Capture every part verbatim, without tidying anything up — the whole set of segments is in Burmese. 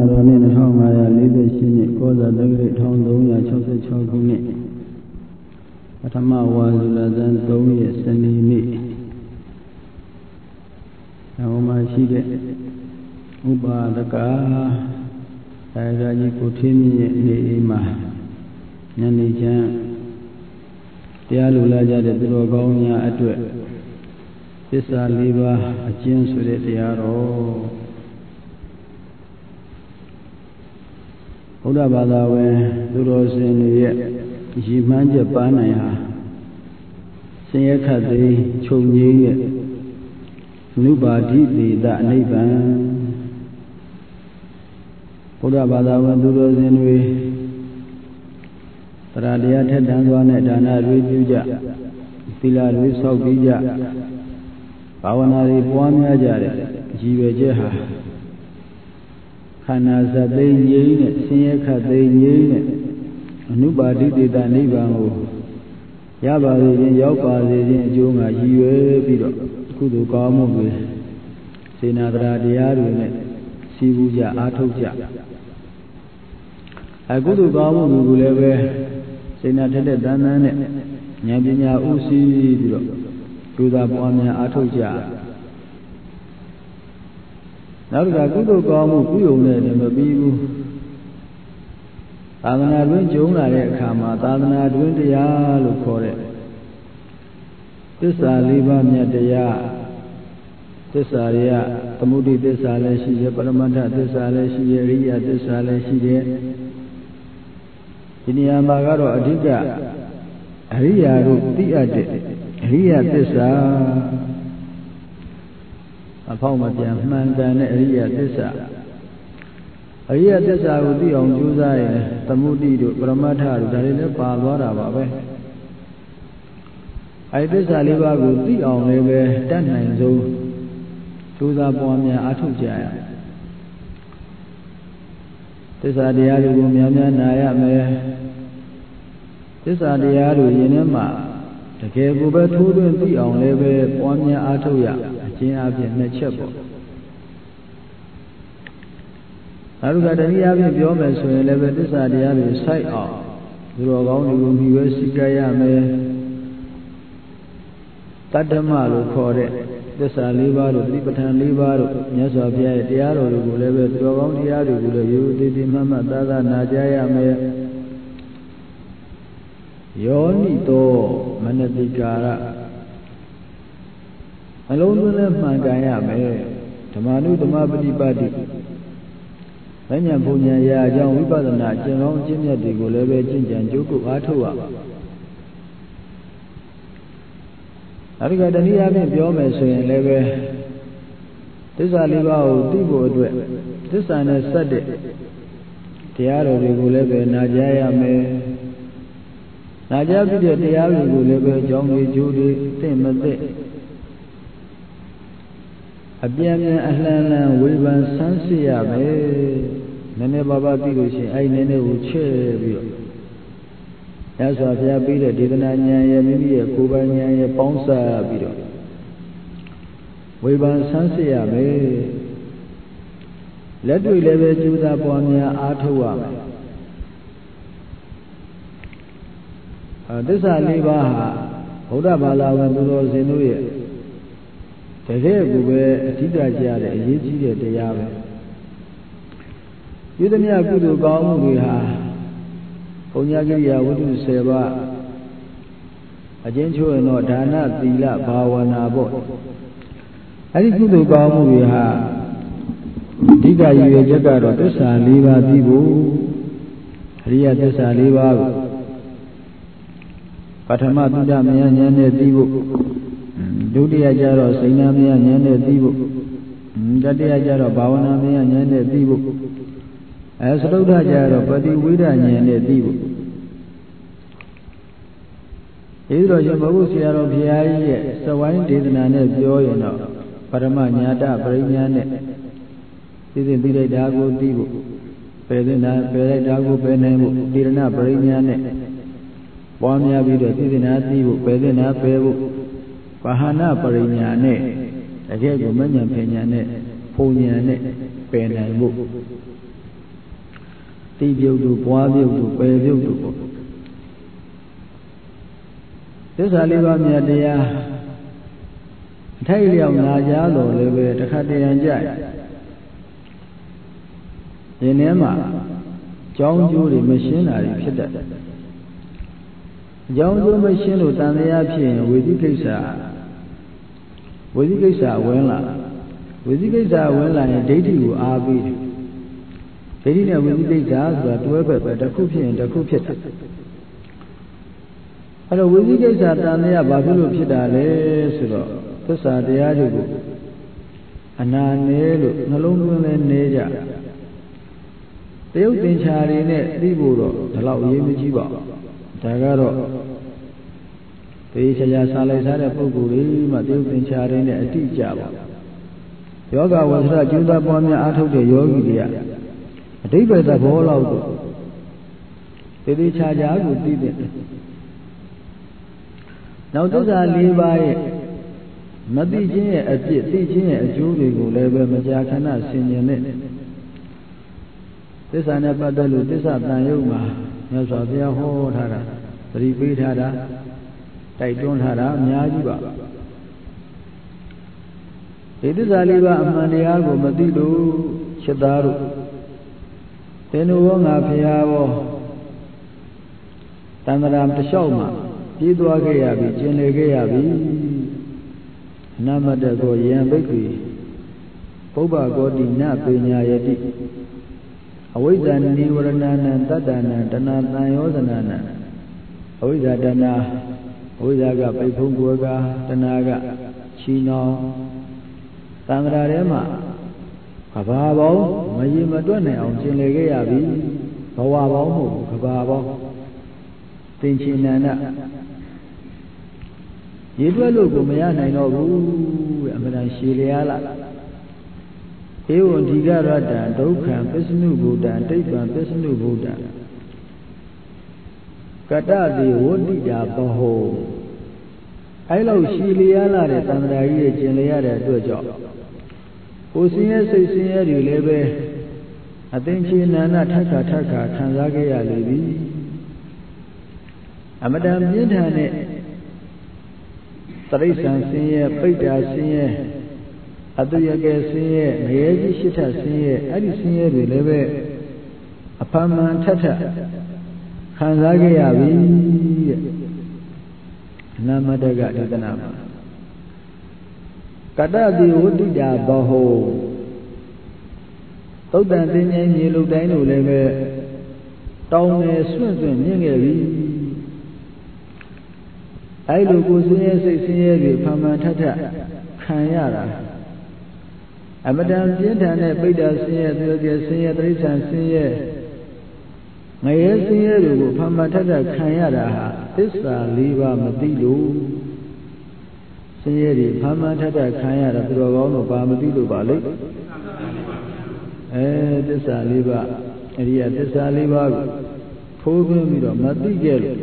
တော်နှစ်နှစ်ထောင်ငါးရာလေးဆယ်ရှစ်နှစ်ကောဇာတက္ကရာတစ်ထောင်သုံးရာခြောက်ဆယ်ခြောက်ခုနှစ်ပထမဝါဇူလဇန်သုံးရက်စနေနေ့နောက်မှရှိတဲ့ဥပါဒကဒါယကကြီးကိုထင်းမြင့်ရဲ့နေအိမ်မှာညနေချမ်းတရားလူလာကြတဲ့သူတော်ကောင်းများအတွက်သစ္စာလေးပါးအကျဉ်းဆိုတဲ့တရားတော်ဘုရားဘာသာဝင်သူတော်စင်တွေရဲ့ရည်မှန်းချက်ပန်းနိုင်ဟာဆင်းရဲခတ်သိမ်းချုပ်ငြိမ်းတဲ့နုပါတိသေတနိဗ္ဗာန်ဘုရားဘာသာဝင်သူတော်စင်တွေတရားတရားထက်တန်စွာနဲ့ဒါနတွေပြုကြသီလတွေဆောက်ပြီးကြဘာဝနာတွေပွားများကြတဲ့ရည်ရွယ်ချက်ဟာခန္ဓာဇတ်သိငြိမ်းနဲ့ဆင်းရဲခတ်သိငြိမ်းနဲ့အနုပါတိတေတနိဗ္ဗာန်ကိုရပါစေခြင်းရောက်ပါစေခြင်းအကျိုးငါရည်ရွယ်ပြီးတော့ကုသိုလ်ကောင်းမှုတွေစေနာတရားတရားတွေနဲ့စီးပူးကြအားထုတ်ကြအကုသိုလ်ကောင်းမှုတွေကိုလည်းပဲစေနာထက်တဲ့တန်တန်နဲ့ဉာဏ်ပညာဥသိပြီးတော့ဒုသာပွားများအားထုတ်ကြနောက်တစ်ခါကုသိုလ်ကောင်းမှုပြုုံနဲ့လည်းမပြီးဘူးသာသနာတွင်ကျုံလာတဲ့အခါမှာသာသနာတွင်တရားလို့ခေါ်တဲ့သစ္စာလေးပါးမြတ်တရားသစ္စာတွေကသမုဒိသစ္စာလည်းရှိတယ်ပရမတ္ထသစ္စာလည်းရှိတယ်အရိယသစ္စာလည်းရှိတယ်ဒီနေရာမှာကတော့အဓိကအရိယာတို့သိအပ်တဲ့အရိယသစ္စာအဖောက်မပြန်မှန်ကန်တဲ့အရိယသစ္စာအရိယသစ္စာကိုသိအောင်ကြိုးစားရင်သမုဒိတို့ပရမတ္ထတို့ဒါတွေလည်းပါသွားတာပါပဲအဲဒီသစ္စာလေးပါးကိုသိအောင်လည်းပဲတတ်နိုင်ဆုံးကြိုးစားပွားများအားထုတ်ကြရသစ္စာတရားတွေကိုများများနာရမယ်သစ္စာတရားတွေယင်ထဲမှာတကယ်ကိုပဲထိုးသွင်းသိအောင်လည်းပဲပွားများအားထုတ်ရအကျဉ်းအပြင်နှစ်ချက်ပေါ့နောက်တစ်ခါတနည်းအားဖြင့်ပြောမယ်ဆိုရင်လည်းပဲသစ္စာတရားတွေစိုက်အောင်သူတော်ကောင်းတွေကိုမြည်ဝဲစိကရမယ်တတ္တမလို့ခေါ်တဲ့သစ္စာလေးပါးတို့သတိပဋ္ဌာန်လေးပါးတို့မြတ်စွာဘုရားရဲ့တရားတော်တွေကိုလည်းပဲသူတော်ကောင်းတရားတွေကိုလည်းရိုးရိုးသေးသေးမှတ်မှတ်သားသားနာကြားရမယ်ယောနိတောမနတိကာရအလုံးစုံနဲ့မှန်ကန်ရမယ်ဓမ္မနုဓမ္မပฏิပတ်တိဉာဏ်ဘုံဉာဏ်ရာအကြောင်းဝိပဿနာကျင့်ကောင်းကျင့်မြတ်တွေကိုလည်းပဲကျင့်ကြံကြိုးကုပ်အားထုတ်ရနောက်တစ်ခါတနည်းအားဖြင့်ပြောမယ်ဆိုရင်လည်းပဲသစ္စာလေးပါးကိုသိဖို့အတွက်သစ္စာနဲ့ဆက်တဲ့တရားတော်တွေကိုလည်းပဲနာကြားရမယ်နာကြားပြီးတဲ့တရားတွေကိုလည်းပဲအကြောင်းတွေကျိုးတွေသိမသိအပြန်ပြန်အလှန်လှန်ဝေဖန်ဆန်းစစ်ရမယ်နည်းနည်းပါးပါးသိလို့ရှိရင်အဲ့နည်းနည်းကိုချဲ့ပြီးတော့ရသော်ဘုရားပြီးတဲ့ဒေသနာဉာဏ်ရဲ့မိမိရဲ့ကိုယ်ပိုင်ဉာဏ်ရဲ့ပေါင်းစပ်ပြီးတော့ဝေဖန်ဆန်းစစ်ရမယ်လက်တွေ့လည်းပဲကြိုးစားပွားများအားထုတ်ရမယ်အဲသစ္စာလေးပါးဟာဗုဒ္ဓဘာသာဝင်သူတော်စင်တို့ရဲ့တကယ်ကိုပဲအဓိကကျတဲ့အရေးကြီးတဲ့တရားပဲပြုသမျှကုသိုလ်ကောင်းမှုတွေဟာပုညကိရိယာဝတ္ထုဆယ်ပါးအကျဉ်းချုပ်ရင်တော့ဒါနသီလဘာဝနာပေါ့အဲဒီကုသိုလ်ကောင်းမှုတွေဟာအဓိကရည်ရွယ်ချက်ကတော့သစ္စာလေးပါးသိဖို့အရိယသစ္စာလေးပါးကိုပထမသုဒ္ဓမယဉာဏ်နဲ့သိဖို့ဒုတိယကျတော့စိဏမယဉာဏ်နဲ့သိဖို့တတိယကျတော့ဘာဝနာမယဉာဏ်နဲ့သိဖို့အဲသတုဋ္ဌကျတော့ပฏิဝိဒဉာဏ်နဲ့သိဖို့ဒီလိုရှင်ဘုရားဆရာတော်ဘုရားကြီးရဲ့သဝိုင်းဒေသနာနဲ့ပြောရင်တော့ပရမညာတပရိညာနဲ့သိသိသိလိုက်တာကိုသိဖို့ပယ်သိတာပယ်လိုက်တာကိုပယ်နိုင်ဖို့တိရဏပရိညာနဲ့ပွားများပြီးတော့သိသိနာသိဖို့ပယ်သိနာပယ်ဖို့ပဟာနာပရိညာနဲ့တကယ်ကိုမဉ္ဇဉ်ပညာနဲ့ဖုန်ဉာဏ်နဲ့ပယ်နိုင်ဖို့တိပြုတ်တို့ပွားပြုတ်တို့ပယ်ပြုတ်တို့ပေါ့သစ္စာလေးပါးမြတ်တရားအထိုက်လျောက်နာကြားတော်လည်းပဲတစ်ခါတရံကြိုက်ဒီထဲမှာကြောင်းကျိုးတွေမရှင်းတာတွေဖြစ်တတ်တယ်အကြောင်းကျိုးမရှင်းလို့တန်တရားဖြစ်ရင်ဝေသိကိစ္စဝေသိကိစ္စဝင်လာဝေသိကိစ္စဝင်လာရင်ဒိဋ္ဌိကိုအားပေးတယ်ဒိဋ္ဌိနဲ့ဝိသိကိစ္စဆိုတာတွဲဘက်ပဲတစ်ခုဖြစ်ရင်တစ်ခုဖြစ်တာအဲ့တော့ဝိသိကိစ္စတန်တရားဘာဖြစ်လို့ဖြစ်တာလဲဆိုတော့သစ္စာတရားတွေကိုအနာနဲလို့နှလုံးသွင်းလဲနေကြတရုပ်သင်္ချာတွေနဲ့သိဖို့တော့ဒီလောက်အရေးမကြီးပါဘူးဒါကတော့သေချာချာစားလိုက်စားတဲ့ပုဂ္ဂိုလ်တွေမှတရုပ်သင်္ချာတွေနဲ့အတိအကျပါယောဂဝဆရာကျူးသားပွားများအားထုတ်တဲ့ယောဂီတွေကအဓိပ္ပာယ်သဘောလောက်ကိုသေသေးချာချာကိုသိတဲ့နောက်သစ္စာ၄ပါးရဲ့မသိခြင်းရဲ့အပြစ်သိခြင်းရဲ့အကျိုးတွေကိုလည်းပဲမကြာခဏဆင်ញင်တဲ့သစ္စာနဲ့ပတ်သက်လို့သစ္စာတန်ရုပ်မှာမြတ်စွာဘုရားဟောထားတာသတိပေးထားတာတိုက်တွန်းထားတာအများကြီးပါဒီသစ္စာလေးပါးအမှန်တရားကိုမသိလို့ခြေသားတို့သင်တို့ရောငါဘုရားရောတန်ត្រာတစ်လျှောက်မှာပြေးသွားခဲ့ရပြီကျင်လည်ခဲ့ရပြီအနမတ္တကိုယံဘိက္ခုပုဗ္ဗကောတိနပညာယတိအဝိဇ္ဇာနိဝရဏနံတတ္တနံတဏသံယောဇနနံအဝိဇ္ဇာတဏအဝိဇ္ဇာကပိတ်ဖုံးကွယ်ကတဏကချီနှောင်သံဃာထဲမှာကဘာပေါင်းမရေမတွက်နိုင်အောင်ကျင်လည်ခဲ့ရပြီဘဝပေါင်းမဟုတ်ဘူးကဘာပေါင်းသင်္ချေနန္ဒရေတွက်လို့ကိုမရနိုင်တော့ဘူးတဲ့အမှန်တန်ရှည်လျားလာဧဝံဒီကရတ္တဒုက္ခံပစ္စနုဘုဒ္ဓံတိဗ္ဗံပစ္စနုဘုဒ္ဓံကတ္တတိဝဋ္ဌိတာဘဟုအဲလောက်ရှည်လျားလာတဲ့သံဃာကြီးရဲ့ကျင်လျရတဲ့အတွက်ကြောင့်ကိုယ်စင်းရဲ့စိတ်စင်းရဲ့တွေလည်းပဲအသင်္ချေနန္ဒထက်ခါထက်ခါခံစားခဲ့ရလေပြီအမတန်ပြင်းထန်တဲ့တိရစ္ဆာန်စင်းရဲ့ပိဋ္ဌာစင်းရဲ့အတုယကဲစင်းရဲ့ငရဲကြီးရှစ်ထပ်စင်းရဲ့အဲ့ဒီစင်းရဲ့တွေလည်းပဲအဖန်မှန်ထက်ထက်ခံစားခဲ့ရပြီတဲ့အနာမတ္တကဒေသနာမှာကတ္တတိဝဋ္ဌိတာဘဟုသုတ်တန်သင်္ချိုင်းမြေလုတ်တိုင်းတို့လည်းပဲတောင်းနေဆွင့်ဆွင့်မြင့်ခဲ့ပြီအဲ့လိုကိုယ်စင်းရဲစိတ်စင်းရဲတွေဖန်မှန်ထက်ထက်ခံရတာအမတန်ပြင်းထန်တဲ့ပိဋ္ဌာစင်းရဲသူရစင်းရဲတိရစ္ဆာန်စင်းရဲငရဲစင်းရဲတွေကိုဖန်မှန်ထက်ထက်ခံရတာဟာသစ္စာ၄ပါးမသိလို့စင်းရဲတွေဖန်မှန်ထက်ထက်ခံရတာသူတော်ကောင်းတို့ဘာမသိလို့ပါလိမ့်အဲသစ္စာ၄ပါးအရိယသစ္စာ၄ပါးကိုထိုးပြပြီးတော့မသိခဲ့လို့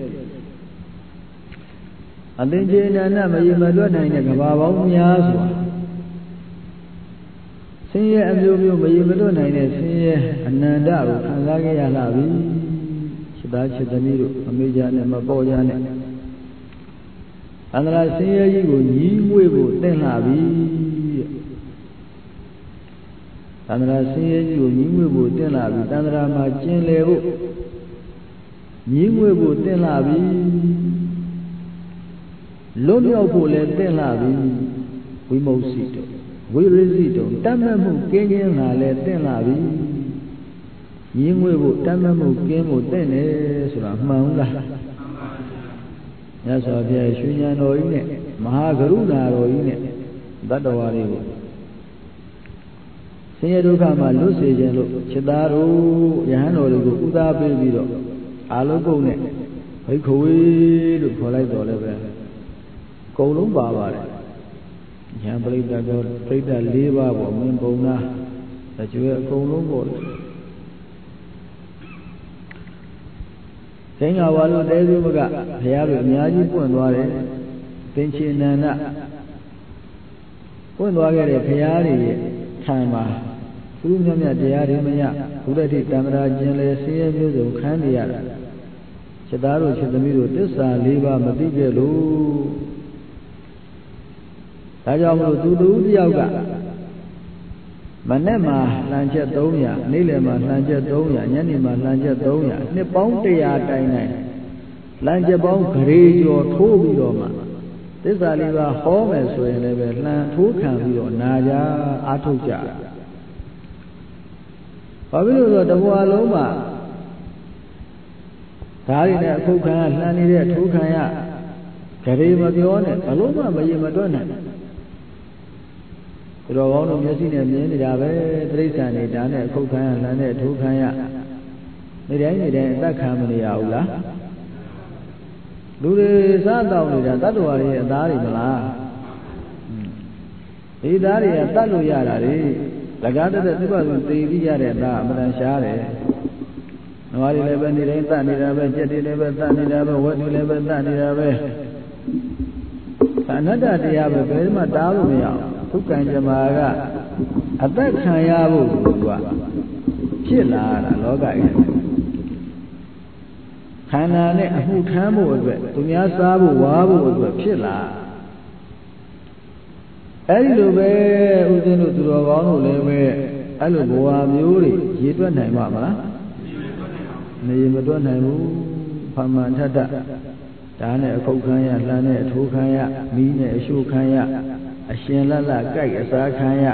အသင်္ချေနန္ဒမရေမတွက်နိုင်တဲ့ကဘာပေါင်းများစွာဆင်းရဲအမျိုးမျိုးမရေမတွက်နိုင်တဲ့ဆင်းရဲအနန္တကိုခံစားခဲ့ရလာပြီခြေသားခြေသမီးတို့အမေကြနဲ့မပေါ်ကြနဲ့အန္တရာဆင်းရဲကြီးကိုညီးမွေ့ဖို့သင့်လာပြီအန္တရာဆင်းရဲကြီးကိုညီးမွေ့ဖို့သင့်လာပြီတန္တရာမှာကျင်လည်ဖို့ညီးမွေ့ဖို့သင့်လာပြီလွတ်မြောက်ဖို့လည်းသင့်လာပြီဝိမု सी တုံဝိရိစီတုံတတ်မှတ်မှုကင်းခြင်းလာလည်းသင့်လာပြီညီးငွေ့ဖို့တတ်မှတ်မှုကင်းဖို့သင့်တယ်ဆိုတာမှန်ဘူးလားမြတ်စွာဘုရားရွှေဉာဏ်တော်ကြီးနဲ့မဟာကရုဏာတော်ကြီးနဲ့တတ္တဝါတွေကိုဆင်းရဲဒုက္ခမှာလွတ်စေခြင်းလို့ခြေသားတို့ယဟန်တော်တွေကိုဥသားပေးပြီးတော့အာလုကုတ်နဲ့ဘိက္ခဝေလို့ခေါ်လိုက်တော်လည်းပဲအကုန်လုံးပါပါတယ်ဉာဏ်ပရိသတ်ကောပရိသတ်၄ပါးပေါ့မင်းပုံနာအကျွဲအကုန်လုံးပေါ့လေသိင်္ဂဝါလို့တဲစုမကဘုရားတို့အများကြီးပွင့်သွားတယ်သင်္ချေနန္ဒပွင့်သွားခဲ့တဲ့ဘုရားတွေရဲ့ထံမှာသူမြတ်မြတ်တရားတွေမရဘုရားတိတမ္ပရာကျင်လေဆင်းရဲမျိုးစုံခံနေရတာခြေသားတို့ခြေသမီးတို့သစ္စာလေးပါးမသိကြလို့ဒါကြောင့်မို့သူတူတယောက်ကမနေ့မှာလှန်ချက်သုံးရာနေ့လယ်မှာလှန်ချက်သုံးရာညနေမှာလှန်ချက်သုံးရာနှစ်ပေါင်းတရာတိုင်တိုင်လှန်ချက်ပေါင်းဂရေကျော်ထိုးပြီးတော့မှသစ္စာလေးပါးဟောမယ်ဆိုရင်လည်းပဲလှန်ထိုးခံပြီးတော့နာကြအားထုတ်ကြဘာဖြစ်လို့ဆိုတော့တဘွားလုံးမှာဓာရီနဲ့အခုခံရလှန်နေတဲ့ထိုးခံရဂရေမပြောနဲ့ဘလို့မှမရေမတွက်နိုင်သူတော်ကောင်းတို့မျက်စိနဲ့မြင်နေတာပဲတိရစ္ဆာန်တွေဒါနဲ့အခုခံရလှန်တဲ့ထိုးခံရနေတိုင်းနေတိုင်းအသက်ခံမနေရဘူးလားလူတွေစားတောင်းနေတာတတ္တဝါတွေရဲ့အသားတွေမလားဒီသားတွေကတတ်လို့ရတာလေလကားတဲ့သူ့ဘာသူသိပြီးရတဲ့အသားအမှန်တန်ရှားတယ်နွားတွေလည်းပဲနေတိုင်းတတ်နေတာပဲကြက်တွေလည်းပဲတတ်နေတာပဲဝက်တွေလည်းပဲတတ်နေတာပဲအနတ္တတရားပဲဘယ်မှတားလို့မရအောင်ထုကံကြမာကအသက်ခံရဖို့သူကဖြစ်လာတာလောကကြီးခန္ဓာနဲ့အမှုထမ်းဖို့အတွက်သူများစားဖို့ဝါဖို့အတွက်ဖြစ်လာအဲဒီလိုပဲဥစဉ်တို့သူတော်ကောင်းတို့လည်းပဲအဲ့လိုဘဝမျိုးတွေရေတွက်နိုင်မှာမလားနေမတွက်နိုင်ဘူးဖမန်ထထဒါနဲ့အခုခံရလှမ်းနဲ့အထိုးခံရမီးနဲ့အရှို့ခံရအရှင်လတ်လကြိုက်အစားခံရ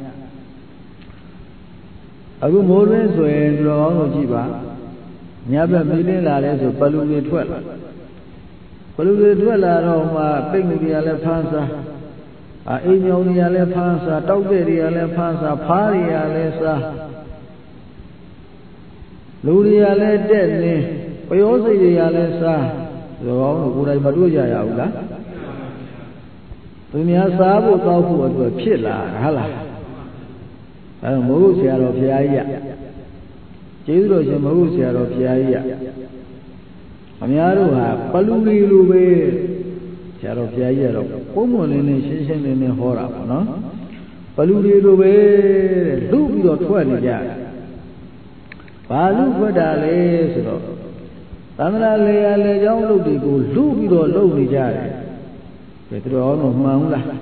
အခုမိုးရင်းဆိုရင်သူတော်ကောင်းတို့ကြည့်ပါညဘက်မီးလင်းလာလဲဆိုပလူတွေထွက်လာပလူတွေထွက်လာတော့မှပိတ်မှုတွေကလည်းဖမ်းစားအာအိမ်ညောင်တွေကလည်းဖမ်းစားတောက်တဲ့တွေကလည်းဖမ်းစားဖားတွေကလည်းစားလူတွေကလည်းတက်နေပယောစိတ်တွေကလည်းစားသူတော်ကောင်းတို့ကိုယ်တိုင်မတွေ့ကြရဘူးလားသူများစားဖို့တောက်ဖို့အတွက်ဖြစ်လာဟုတ်လားအဲတော့မိုးကုတ်ဆရာတော်ဘုရားကြီးကကျေးဇူးတော်ရှင်မိုးကုတ်ဆရာတော်ဘုရားကြီးကအများတို့ဟာပလူလီလိုပဲဆရာတော်ဘုရားကြီးကတော့ပုံမလင်းနဲ့ရှင်းရှင်းလင်းလင်းဟောတာပေါ့နော်ပလူလီလိုပဲတဲ့လူပြီးတော့ထွက်နေကြတယ်ဘာလူထွက်တာလဲဆိုတော့သန္တရာလေရလေကြောင်းလုပ်တွေကိုလူပြီးတော့လုပ်နေကြတယ်ဘယ်တော်တော့မှန်ဘူးလား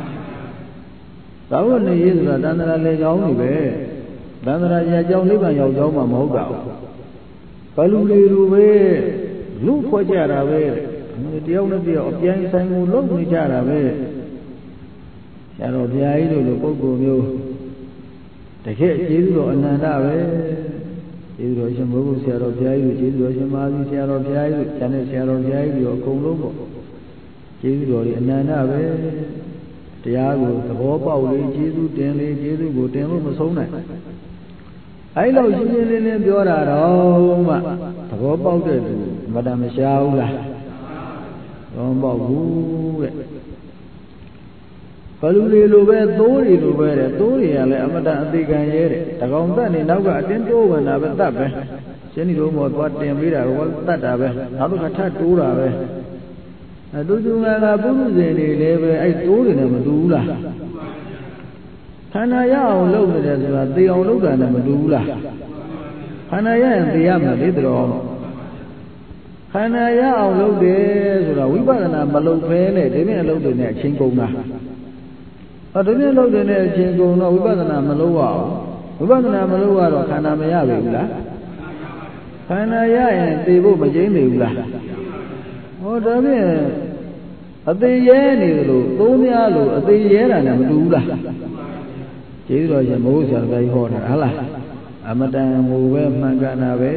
သာဝနေရေးဆိုတာတန္တရာလေကြောင်းနေပဲတန္တရာရကြောင်းနိဗ္ဗာန်ရောက်ကြောင်းမှမဟုတ်တာဘလူတွေလူပဲလူဖွဲ့ကြတာပဲတယောက်နဲ့တယောက်အပြိုင်ဆိုင်ကိုလုပ်နေကြတာပဲဆရာတော်ဘုရားကြီးတို့လိုပုဂ္ဂိုလ်မျိုးတကယ်ကျေးဇူးတော်အနန္တပဲကျေးဇူးတော်ရှင်ဘုရားဆရာတော်ဘုရားကြီးတို့ကျေးဇူးတော်ရှင်မဟာသီဆရာတော်ဘုရားကြီးတို့ကျန်တဲ့ဆရာတော်ဘုရားကြီးတို့အကုန်လုံးပေါ့ကျေးဇူးတော်ကြီးအနန္တပဲတရားကိုသဘောပေါက်လေကျေးဇူးတင်လေကျေးဇူးကိုတင်လို့မဆုံးနိုင်အဲ့လိုရှင်းရှင်းလင်းလင်းပြောတာတော့မှသဘောပေါက်တဲ့သူမတန်မရှားဘူးလားသဘောပေါက်ဘူးတဲ့ဘလူတွေလိုပဲသိုးတွေလိုပဲတဲ့သိုးတွေကလည်းအမတန်အသေးခံရဲတဲ့တကောင်တက်နေနောက်ကအတင်းတိုးဝင်တာပဲတတ်ပဲရှင်းဒီလိုမို့သွားတင်ပေးတာကတတ်တာပဲနောက်တစ်ခါထပ်တိုးတာပဲအတူတူငါကပုရုဇဉ်တွေလည်းပဲအဲ့တိုးတွေနဲ့မတူဘူးလားခန္ဓာရအောင်လုပ်နေတယ်ဆိုတာသေအောင်လုပ်တာနဲ့မတူဘူးလားခန္ဓာရရင်သေရမှာလေတော်ခန္ဓာရအောင်လုပ်တယ်ဆိုတာဝိပဿနာမလုပ်ဖဲနဲ့ဒီနေ့လုပ်တယ်နဲ့အချင်းကုန်တာဟောဒီနေ့လုပ်တယ်နဲ့အချင်းကုန်တော့ဝိပဿနာမလုပ်ရအောင်ဝိပဿနာမလုပ်ရတော့ခန္ဓာမရပြီဘူးလားခန္ဓာရရင်သေဖို့မကျင်းနေဘူးလားဟောဒါဖြင့်အသေးရဲနေသလိုသုံးများလို့အသေးရဲတာနဲ့မတူဘူးလားကျေးဇူးတော်ရှင်မိုးဆရာတော်ကြီးဟောတာဟုတ်လားအမတန်ဟိုပဲမှန်ကန်တာပဲ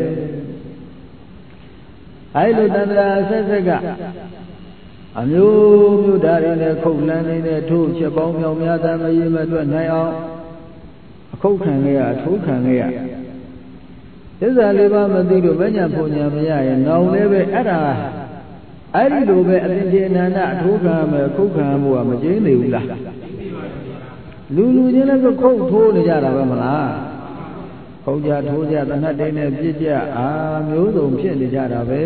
အဲ့လိုတန္တရာဆက်ဆက်ကအမျိုးမျိုးဓာတ်တွေနဲ့ခုတ်လန်းနေတဲ့ထိုးချက်ပေါင်းမြောင်များသားမရေမတွက်နိုင်အောင်အခုတ်ခံခဲ့ရအထိုးခံခဲ့ရသစ္စာလေးပါးမသိလို့မညာပုံညာမရရင်နောင်လည်းပဲအဲ့ဒါအဲ့ဒီလိုပဲအသင်္ကေအနန္တအထိုးခံမယ်ခုတ်ခံမှုကမကျင်းနေဘူးလားလူလူချင်းလည်းခုတ်ထိုးနေကြတာပဲမလားခုတ်ကြထိုးကြသနတ်တိုင်းနဲ့ပြစ်ကြအာမျိုးစုံဖြစ်နေကြတာပဲ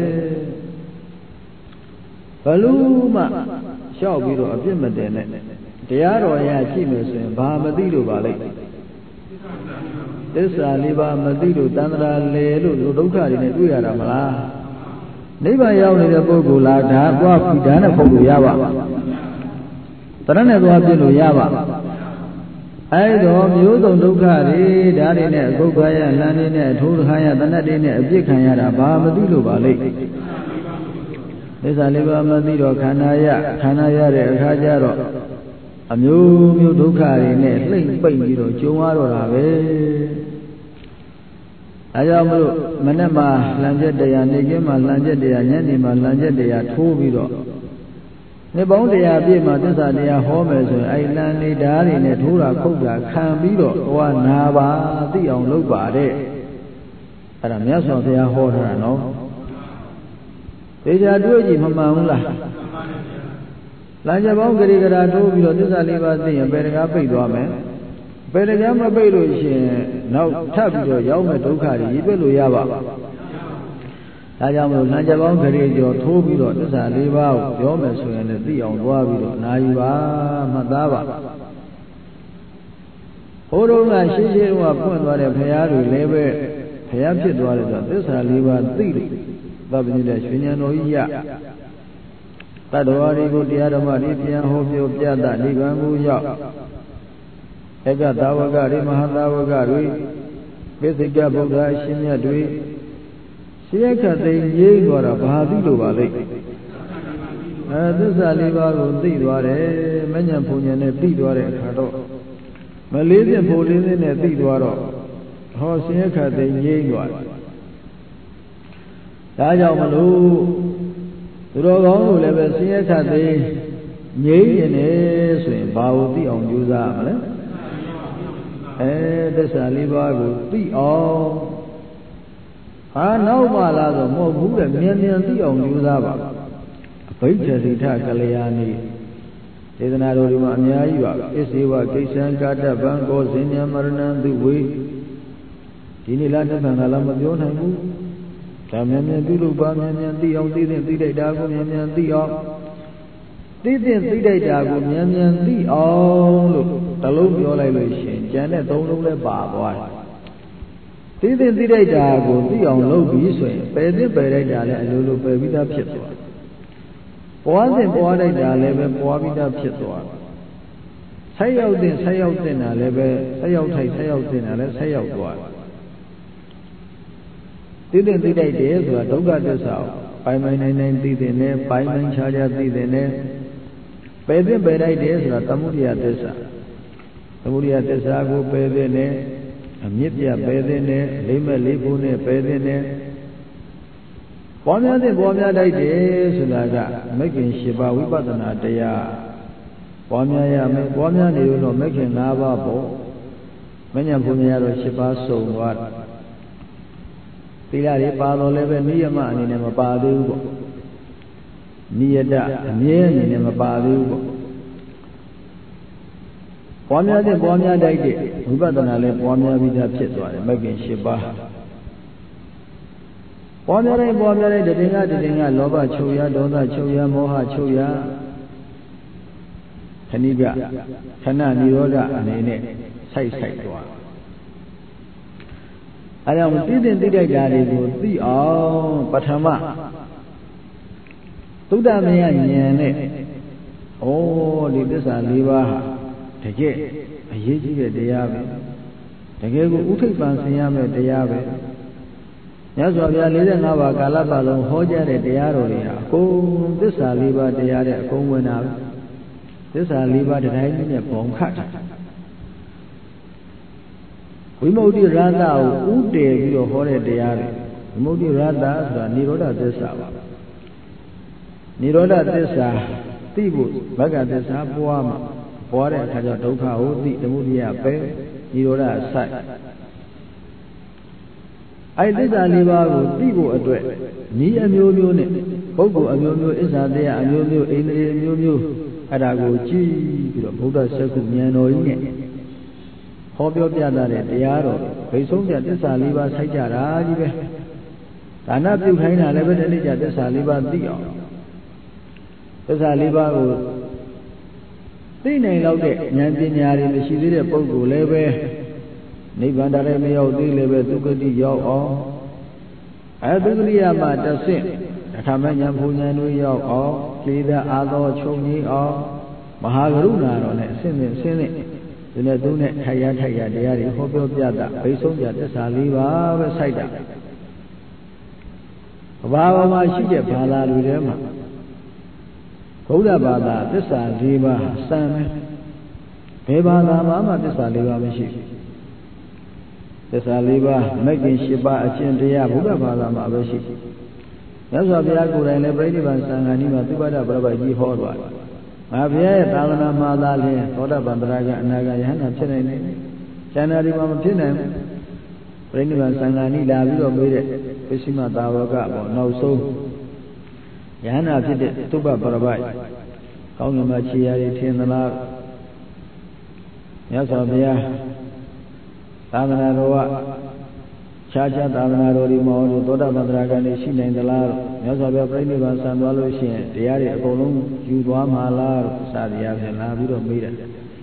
ဘလူမှလျှောက်ပြီးတော့အပြစ်မတင်နဲ့တရားတော်ရရှိမယ်ဆိုရင်ဘာမသိလို့ပါလိမ့်သစ္စာလေးပါးမသိလို့တန္တရာလေလို့ဒုက္ခတွေနဲ့တွေ့ရတာမလားနိဗ္ဗာန်ရောက်နေတဲ့ပုဂ္ဂိုလ်လားဒါသွားပြီးဒါနဲ့ပုဂ္ဂိုလ်ရပါတရနဲ့သွားပြည့်လို့ရပါအဲ့တော့မျိုးစုံဒုက္ခတွေဓာတ်တွေနဲ့အကုတ်ခါရလမ်းတွေနဲ့အထိုးခါရတဏှတ်တွေနဲ့အပြစ်ခံရတာဘာမသိလို့ပါလိမ့်သစ္စာလေးပါးမသိတော့ခန္ဓာရခန္ဓာရတဲ့အခါကျတော့အမျိုးမျိုးဒုက္ခတွေနဲ့လှိမ့်ပိတ်ပြီးတော့ကျုံရတော့တာပဲအဲကြောင့်မလို့မနေ့မှလမ်းချက်တရားနေကင်းမှလမ်းချက်တရားညနေမှလမ်းချက်တရားထိုးပြီးတော့နှစ်ပေါင်းတရားပြည့်မှသစ္စာတရားဟောမယ်ဆိုရင်အဲ့လမ်းလေးဓာတ်တွေနဲ့ထိုးတာခုတ်တာခံပြီးတော့ဟောနာပါသိအောင်လုပ်ပါတဲ့အဲ့ဒါမြတ်စွာဘုရားဟောထားတာနော်သေချာတွေ့ကြည့်မမှန်ဘူးလားလမ်းချက်ပေါင်းဂရိဂရာထိုးပြီးတော့သစ္စာလေးပါးသိရင်ဘယ်တကားပိတ်သွားမယ်ဘယ်တကားမပိတ်လို့ရှိရင်နောက်ထပ်ပြီးတော့ရောက်မဲ့ဒုက္ခတွေရည်ပြည့်လို့ရပါဒါကြောင့်မလို့လမ်းချက်ပေါင်းဂရိကျော်ထိုးပြီးတော့သစ္စာလေးပါးကိုပြောမယ်ဆိုရင်လည်းသိအောင်သွားပြီးတော့နာယူပါမှတ်သားပါဟိုတုန်းကရှင်းရှင်းကဖွင့်သွားတဲ့ဘုရားတွေလည်းပဲဘုရားဖြစ်သွားတယ်ဆိုတော့သစ္စာလေးပါးသိလို့သဗ္ဗညတဲ့ရှင်ဉာဏ်တော်ကြီးရတတ္တဝါတွေကိုတရားဓမ္မတွေပြန်ဟောပြောပြတာနိဗ္ဗာန်ကိုရောက်ဧကသာဝကတွေမဟာသာဝကတွေပိစိကဗုဒ္ဓအရှင်မြတ်တွေရှင်းခတ်သိငြိမ့်သွားတာဘာသိလို့ပါလိမ့်အဲသစ္စာလေးပါးကိုသိသွားတယ်မဉ္ဇဉ်ဘုံဉာဏ်နဲ့သိသွားတဲ့အခါတော့မလေးစဉ်ဖို့လေးစဉ်နဲ့သိသွားတော့ဟောရှင်းခတ်သိငြိမ့်သွားတယ်ဒါကြောင့်မလို့သူတော်ကောင်းတို့လည်းပဲဆင်းရဲခတ်သိငြိမ့်နေတယ်ဆိုရင်ဘာကိုသိအောင်ကြိုးစားရမလဲအဲသစ္စာလေးပါးကိုသိအောင်ဟာနောက်မှလာတော့မဟုတ်ဘူးတဲ့မြန်မြန်သိအောင်ကြိုးစားပါအဘိဓရိထကလျာဏီဒေသနာတော်ဒီမှာအများကြီးပါအစ္စေဝကိစ္ဆံကာတဗံကောဇင်ညမရဏံသူဝေဒီနေ့လားတစ်ခါလားမပြောနိုင်ဘူးဒါမြန်မြန်ပြုလုပ်ပါမြန်မြန်သိအောင်သိတဲ့သိတဲ့တာကိုမြန်မြန်သိအောင်သိတဲ့သိတဲ့တာကိုမြန်မြန်သိအောင်လို့တလုံးပြောလိုက်လို့ရှိရင်ကျန်တဲ့သုံးလုံးလည်းပါသွားတယ်သိတဲ့သိတဲ့တာကိုသိအောင်လုပ်ပြီးဆိုရင်ပယ်သိပယ်လိုက်တာလည်းအလိုလိုပယ်ပြီးသားဖြစ်သွားပွားစဉ်ပွားလိုက်တာလည်းပဲပွားပြီးသားဖြစ်သွားဆက်ရောက်တဲ့ဆက်ရောက်တဲ့တာလည်းပဲဆက်ရောက်ထိုက်ဆက်ရောက်တဲ့တာလည်းဆက်ရောက်သွားသိတဲ့သိတဲ့တယ်ဆိုတာဒုက္ခသစ္စာကိုပိုင်ပိုင်နိုင်နိုင်သိတဲ့နဲ့ပိုင်ပိုင်ခြားခြားသိတဲ့နဲ့ပယ်သိပယ်လိုက်တယ်ဆိုတာသမုဒိယသစ္စာသမုဒိယသစ္စာကိုပယ်တဲ့နဲ့အမြစ်ပြပယ်တဲ့နဲ့လိမ့်မဲ့လေးဖို့နဲ့ပယ်တဲ့နဲ့ပေါ်များတဲ့ပေါ်များတိုက်တယ်ဆိုတာကမဂ္ဂင်၈ပါးဝိပဿနာတရားပေါ်များရမယ်ပေါ်များနေလို့မဂ္ဂင်၅ပါးပေါ့မဉ္ဇဉ်ဘုံများတော့၈ပါးစုံသွားတယ်သီလတွေပါတော့လည်းပဲနိယမအနေနဲ့မပါသေးဘူးပေါ့နိယတအမြဲအနေနဲ့မပါသေးဘူးပေါ့ပွားများတဲ့ပွားများတိုက်တဲ့ဝိပဿနာလည်းပွားများပြီးသားဖြစ်သွားတယ်မဂ္ဂင်၈ပါးပွားများတဲ့ပွားများတဲ့တည်ငါတည်ငါလောဘချုပ်ရဒေါသချုပ်ရမောဟချုပ်ရခဏိကခဏនិရောဓအနေနဲ့စိုက်စိုက်သွားအဲကြောင့်သိတဲ့သိတဲ့ဓာတ်တွေကိုသိအောင်ပထမသုဒ္ဓမယဉာဏ်နဲ့ဩဒီသစ္စာ၄ပါးဟာတကယ်အရေးကြီးတဲ့တရားပဲတကယ်ကိုဥထိပ်ပန်ဆင်ရမယ့်တရားပဲမြတ်စွာဘုရား၄၅ပါးကာလပတ်လုံးဟောကြားတဲ့တရားတော်တွေဟာအကုန်သစ္စာ၄ပါးတရားတဲ့အကုန်ဝင်တာပဲသစ္စာ၄ပါးတရားကြီးနဲ့ပုံခတ်တာဝိမု ക്തി ရတ္တကိုဥတည်ပြီးတော့ဟောတဲ့တရားတွေဝိမု ക്തി ရတ္တဆိုတာនិရောဓသစ္စာပါនិရောဓသစ္စာသိဖို့ဘဂ္ဂသစ္စာပွားမှာပွားတဲ့အခါကျဒုက္ခကိုသိသမုဒိယပဲនិရောဓဆိုင်အဲ့သစ္စာလေးပါးကိုသိဖို့အတွက်ဤအမျိုးမျိုးနဲ့ပုဂ္ဂိုလ်အမျိုးမျိုးအစ္ဆာတရားအမျိုးမျိုးဣန္ဒြေအမျိုးမျိုးအဲ့ဒါကိုကြည့်ပြီးတော့ဗုဒ္ဓစက္ခုဉာဏ်တော်ကြီးနဲ့ဟောပြောပြတာတဲ့တရားတော်ဘိဆုံးပြသစ္စာလေးပါးစိုက်ကြတာကြီးပဲဒါနပြုခိုင်းတာလည်းပဲတဏှိကြသစ္စာလေးပါးသိအောင်သစ္စာလေးပါးကိုသိနိုင်လောက်တဲ့ဉာဏ်ပညာတွေမရှိသေးတဲ့ပုဂ္ဂိုလ်လည်းပဲနိဗ္ဗာန်တည်းမရောက်သေးလည်းပဲသုဂတိရောက်အောင်အဲသုဂတိရမှာတဆင့်အခါမဉ္ဇဉ်ဘုံဉာဏ်တို့ရောက်အောင်လေသာအာသောချုပ်ငြိမ်းအောင်မဟာကရုဏာတော်နဲ့အစဉ်စဉ်အစဉ်စဉ်ဒီနဲ့သူနဲ့ထိုက်ရထိုက်ရတရားတွေဟောပြောပြတာဘိဆုံးပြသစ္စာလေးပါပဲစိုက်တာဘာဘာမှရှိတဲ့ဘာသာတွေထဲမှာဘုရားဘာသာသစ္စာလေးပါးစံမယ်ဘယ်ဘာသာမှသစ္စာလေးပါးမရှိဘူးသစ္စာလေးပါးမဂ္ဂင်၈ပါးအကျင့်တရားဘုရားဘာသာမှာပဲရှိတယ်မြတ်စွာဘုရားကိုယ်တိုင်လည်းပြိဋိဘံသံဃာနီးမှာသုဘဒပရပတ်ကြီးဟောသွားတယ်ငါဘုရားရဲ့သာသနာမှာသာလျှင်သောတာပန်တရာကအနာဂတ်ယဟန္တာဖြစ်နိုင်တယ်ကျန်တာဒီမှာမဖြစ်နိုင်ဘူးပြိဋိဘံသံဃာနီးလာပြီးတော့မေးတဲ့ပစ္စည်းမသာဝကပေါ့နောက်ဆုံးယဟန္တာဖြစ်တဲ့သုဘပရပတ်ကောင်းကင်မှာခြေရာတွေထင်သလားမြတ်စွာဘုရားသာသနာတော်ကခြားခြားသာသနာတော်ဒီမဟုတ်လို့သောတာပန်တရာကနေရှိနိုင်သလားလို့မြတ်စွာဘုရားပြိဋိဘံဆံသွားလို့ရှိရင်တရားတွေအကုန်လုံးယူသွားမှာလားလို့စသည်အပြင်လာပြီးတော့မေးတယ်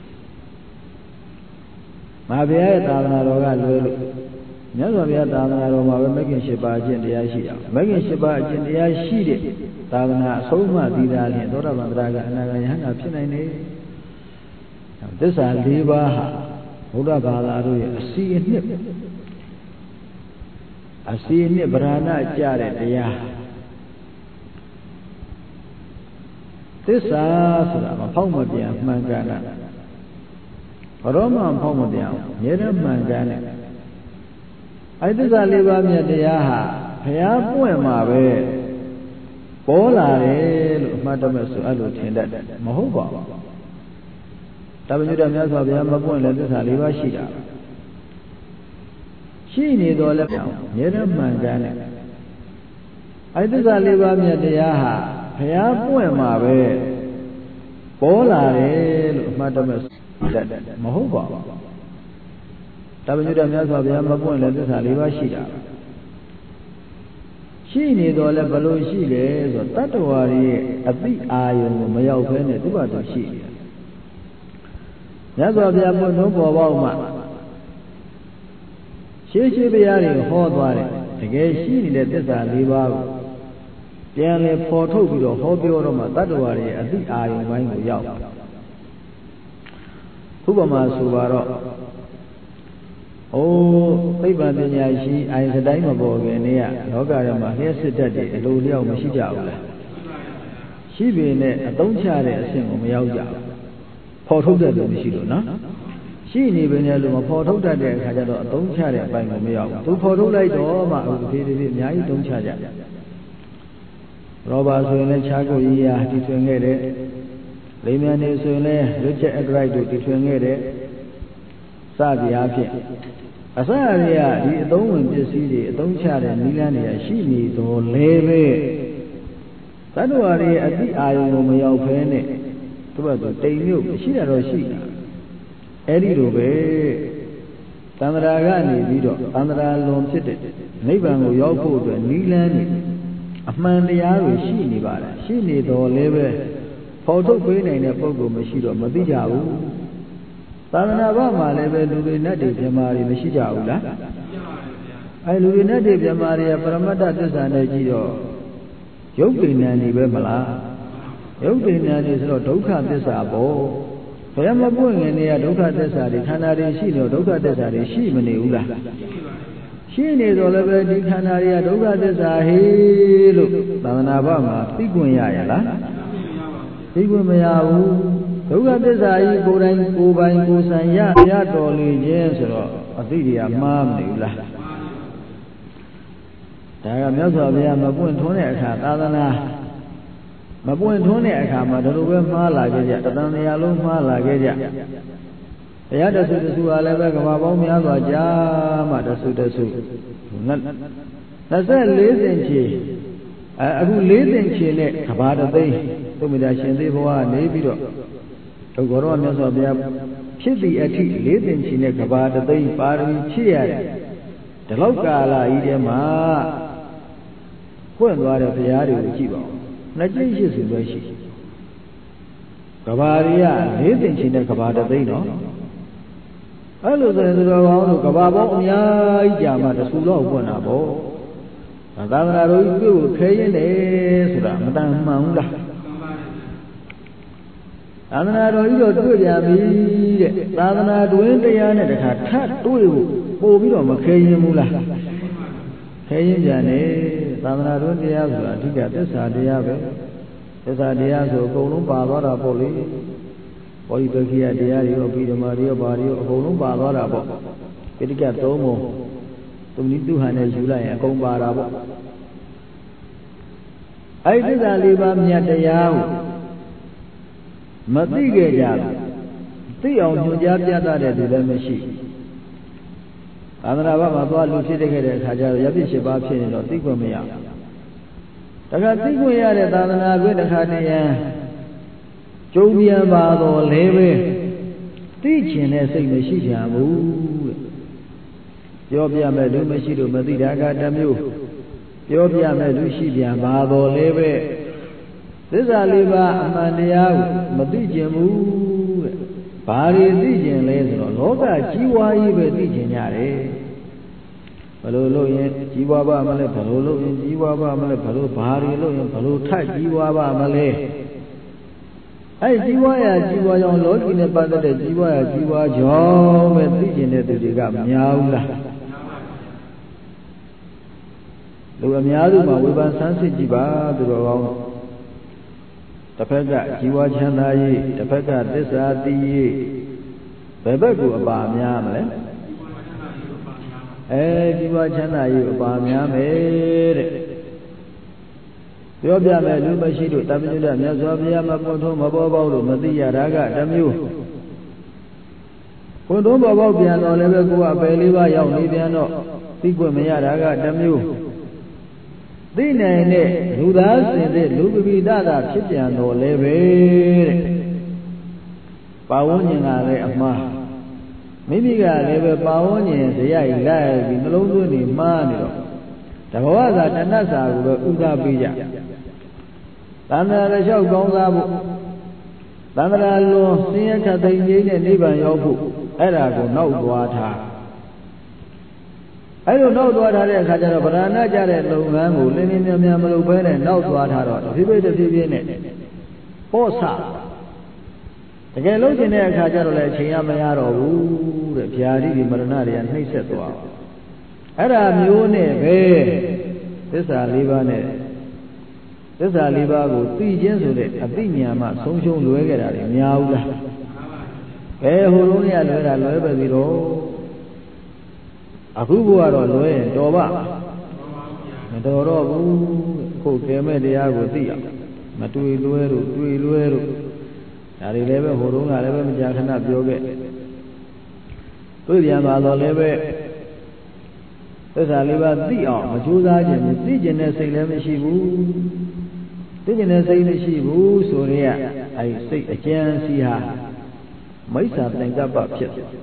မဟာဘုရားရဲ့သာသနာတော်ကလွယ်လို့မြတ်စွာဘုရားသာသနာတော်မှာပဲမဂ္ဂင်၈ပါးအကျင့်တရားရှိတာမဂ္ဂင်၈ပါးအကျင့်တရားရှိတဲ့သာသနာအဆုံးအမသီးသားလျင်သောတာပန်တရာကအနာဂတ်ယဟန္တာဖြစ်နိုင်တယ်သစ္စာ၄ပါးဟာဘုရားဘာသာတို့ရဲ့အစီအနှစ်အစီအနှစ်ဗราဏကြတဲ့တရားသစ္စာဆိုတာမဖောက်မပြန်မှန်ကန်တာဘရောမှဖောက်မပြန်အမြဲတမ်းမှန်ကန်တယ်အဲဒီသစ္စာလေးပါးမြတ်တရားဟာဘုရားပွင့်မှာပဲပေါ်လာတယ်လို့အမှတ်တမဲ့ဆိုအဲ့လိုထင်တတ်တယ်မဟုတ်ပါဘူးတပည့်ညုတမြတ်စွာဘုရားမပွင့်လည်းသစ္စာလေးပါးရှိတာရှိနေတော်လည်းပြောင်းအမြဲတမ်းမှန်ကန်တယ်အဲဒီသစ္စာလေးပါးမြတ်တရားဟာဘုရားပွင့်မှာပဲပေါ်လာတယ်လို့အမှတ်တမဲ့တတ်တယ်မဟုတ်ပါဘူးတပည့်ညုတမြတ်စွာဘုရားမပွင့်လည်းသစ္စာလေးပါးရှိတာရှိနေတော်လည်းဘလို့ရှိလဲဆိုတတ္တဝါရဲ့အသိအာယုံကိုမရောက်ဘဲနဲ့သူ့ဘာသူရှိတယ်မြတ်စွာဘုရားဘုန်းတော်ပေါ်ပေါက်မှာရှေးရှေးဘုရားတွေဟောသွားတယ်တကယ်ရှိနေတဲ့သစ္စာလေးပါးကိုပြန်လေဖော်ထုတ်ပြီးတော့ဟောပြောတော့မှတတ္တဝါတွေရဲ့အသိအာယုံပိုင်းကိုရောက်ဥပမာဆိုပါတော့အိုးသိပ္ပံပညာရှိအိုင်စတိုင်းမပေါ်ခင်နေကလောကထဲမှာလျှက်စစ်တတ်တဲ့အလိုလျောက်မရှိကြဘူးလားရှိပေနဲ့အသုံးချတဲ့အဆင့်ကိုမရောက်ကြဘူးဖော်ထုတ်တဲ့လူမရှိလို့နော်ရှိနေပေနဲ့လူမဖော်ထုတ်တတ်တဲ့အခါကျတော့အသုံးချတဲ့အပိုင်းကိုမရောက်ဘူးသူဖော်ထုတ်လိုက်တော့မှအခုဖြည်းဖြည်းအများကြီးသုံးချကြရောဘာဆိုရင်လည်းခြားကိုကြီးရာတည်ထွင်ခဲ့တယ်လိမ်မြန်နေဆိုရင်လည်း Richard Arkwright တို့တည်ထွင်ခဲ့တယ်စသည်အားဖြင့်အစအရာဒီအသုံးဝင်ပစ္စည်းတွေအသုံးချတဲ့နည်းလမ်းတွေရှိနေတော့လဲပဲသတ္တဝါတွေအတိအာယုံကိုမရောက်ဖဲနဲ့သူ့ဘက်သူတိမ်မြုပ်ရှိတာတော့ရှိတာအဲ့ဒီလိုပဲသန္တရာကနေပြီးတော့သန္တရာလွန်ဖြစ်တဲ့နိဗ္ဗာန်ကိုရောက်ဖို့အတွက်နည်းလမ်းတွေအမှန်တရားတွေရှိနေပါတယ်ရှိနေတော့လဲပဲဖော်ထုတ်ပေးနိုင်တဲ့ပုဂ္ဂိုလ်မရှိတော့မသိကြဘူးသာသနာ့ဘမှာလည်းပဲလူတွေနဲ့တည်းပြမာတွေမရှိကြဘူးလားအဲလူတွေနဲ့တည်းပြမာတွေကပရမတ္တသစ္စာနဲ့ကြည့်တော့ယုတ်တိဏ္ဍာန်တွေပဲမလားယုတ်တိဏ္ဍာန်တွေဆိုတော့ဒုက္ခသစ္စာပေါ့ဘယ်မှာပွင့်ငင်နေရဒုက္ခသစ္စာတွေခန္ဓာတွေရှိတော့ဒုက္ခသစ္စာတွေရှိမနေဘူးလားရှိနေတော့လည်းပဲဒီခန္ဓာတွေကဒုက္ခသစ္စာဟေးလို့သာသနာ့ဘမှာသိခွင့်ရရလားသိခွင့်မရဘူးဒုက္ခသစ္စာကြီးကိုယ်တိုင်ကိုယ်ပိုင်ကိုယ်ဆံရရတော်လေခြင်းဆိုတော့အသိတွေကမှားမနေဘူးလားဒါကမြတ်စွာဘုရားမပွင့်ထွန်းတဲ့အခါသာသနာမပွင့်ထွန်းတဲ့အခါမှာဒီလိုပဲမှားလာကြကြတသံတရားလုံးမှားလာခဲ့ကြဘုရားတဆူတဆူအားလည်းပဲကဘာပေါင်းများစွာကြာမှတဆူတဆူနှစ်ဆက်လေးစင်ချီအဲအခုလေးစင်ချီနဲ့ကဘာတသိန်းသုမိတာရှင်သေးဘဝနေပြီးတော့ဒုက္ခရောမြတ်စွာဘုရားဖြစ်သည့်အထိလေးစင်ချီနဲ့ကဘာတသိန်းပါရမီဖြည့်ရတယ်ဒီလောက်ကာလကြီးထဲမှာပွင့်သွားတဲ့ဘုရားတွေကိုကြည့်ပါဦးနှစ်ကျင့်ရှိစုပဲရှိကဘာတွေကလေးစင်ချီနဲ့ကဘာတသိန်းတော့အဲ့လိုဆိုရင်သူတော်ကောင်းတို့ကဘာပေါင်းအများကြီးကြာမှတဆူတော့ပွင့်တာပေါ့သာသနာတော်ကြီးပြုတ်ခဲရင်တယ်ဆိုတာမတန်မှန်ဘူးလားသာသနာတော်ကြီးတော့တွေ့ကြပြီတဲ့သာသနာတွင်တရားနဲ့တခါထပ်တွေ့ဖို့ပို့ပြီးတော့မခဲရင်ဘူးလားခဲရင်ပြန်တယ်သာသနာတွင်တရားဆိုတာအဓိကသစ္စာတရားပဲသစ္စာတရားဆိုအကုန်လုံးပါသွားတာပေါ့လေဘောဓိပက္ခိယတရားတွေရောပြီးဓမ္မတွေရောဘာတွေရောအကုန်လုံးပါသွားတာပေါ့ပိဋကတ်သုံးပုံသူနည်းသူဟန်နဲ့ယူလိုက်ရင်အကုန်ပါတာပေါ့အဲ့ဒီသစ္စာလေးပါးမြတ်တရားကိုမသိခဲ့ကြဘူးသိအောင်ညွှန်ကြားပြသတဲ့သူလည်းမရှိသာသနာ့ဘက်မှာသွားလူဖြစ်တဲ့ခဲ့တဲ့အခါကျတော့ရပြည့်ရှိပါဖြစ်နေတော့သိခွင့်မရတခါသိခွင့်ရတဲ့သာသနာ့ဘက်တစ်ခါတည်းရန်ကျုံပြန်ပါတော့လဲပဲသိချင်တဲ့စိတ်မရှိကြဘူးတဲ့ပြောပြမဲ့လူမရှိလို့မသိတာကတစ်မျိုးပြောပြမဲ့လူရှိပြန်ပါတော့လဲပဲသစ္စာလေးပါးအမှန်တရားကိုမသိကျင်ဘူးတဲ့ဘာတွေသိကျင်လဲဆိုတော့လောကကြီးဝါးကြီးပဲသိကျင်ကြတယ်ဘယ်လိုလုပ်ရင်ကြီးဝါးပါမလဲဘယ်လိုလုပ်ရင်ကြီးဝါးပါမလဲဘယ်လိုဘာတွေလုပ်ရင်ဘယ်လိုထပ်ကြီးဝါးပါမလဲအဲ့ကြီးဝါးရကြီးဝါးကြောင့်လောကီနဲ့ပတ်သက်တဲ့ကြီးဝါးရကြီးဝါးကြောင့်ပဲသိကျင်တဲ့သူတွေကမများဘူးလားလူအများစုမှာဝေဖန်ဆန်းစစ်ကြည့်ပါသူတော်ကောင်းတစ်ဖက်ကជីវချမ်းသာရေးတစ်ဖက်ကသစ္စာသိရေးဘယ်ဘက်ကိုအပါများမလဲအဲជីវချမ်းသာရေးအပါများမယ်တဲ့ပြောပြမယ်လူမရှိလို့တပည့်တော်မြတ်စွာဘုရားမပွင့်ထုံးမပေါ်ပေါက်လို့မသိရတာကတစ်မျိုးပွင့်ထုံးပေါ်ပေါက်ပြန်တော့လည်းပဲကိုယ်ကပယ်လေးပါးရောက်နေပြန်တော့သိခွင့်မရတာကတစ်မျိုးသိနိုင်တဲ့လူသားစင်တဲ့လူပိပိဒတာဖြစ်ပြန်တော်လဲပဲတဲ့ပါဝန်းကျင်ကလည်းအမှားမိမိကလည်းပဲပါဝန်းကျင်ဇယိုက်လိုက်ပြီးနှလုံးသွင်းနေမှားနေတော့တဘဝသာတဏှတ်စာကိုပဲဥစားပေးကြသန္တာရလျှောက်ကောင်းစားဖို့သန္တာရလွန်ဆင်းရဲခတ်သိမ်းခြင်းနဲ့နိဗ္ဗာန်ရောက်ဖို့အဲ့ဒါကိုနောက်သွားထားအဲ့လိုနောက်သွားထားတဲ့အခါကျတော့ဗราဏကြတဲ့လုပ်ငန်းကိုလင်းလင်းမြန်မြန်မလုပ်ဘဲနဲ့နောက်သွားထားတော့တဖြည်းဖြည်းတဖြည်းဖြည်းနဲ့ပေါ့ဆတကယ်လို့ကျင်တဲ့အခါကျတော့လည်းအချိန်ရမရတော့ဘူးတဲ့ဗျာတိဒီမရဏတွေကနှိမ့်ဆက်သွားအဲ့ဒါမျိုးနဲ့ပဲသစ္စာလေးပါးနဲ့သစ္စာလေးပါးကိုသိခြင်းဆိုတဲ့အသိဉာဏ်မှဆုံးရှုံးလွဲခဲ့တာတွေများဘူးလားဘယ်ဟိုလုံးရလွဲတာလွဲပဲပြီးတော့အခုဘုရားတော့လွဲရင်တော်ပါမတော်တော့ဘူးခုကဲမဲ့တရားကိုသိအောင်မတွေ့လွဲလို့တွေ့လွဲလို့ဒါတွေလည်းပဲဟိုတုန်းကလည်းပဲမကြာခဏပြောခဲ့တွေ့ပြန်ပါတော့လည်းပဲသစ္စာလေးပါးသိအောင်မကြိုးစားခြင်းသိခြင်းနဲ့စိတ်လည်းမရှိဘူးသိခြင်းနဲ့စိတ်မရှိဘူးဆိုရဲအဲဒီစိတ်အကျဉ်းစီဟာမိစ္ဆာသင်္ကပ္ပဖြစ်တယ်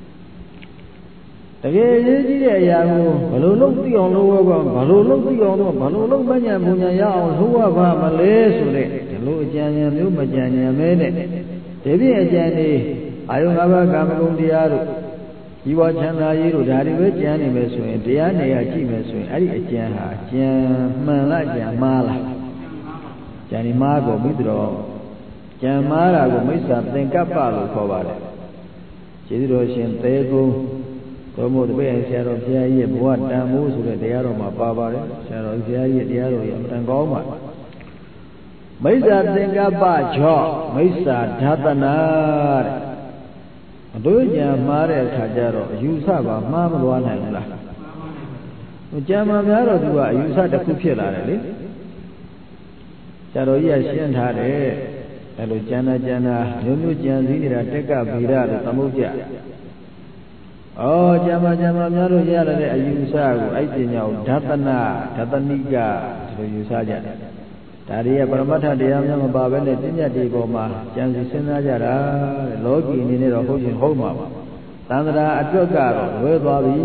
တကယ်ရေးကြီးတဲ့အရာကိုဘယ်လိုလုပ်သိအောင်လုပ်ရပါဘယ်လိုလုပ်သိအောင်တော့ဘယ်လိုလုပ်မညာပူညာရအောင်လုပ်ရပါမလဲဆိုတဲ့ဒီလိုအကြံဉာဏ်မျိုးမကြံဉာဏ်မဲနဲ့ဒီပြည့်အကြံလေးအာယုငါးပါးကာမဂုဏ်တရားတို့ជីវချမ်းသာရေးတို့ဒါတွေပဲကြံနေမယ်ဆိုရင်တရားနေရကြည့်မယ်ဆိုရင်အဲ့ဒီအကြံဟာကြံမှန်လားကြံမှားလားကြံဒီမှားကိုပြီးတော့ကြံမှားတာကိုမိစ္ဆာသင်္ကပ္ပလို့ခေါ်ပါတယ်ကျေးဇူးတော်ရှင်သေကုံသောမို့တပည့်ဆရာတော်ဘုရားကြီးရဲ့ဘဝတန်ဖိုးဆိုတဲ့တရားတော်မှာပါပါတယ်ဆရာတော်ဘုရားကြီးရဲ့တရားတော်ကြီးအမှန်ကောင်းပါမိစ္ဆာသင်္ကပ္ပကြောင့်မိစ္ဆာဓာတနာတဲ့အတို့ကြံမှားတဲ့အခါကျတော့အယူဆပါမှားမသွားနိုင်ဘူးလားကြံမှာများတော့သူကအယူဆတစ်ခုဖြစ်လာတယ်လေဆရာတော်ကြီးကရှင်းထားတယ်အဲလိုကျန်တာကျန်တာမျိုးမျိုးကြံစည်နေတာတက်ကဗေဒလို့သမုတ်ကြဩကြံမှာကြံမှာများလို့ရရတဲ့အယူဆကိုအဲ့ပညာကိုဓာတနာဓာတနိကဒီလိုယူဆကြတယ်ဒါတွေကပရမတ္ထတရားများမပါဘဲနဲ့ပညာတွေပေါ်မှာကြံစီစဉ်းစားကြတာတဲ့လောကီအနေနဲ့တော့ဟုတ်ရှင်ဟုတ်မှာပါသန္တရာအတွက်ကတော့လွဲသွားပြီ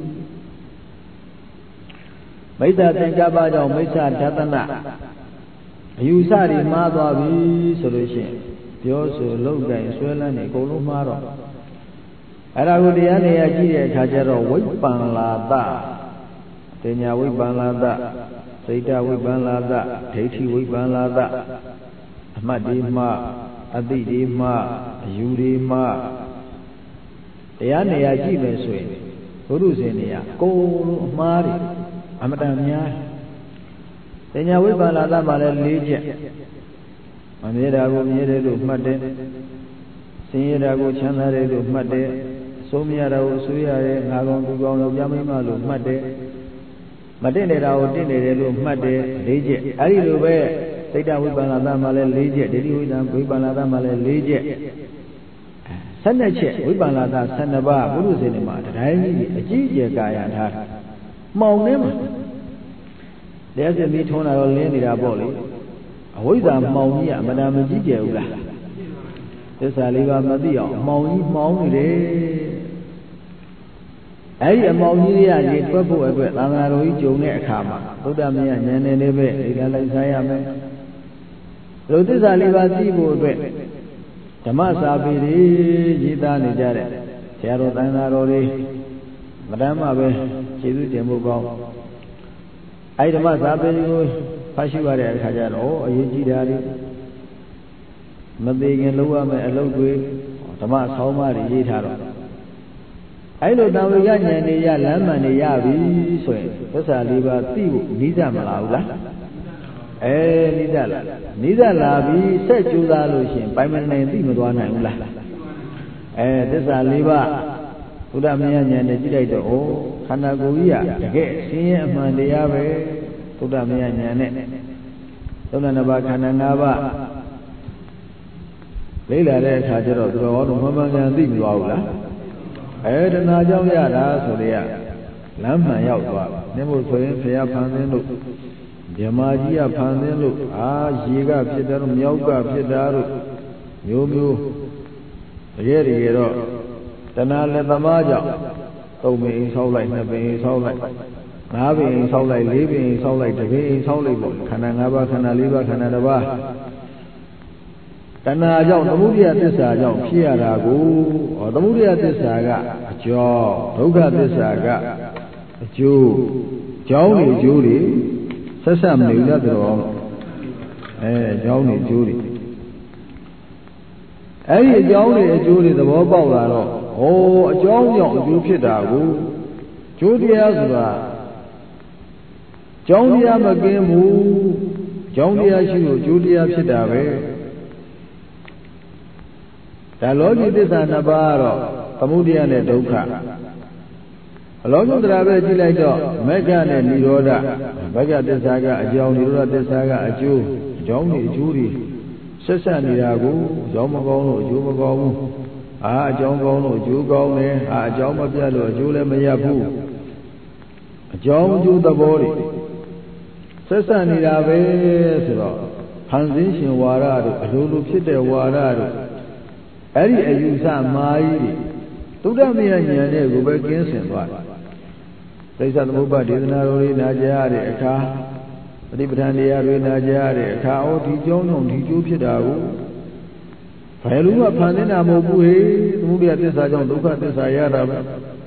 မိစ္ဆာသင်္ကပ္ပကြောင့်မိစ္ဆာဓာတနာအယူဆတွေမှားသွားပြီဆိုလို့ရှိရင်ပြောဆိုလုပ်ကြင်ဆွဲလန်းနေအကုန်လုံးမှားတော့အဲ့ဒါကိုတရားနေရာကြည့်တဲ့အခါကျတော့ဝိပ္ပန္လာတပညာဝိပ္ပန္လာတစိတ်တဝိပ္ပန္လာတဒိဋ္ဌိဝိပ္ပန္လာတအမှတ်ဒီမှအသိဒီမှအယူဒီမှတရားနေရာကြည့်မယ်ဆိုရင်ဘုရုဇဉ်နေရာကိုယ်လိုအမှားတွေအမတန်များပညာဝိပ္ပန္လာတမှာလည်း၄ချက်မမြဲတာကိုမြဲတယ်လို့မှတ်တယ်ဆင်းရဲတာကိုချမ်းသာတယ်လို့မှတ်တယ်အဆိုးမရတာကိုဆိုးရတယ်ငါကောင်သူကောင်တော့ပြမိမလို့မှတ်တယ်မတင့်နေတာကိုတင့်နေတယ်လို့မှတ်တယ်၄ချက်အဲ့ဒီလိုပဲစိတ်တဝိပ္ပန္လာတမှာလည်း၄ချက်ဒိဋ္ဌိဝိပ္ပန္ဝိပ္ပန္လာတမှာလည်း၄ချက်ဆယ်နှစ်ချက်ဝိပ္ပန္လာတဆယ်နှစ်ပါးဘုရုဇဉ်တွေမှာတိုင်းကြီးအကြီးအကျယ်ကာယထားတာမှောင်နေမှာတရားစစ်ပြီးထုံးတာတော့လင်းနေတာပေါ့လေအဝိဇ္ဇာမှောင်ကြီးကအမတန်မကြီးကျယ်ဘူးလားသစ္စာလေးပါးမသိအောင်မှောင်ကြီးမှောင်နေတယ်အဲ့ဒီအမှောင်ကြီးရရေတွက်ဖို့အတွက်သံဃာတော်ကြီးဂျုံတဲ့အခါမှာသုဒ္ဓမယဉာဏ်နဲ့လည်းပဲဒီကလိုက်စားရမယ်လူသစ္စာလေးပါးသိဖို့အတွက်ဓမ္မစာပေတွေရေးသားနေကြတဲ့ဆရာတော်သံဃာတော်တွေမတမ်းမှပဲကျေးဇူးတင်ဖို့ကောင်းအဲ့ဒီဓမ္မစာပေကိုဖတ်ရှုရတဲ့အခါကျတော့အရေးကြီးတာတွေမသေးခင်လုပ်ရမယ့်အလုပ်တွေဓမ္မဆောင်းပါးတွေရေးထားတော့အဲ့လိုတာဝိကဉာဏ်တွေရလမ်းမှန်တွေရပြီဆိုရင်သစ္စာလေးပါးသိဖို့နိစ္စမလားဘူးလားအဲနိစ္စလားနိစ္စလာပြီးဆက်ကြိုးစားလို့ရှိရင်ပိုင်မနိုင်သိမသွားနိုင်ဘူးလားအဲသစ္စာလေးပါးဘုရားမြတ်ဉာဏ်နဲ့ကြည့်လိုက်တော့ဩခန္ဓာကိုယ်ကြီးကတကယ်ဆင်းရဲအမှန်တရားပဲဘုရားမြတ်ဉာဏ်နဲ့သုံးနှစ်ပါးခန္ဓာ၅ပါးလေ့လာတဲ့အခါကျတော့သူတော်ဟောတော့မှန်မှန်ကန်သိမသွားဘူးလားအဲတဏှာကြောင့်ရတာဆိုတဲ့ကလမ်းမှန်ရောက်သွားတယ်။နင်းဖို့ဆိုရင်ဖျားဖန်သင်းလို့ဓမ္မကြီးကဖန်သင်းလို့အာရေကဖြစ်တယ်လို့မြောက်ကဖြစ်တာလို့မျိုးမျိုးတကယ်တကယ်တော့တဏှာလက်သမားကြောင့်သုံးပင်အိမ်ဆောက်လိုက်နှစ်ပင်အိမ်ဆောက်လိုက်ငါးပင်အိမ်ဆောက်လိုက်လေးပင်အိမ်ဆောက်လိုက်တစ်ပင်အိမ်ဆောက်လိုက်ပေါ့ခန္ဓာ၅ပါးခန္ဓာ၄ပါးခန္ဓာတစ်ပါးတဏှာကြောင့်သမုဒိယသစ္စာကြောင့်ဖြစ်ရတာကိုဟောသမုဒိယသစ္စာကအကျော်ဒုက္ခသစ္စာကအကျိုးကြောင်းနေအကျိုးတွေဆက်ဆက်မနေဘူးလားတော်အဲကြောင်းနေအကျိုးတွေအဲ့ဒီအကြောင်းတွေအကျိုးတွေသဘောပေါက်လာတော့ဟောအကြောင်းကြောင့်အကျိုးဖြစ်တာကိုကျိုးတရားဆိုတာကြောင်းတရားမကင်းဘူးကြောင်းတရားရှိလို့ကျိုးတရားဖြစ်တာပဲဒါလောကီသစ္စာနှစ်ပါးတော့သမုဒယနဲ့ဒုက္ခအလောကုတ္တရာပဲကြည့်လိုက်တော့မေဃနဲ့និရောဓမေဃသစ္စာကအကြောင်းនិရောဓသစ္စာကအကျိုးအကြောင်းနဲ့အကျိုးတွေဆက်ဆက်နေတာကိုအကြောင်းမကောင်းလို့အကျိုးမကောင်းဘူးအာအကြောင်းကောင်းလို့အကျိုးကောင်းတယ်အာအကြောင်းမပြတ်လို့အကျိုးလည်းမရဘူးအကြောင်းအကျိုးသဘောတွေဆက်ဆက်နေတာပဲဆိုတော့ဖန်ဆင်းရှင်ဝါရတို့အလိုလိုဖြစ်တဲ့ဝါရတို့အဲ့ဒီအယူဆမာကြီးတွေသုဒ္ဓမယဉာဏ်နဲ့ကိုပဲကင်းစင်သွားတယ်။သိက္ခာသမုပ္ပါဒေသနာတော်တွေနာကြရတဲ့အခါပฏิပဋ္ဌာန်တရားတွေနာကြရတဲ့အခါအော်ဒီကြောင်းတော့ဒီကျိုးဖြစ်တာကိုဘယ်လိုမှဖန်နေတာမဟုတ်ဘူးဟေ့သမုဒယသစ္စာကြောင့်ဒုက္ခသစ္စာရတာပဲ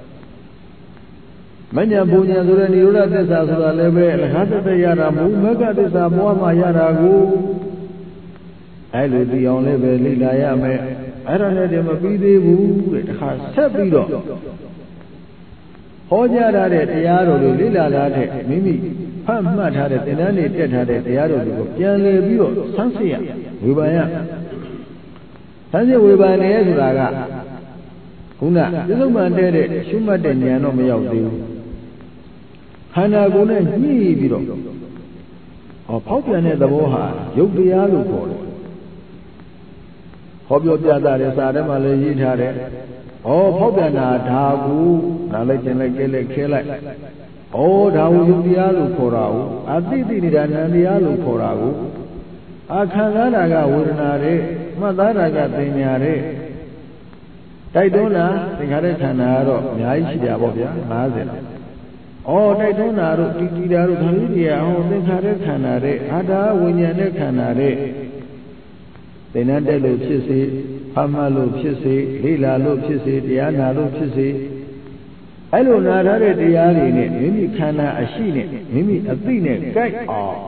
မဉ္ဇဉ်ပူဉ္ဇဉ်ဆိုတဲ့និရောဓသစ္စာဆိုတာလည်းပဲအလကားသက်သက်ရတာမဟုတ်မဂ္ဂသစ္စာဘဝမှာရတာကိုအဲ့လိုသိအောင်လည်းပဲလေ့လာရမယ်အဲ့ဒါနဲ့တည်းမပြီးသေးဘူးတဲ့တခါဆက်ပြီးတော့ဟောကြားထားတဲ့တရားတော်တွေလေ့လာထားတဲ့မိမိဖတ်မှတ်ထားတဲ့သင်္นานတွေတက်ထားတဲ့တရားတော်တွေကိုပြန်လည်ပြီးတော့ဆန်းစစ်ရဝေဘာယဆန်းစစ်ဝေဘာနေဆိုတာကခုနပြစ္ဆုတ်မှန်တဲ့ရှုမှတ်တဲ့ဉာဏ်တော့မရောက်သေးဘူးခန္ဓာကိုယ်နဲ့ညှိပြီးတော့ဟောဖောက်ပြန်တဲ့သဘောဟာယုတ်တရားလို့ခေါ်တယ်ဟောပြောပြတာတဲ့စာထဲမှာလည်းရေးထားတယ်။ဩဖောက်ပြန်တာဒါကူဒါလိုက်ကျင်လိုက်ကဲလိုက်ခဲလိုက်။ဩဒါဝုယုတ်တရားလို့ခေါ်တာကိုအသိသိနေတာဉာဏ်တရားလို့ခေါ်တာကိုအခန္ဓာတာကဝေဒနာတွေမှတ်သားတာကသင်ညာတွေတိုက်တွန်းတာသင်္ခါရခန္ဓာကတော့အများကြီးရှိကြပါဗျာ၅၀လောက်။ဩတိုက်တွန်းတာတို့တီတီတာတို့ဒါလေးတွေကဟောသင်္ခါရခန္ဓာတွေအာတာဝိညာဉ်နဲ့ခန္ဓာတွေသသင်္นานတက်လို့ဖြစ်စေဖတ်မှတ်လို့ဖြစ်စေလေ့လာလို့ဖြစ်စေတရားနာလို့ဖြစ်စေအဲ့လိုနာထားတဲ့တရားတွေနဲ့မိမိခန္ဓာအရှိနဲ့မိမိအသိနဲ့ကိုက်အောင်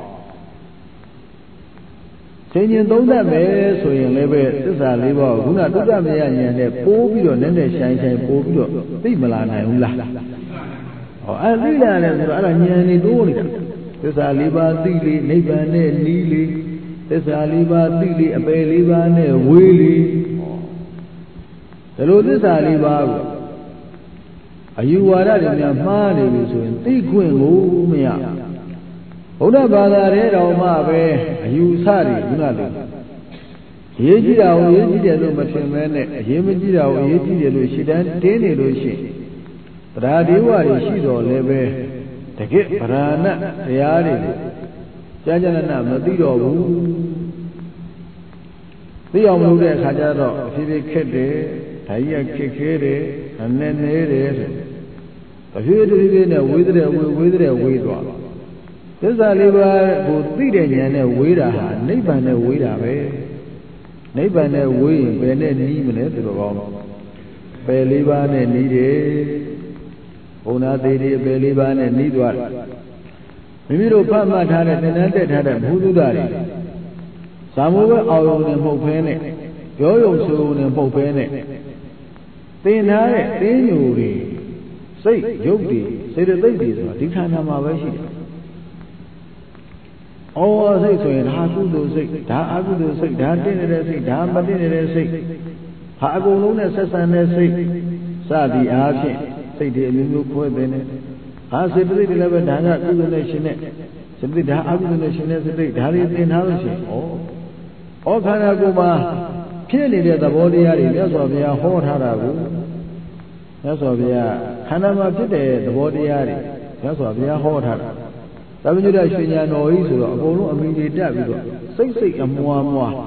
သင်ញင်သုံးသပ်မယ်ဆိုရင်လည်းပဲသစ္စာလေးပါးခုနတုဒ္ဓမယဉာဏ်နဲ့ပိုးပြီးတော့နည်းနည်းဆိုင်ဆိုင်ပိုးပြီးတော့သိမလာနိုင်ဘူးလားဟောအဲ့သိလာတယ်ဆိုတော့အဲ့ဒါဉာဏ်နေတိုးနေတာသစ္စာလေးပါးသိလေနိဗ္ဗာန်နဲ့နီးလေသစ္စာလေးပါးသိလေအပယ်လေးပါးနဲ့ဝေးလေဒါလိုသစ္စာလေးပါးကိုအယူဝါဒတွေများမှားနေပြီဆိုရင်သိခွင့်ကိုမရဘုရားဘာသာရဲတော်မှပဲအယူဆတွေခုနလိုရေးကြည့်တာကိုရေးကြည့်တယ်လို့မထင်မဲနဲ့အရေးမကြည့်တာကိုရေးကြည့်တယ်လို့ရှင်းတန်းတင်းနေလို့ရှိရင်တရားဒေဝတွေရှိတော်လည်းပဲတကယ်ဗราဏတရားတွေကြာကြာနာနာမသိတော့ဘူးသိအောင်မလုပ်တဲ့အခါကျတော့အဖြစ်ဖြစ်ခက်တယ်ဓာကြီးကခက်ခဲတယ်အနေနေတယ်ဆိုအဖြစ်တည်းတည်းနဲ့ဝေးတဲ့ဝေးဝေးတဲ့ဝေးသွားသစ္စာလေးပါးကိုသိတဲ့ဉာဏ်နဲ့ဝေးတာဟာနိဗ္ဗာန်နဲ့ဝေးတာပဲနိဗ္ဗာန်နဲ့ဝေးရင်ဘယ်နဲ့နီးမလဲဆိုတော့ကောင်းပယ်လေးပါးနဲ့နီးတယ်ဘုံနာသေးသေးပယ်လေးပါးနဲ့နီးသွားတယ်မိမိတို့ဖတ်မှတ်ထားတဲ့သင်္นานတက်ထားတဲ့ဘုသူဒ္ဓတွေဇာမိုးပဲအောင်ရုံနဲ့မဟုတ်ဘဲနဲ့ပြောရုံဆိုရုံနဲ့မဟုတ်ဘဲနဲ့သင်ထားတဲ့သင်ညိုတွေစိတ်ရုပ်တွေစေတသိက်တွေဆိုတာဒီခန္ဓာမှာပဲရှိတယ်ဩစိတ်ဆိုရင်ဒါကုသိုလ်စိတ်ဒါအကုသိုလ်စိတ်ဒါတင့်နေတဲ့စိတ်ဒါမတင့်နေတဲ့စိတ်ဟာအကုန်လုံးနဲ့ဆက်ဆံတဲ့စိတ်စသည်အားဖြင့်စိတ်တွေအမျိုးမျိုးခွဲပင်နေဟာစေတသိက်တွေလည်းပဲဒါကကုသိုလ်နဲ့ရှင်တဲ့စေတသိက်ဒါအကုသိုလ်နဲ့ရှင်တဲ့စိတ်ဒါတွေသင်ထားလို့ရှိရင်ဩဩခန္ဓာကိုယ်မှာဖြစ်နေတဲ့သဘောတရားတွေမြတ်စွာဘုရားဟောထားတာကိုမြတ်စွာဘုရားခန္ဓာမှာဖြစ်တဲ့သဘောတရားတွေမြတ်စွာဘုရားဟောထားတာသမညုတရွှေညာတော်ကြီးဆိုတော့အကုန်လုံးအမိတွေတက်ပြီးတော့စိတ်စိတ်အမွားမွား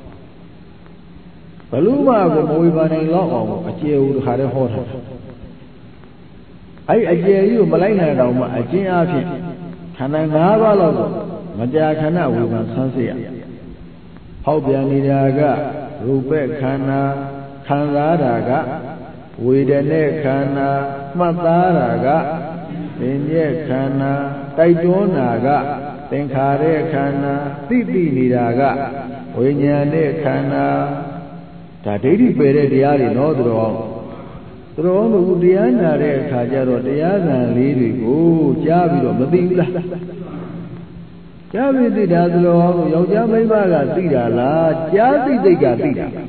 ဘလူမကိုမဝေပါနိုင်တော့အောင်အကျေဦးတစ်ခါတည်းဟောထားတာအဲ့အကျေကြီးကိုမလိုက်နိုင်တော့မှအကျဉ်းအားဖြင့်ခန္ဓာ၅ပါးလောက်တော့မကြာခဏဝေဘာဆန်းစစ်ရဟောက်ပြန်နေတာကရူပခန္ဓာခံစားတာကဝေဒနဲ့ခန္ဓာမှတ်သားတာကပင်ညက်ခန္ဓာတိုက်တွန်းတာကသင်္ခါရခန္ဓာသိသိနေတာကဝိညာဉ်နဲ့ခန္ဓာဒါဒိဋ္ဌိပယ်တဲ့တရားတွေနော်သူတော်သူတော်ဘုရားနာတဲ့အခါကျတော့တရားခံလေးတွေကိုကြားပြီးတော့မသိဘူးလားကြားပြီးသိတာသူတော်ဘုယောက်ျားမိန်းမကသိတာလားကြားသိသိကသိတာဟဲ့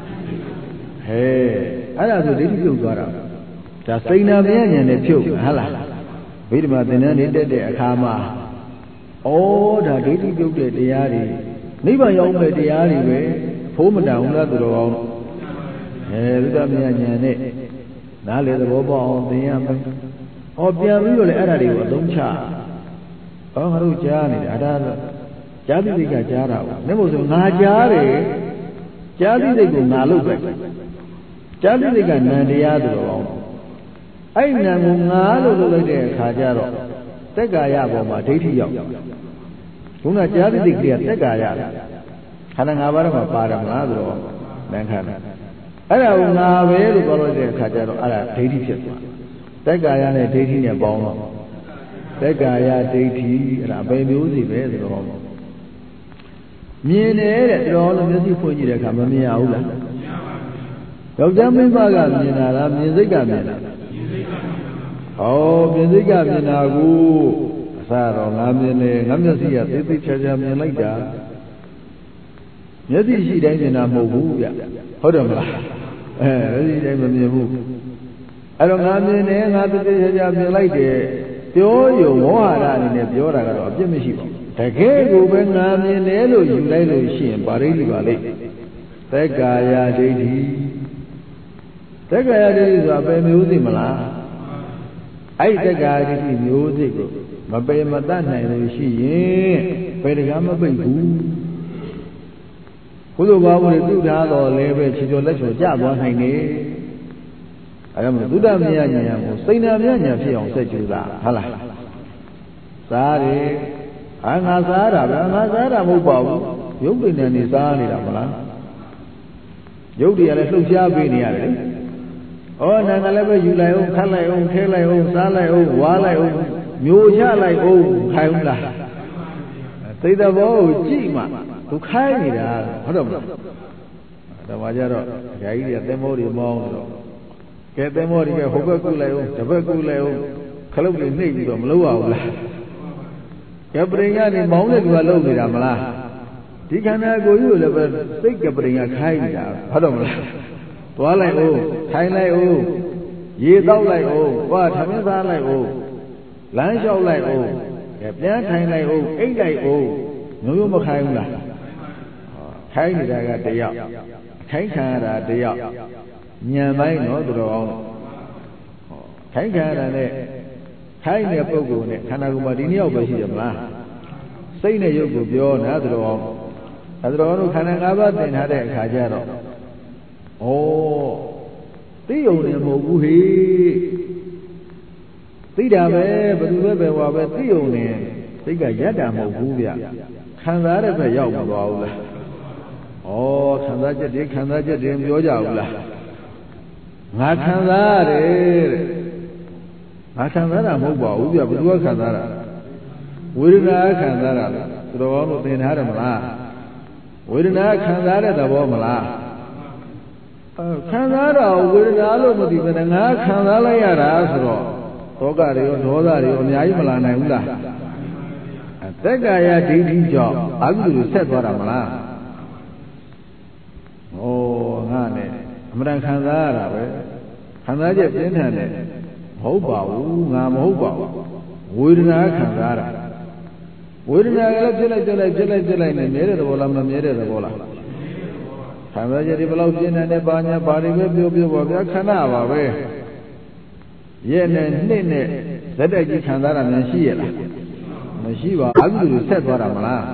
အဲ့ဒါဆိုဒိဋ္ဌိပြုတ်သွားတာဒါစိဏ္ဏမယဉာဏ်နဲ့ဖြုတ်ဟုတ်လားဗိဓမာသင်္นานနေတက်တဲ့အခါမှာဩဒါဒိဋ္ဌိပြုတ်တဲ့တရားတွေနိဗ္ဗာန်ရောက်မဲ့တရားတွေပဲဖိုးမတန်ဘူးလားသူတော်ကောင်းအဲဗိဓမာဉာဏ်နဲ့နားလေသဘောပေါက်အောင်သင်ရမယ်။ဩပြန်ပြီးတော့လေအဲ့ဒါတွေကိုအသုံးချ။ဩငါတို့ကြားနေတာအဲ့ဒါကြားသိစိတ်ကကြားတာပေါ့။မျက်မှောက်ဆိုငါကြားတယ်။ကြားသိစိတ်ကိုငါလုပ်ပဲ။ကြားသိစိတ်ကနံတရားသူတော်ကောင်းအဲ့နံကိုငါလို့လုပ်လိုက်တဲ့အခါကျတော့တက်ကာယပေါ်မှာဒိဋ္ဌိရောက်ခုနကြားသိစိတ်ကတက်ကာယခန္ဓာ၅ပါးတော့မှာပါတယ်မလားဆိုတော့နံခန္ဓာအဲ့ဒါကိုငါပဲလို့ပြောလိုက်တဲ့အခါကျတော့အဲ့ဒါဒိဋ္ဌိဖြစ်သွားတက်ကာယနဲ့ဒိဋ္ဌိနဲ့ပေါင်းတော့တက်ကာယဒိဋ္ဌိအဲ့ဒါဘယ်မျိုးစီပဲဆိုတော့မြင်တယ်တဲ့တော်လို့မျက်စိဖွင့်ကြည့်တဲ့အခါမမြင်ရဘူးလားယောက်ျားမိန်းမကမြင်တာလားမြင်စိတ်ကမြင်တာဩမြင်စိတ်ကမြင်တာကိုအစတော့ငါမြင်တယ်ငါမျက်စိကသိသိချာချာမြင်လိုက်တာမျက်စိရှိတိုင်းမြင်တာမဟုတ်ဘူးဗျဟုတ်တယ်မလားအဲမျက်စိတိုင်းမမြင်ဘူးအဲ့တော့ငါမြင်တယ်ငါသိသိချာချာမြင်လိုက်တယ်ပြောရုံဝေါဟာရအနေနဲ့ပြောတာကတော့အပြစ်မရှိပါဘူးတကယ်ကိုပဲငါမြင်တယ်လို့ယူလိုက်လို့ရှိရင်ပါရိလိပါလိမ့်သက်ကာယဒိဋ္ဌိသက်ကာယဒိဋ္ဌိဆိုတာပဲမျိုးစိမလားအဲ့သက်ကာယဒိဋ္ဌိမျိုးစိကိုမပယ်မတတ်နိုင်လို့ရှိရင်ဘယ်တရားမပိတ်ဘူးကုသိုလ်ကောင်းမှုတွေပြုထားတော့လည်းပဲခြေကျော်လက်ကျော်ကျသွားနိုင်တယ်အဲဒါမှသုဒ္ဓမြတ်ဉာဏ်ကိုစိဏ္ဏမြတ်ဉာဏ်ဖြစ်အောင်ဆက်ကြိုးစားဟုတ်လားစားတယ်အာငါစားတာဗျာငါစားတာမဟုတ်ပါဘူးရုပ်ပင်နဲ့နေစားနေတာမလားရုပ်တရားလည်းလှုပ်ရှားပေးနေရတယ်ဩနာကလည်းပဲယူလိုက်အောင်ခတ်လိုက်အောင်ထဲလိုက်အောင်စားလိုက်အောင်ဝါလိုက်အောင်မျိုးချလိုက်အောင်ခိုင်းလားသိတဲ့ဘောကိုကြည့်မှသူခိုင်းနေတာဟုတ်တော့မလားဒါမှကြတော့ဓာကြီးတွေကသင်္ဘောတွေမောင်းတော့ကဲသင်္ဘောတွေကဟိုဘက်ကူလိုက်အောင်တစ်ဘက်ကူလိုက်အောင်ခလုတ်တွေနှိပ်ပြီးတော့မလုပ်ရဘူးလားကပရိညာနေမောင်းတဲ့သူကလုပ်နေတာမလားဒီခန္ဓာကိုယ်ကြီးကိုလည်းပဲစိတ်ကပရိညာခိုင်းနေတာဟုတ်တော့မလားသွားလိုက်အောင်ထိုင်လိုက်အောင်ရေတောက်လိုက်အောင်ဘာထမင်းစားလိုက်အောင်လမ်းလျှောက်လိုက်အောင်ပြန်ထိုင်လိုက်အောင်အိတ်လိုက်အောင်မျိုးမျိုးမခိုင်းဘူးလားခိုင်းနေတာကတယောက်ခိုင်းခံရတာတယောက်ညံပိုင်းတော့တော်အောင်ခိုင်းခံရတာနဲ့ခိုင်းတဲ့ပုဂ္ဂိုလ်နဲ့ခန္ဓာကိုယ်မှာဒီနှစ်ယောက်ပဲရှိတယ်မလားစိတ်နဲ့ရုပ်ကိုပြောနေတာတော်အောင်အဲတော်အောင်ခန္ဓာ၅ပါးသင်ထားတဲ့အခါကျတော့ဩသိုံနေမဟုတ်ဘူးဟေ့သိတာပဲဘယ်သူပဲပဲဟောပဲသိုံနေစိတ်ကရက်တာမဟုတ်ဘူးဗျခံစားတဲ့ဘက်ရောက်မသွားဘူးလားဩခံစားချက်တွေခံစားချက်တွေပြောကြဘူးလားငါခံစားရတယ်တဲ့ငါခံစားတာမဟုတ်ပါဘူးဗျဘယ်သူကခံစားတာဝေဒနာခံစားတာလားသူတော်ကောင်းတို့သင်ထားတယ်မလားဝေဒနာခံစားတဲ့သဘောမလားခံစားတာဝေဒနာလို့မသိဘဲနဲ့ငါခံစားလိုက်ရတာဆိုတော့သောကတွေရောဒေါသတွေရောအများကြီးမလာနိုင်ဘူးလားသက္ကာယဒိဋ္ဌိကြောင့်အကုသိုလ်ဆက်သွားတာမလားဩငါနဲ့အမှန်တန်ခံစားရတာပဲခံစားချက်ပြင်းထန်တယ်မဟုတ်ပါဘူးငါမဟုတ်ပါဘူးဝေဒနာခံစားတာဝေဒနာကလည်းဖြစ်လိုက်ဖြစ်လိုက်ဖြစ်လိုက်ဖြစ်လိုက်နေမြဲတဲ့သဘောလားမမြဲတဲ့သဘောလားခံစားချက်ဒီဘလောက်ပြင်းထန်တဲ့ဘာညာဘာတွေပဲပြောပြောပါဗျာခဏပါပဲရဲ့နဲ့နှစ်နဲ့ဇက်တိုက်ကြီးခံစားတာများရှိရလားမရှိပါဘူးအကုသိုလ်ဆက်သွားတာမလား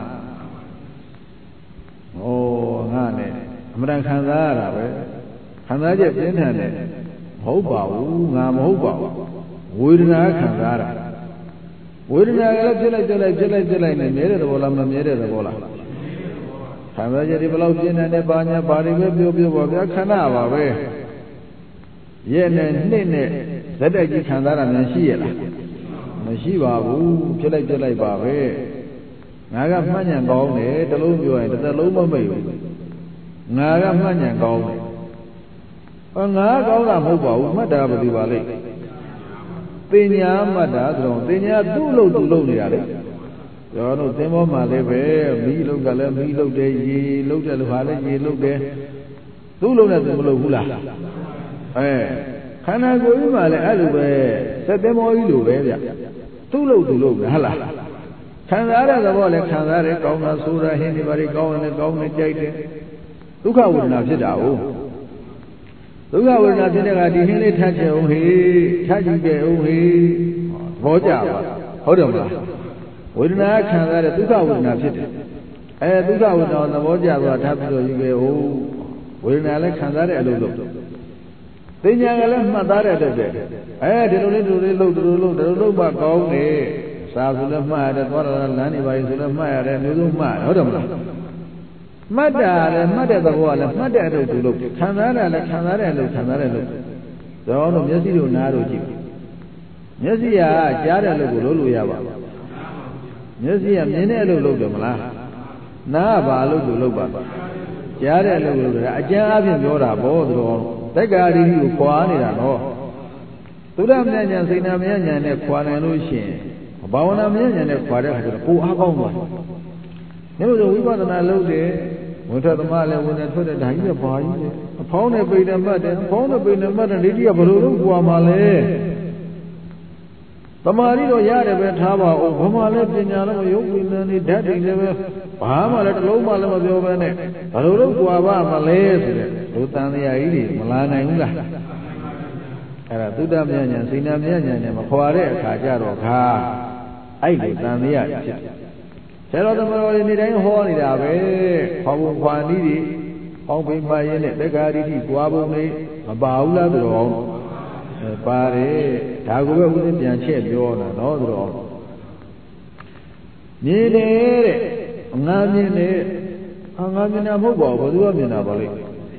ဩငါနဲ့အမှန်တန်ခံစားရတာပဲခံစားချက်ပြင်းထန်တယ်မဟုတ်ပါဘူးငါမဟုတ်ပါဘူးဝေဒနာခံစားတာဝေဒနာကလည်းဖြစ်လိုက်ဖြစ်လိုက်ဖြစ်လိုက်ဖြစ်လိုက်နေမြဲတဲ့သဘောလားမမြဲတဲ့သဘောလားခံစားချက်ဒီဘလောက်ပြင်းထန်တဲ့ဘာညာဘာတွေပဲပြောပြောပါဗျာခဏပါပဲရဲ့နဲ့နှစ်နဲ့ဇက်တိုက်ကြီးခံစားတာများရှိရလားမရှိပါဘူးဖြစ်လိုက်ဖြစ်လိုက်ပါပဲငါကမှတ်ဉာဏ်ကောင်းတယ်တလုံးပြောရင်တစ်သက်လုံးမမိတ်ဘူးငါကမှတ်ဉာဏ်ကောင်းတယ်ဟောငါကောင်းတာမဟုတ်ပါဘူးမှတ်တာဘယ်လိုပါလိမ့်ပညာမှတ်တာဆိုတော့ပညာသူ့လို့သူ့လို့နေတာလေကျွန်တော်တို့သင်္ဘောမှာလည်းပဲမီးလုတ်ကလည်းမီးလုတ်တယ်ရေလုတ်တယ်လို့ဟာလည်းရေလုတ်တယ်သူ့လို့နဲ့သူမလုတ်ဘူးလားအဲခန္ဓာကိုယ်ကြီးမှာလည်းအဲ့လိုပဲစက်သင်္ဘောကြီးလိုပဲဗျသူ့လို့သူ့လို့ပဲဟုတ်လားခံစားရတဲ့သဘောလည်းခံစားတယ်ကောင်းတာဆိုးတာဟင်းဒီဘာတွေကောင်းတယ်ကောင်းတယ်ကြိုက်တယ်ဒုက္ခဝေဒနာဖြစ်တာဟုတ်ဒုက္ခဝေဒနာဖြစ်တဲ့ကဒီဟင်းလေးထပ်ချင်အောင်ဟေးထပ်ကြည့်ကြအောင်ဟေးဘောကြပါဟုတ်တယ်မလားဝေဒနာခံစားတဲ့ဒုက္ခဝေဒနာဖြစ်တယ်အဲဒုက္ခဝေဒနာသဘောကျသွားထပ်ပြီးတော့ယူခဲ့ဟုတ်ဝေဒနာလည်းခံစားတဲ့အလုပ်လုပ်ပညာကလည်းမှတ်သားတဲ့အတွက်ပဲအဲဒီလိုလေးဒီလိုလေးလှုပ်ဒီလိုလှုပ်ဒီလိုလှုပ်မှကောင်းတယ်စာဆိုလည်းမှတ်ရတယ်သွားတာလမ်းနေပါရင်ဆိုလည်းမှတ်ရတယ်မျိုးစုံမှတ်ဟုတ်တယ်မလားမှတ်တာလည်းမှတ်တဲ့သဘောကလည်းမှတ်တဲ့အလုပ်သူလုပ်ခံစားတာလည်းခံစားတဲ့အလုပ်ခံစားတဲ့အလုပ်တော့တို့မျက်စိတို့နားတို့ကြည့်မျက်စိကကြားတဲ့အလုပ်ကိုလုပ်လို့ရပါဘူးမျက်စိကမြင်တဲ့အလုပ်လုပ်တယ်မလားနားကဘာအလုပ်ကိုလုပ်ပါကြားတဲ့အလုပ်ကိုလုပ်တယ်အကျဉ်းအပြင်ပြောတာပေါ့သူတော်တက္ကာရီကိုခွာနေတာတော့သုဒ္ဓမြညာစိဏမြညာနဲ့ခွာနိုင်လို့ရှိရင်ဘာဝနာမြညာနဲ့ခွာတဲ့အခါကျတော့ပိုအားကောင်းသွားတယ်။ဒါလို့ဝိပဿနာလုပ်တယ်ဝင်ထွက်သမားလည်းဝင်နေထွက်တဲ့ဓာကြီးကဘာကြီးလဲအဖောင်းနဲ့ပိန်နဲ့မှတ်တယ်အဖောင်းနဲ့ပိန်နဲ့မှတ်တဲ့ဒိဋ္ဌိကဘယ်လိုလုပ်ခွာမှာလဲသမာဓိတော့ရတယ်ပဲထားပါဦးဘာမှလည်းပညာလည်းမယုံကြည်နေဓာတ်တွေလည်းပဲဘာမှလည်းတစ်လုံးမှလည်းမပြောဘဲနဲ့ဘယ်လိုလုပ်ခွာပါမလဲဆိုတဲ့လူတန်တရားကြီးတွေမလာနိုင်ဘူးလားအဲ့ဒါသုဒ္ဓမြညာစိဏမြညာနဲ့မခွာတဲ့အခါကျတော့ခါအဲ့ဒီတန်တရားဖြစ်တယ်ဆရာတော်သမတော်ဒီနေ့တိုင်းဟောနေတာပဲခေါင်းခွာနည်းတွေပေါင်းပိမှရင်းနဲ့တက္ကာရိတိကြွားပုံလေးမပါဘူးလားသူတော်ပါတယ်ဒါကိုပဲဦးဇင်းပြန်ချက်ပြောတာနော်သူတော်မြင်တယ်တဲ့ငါမြင်တယ်အာငါမြင်တာမဟုတ်ပါဘူးဘယ်သူကမြင်တာပါလဲ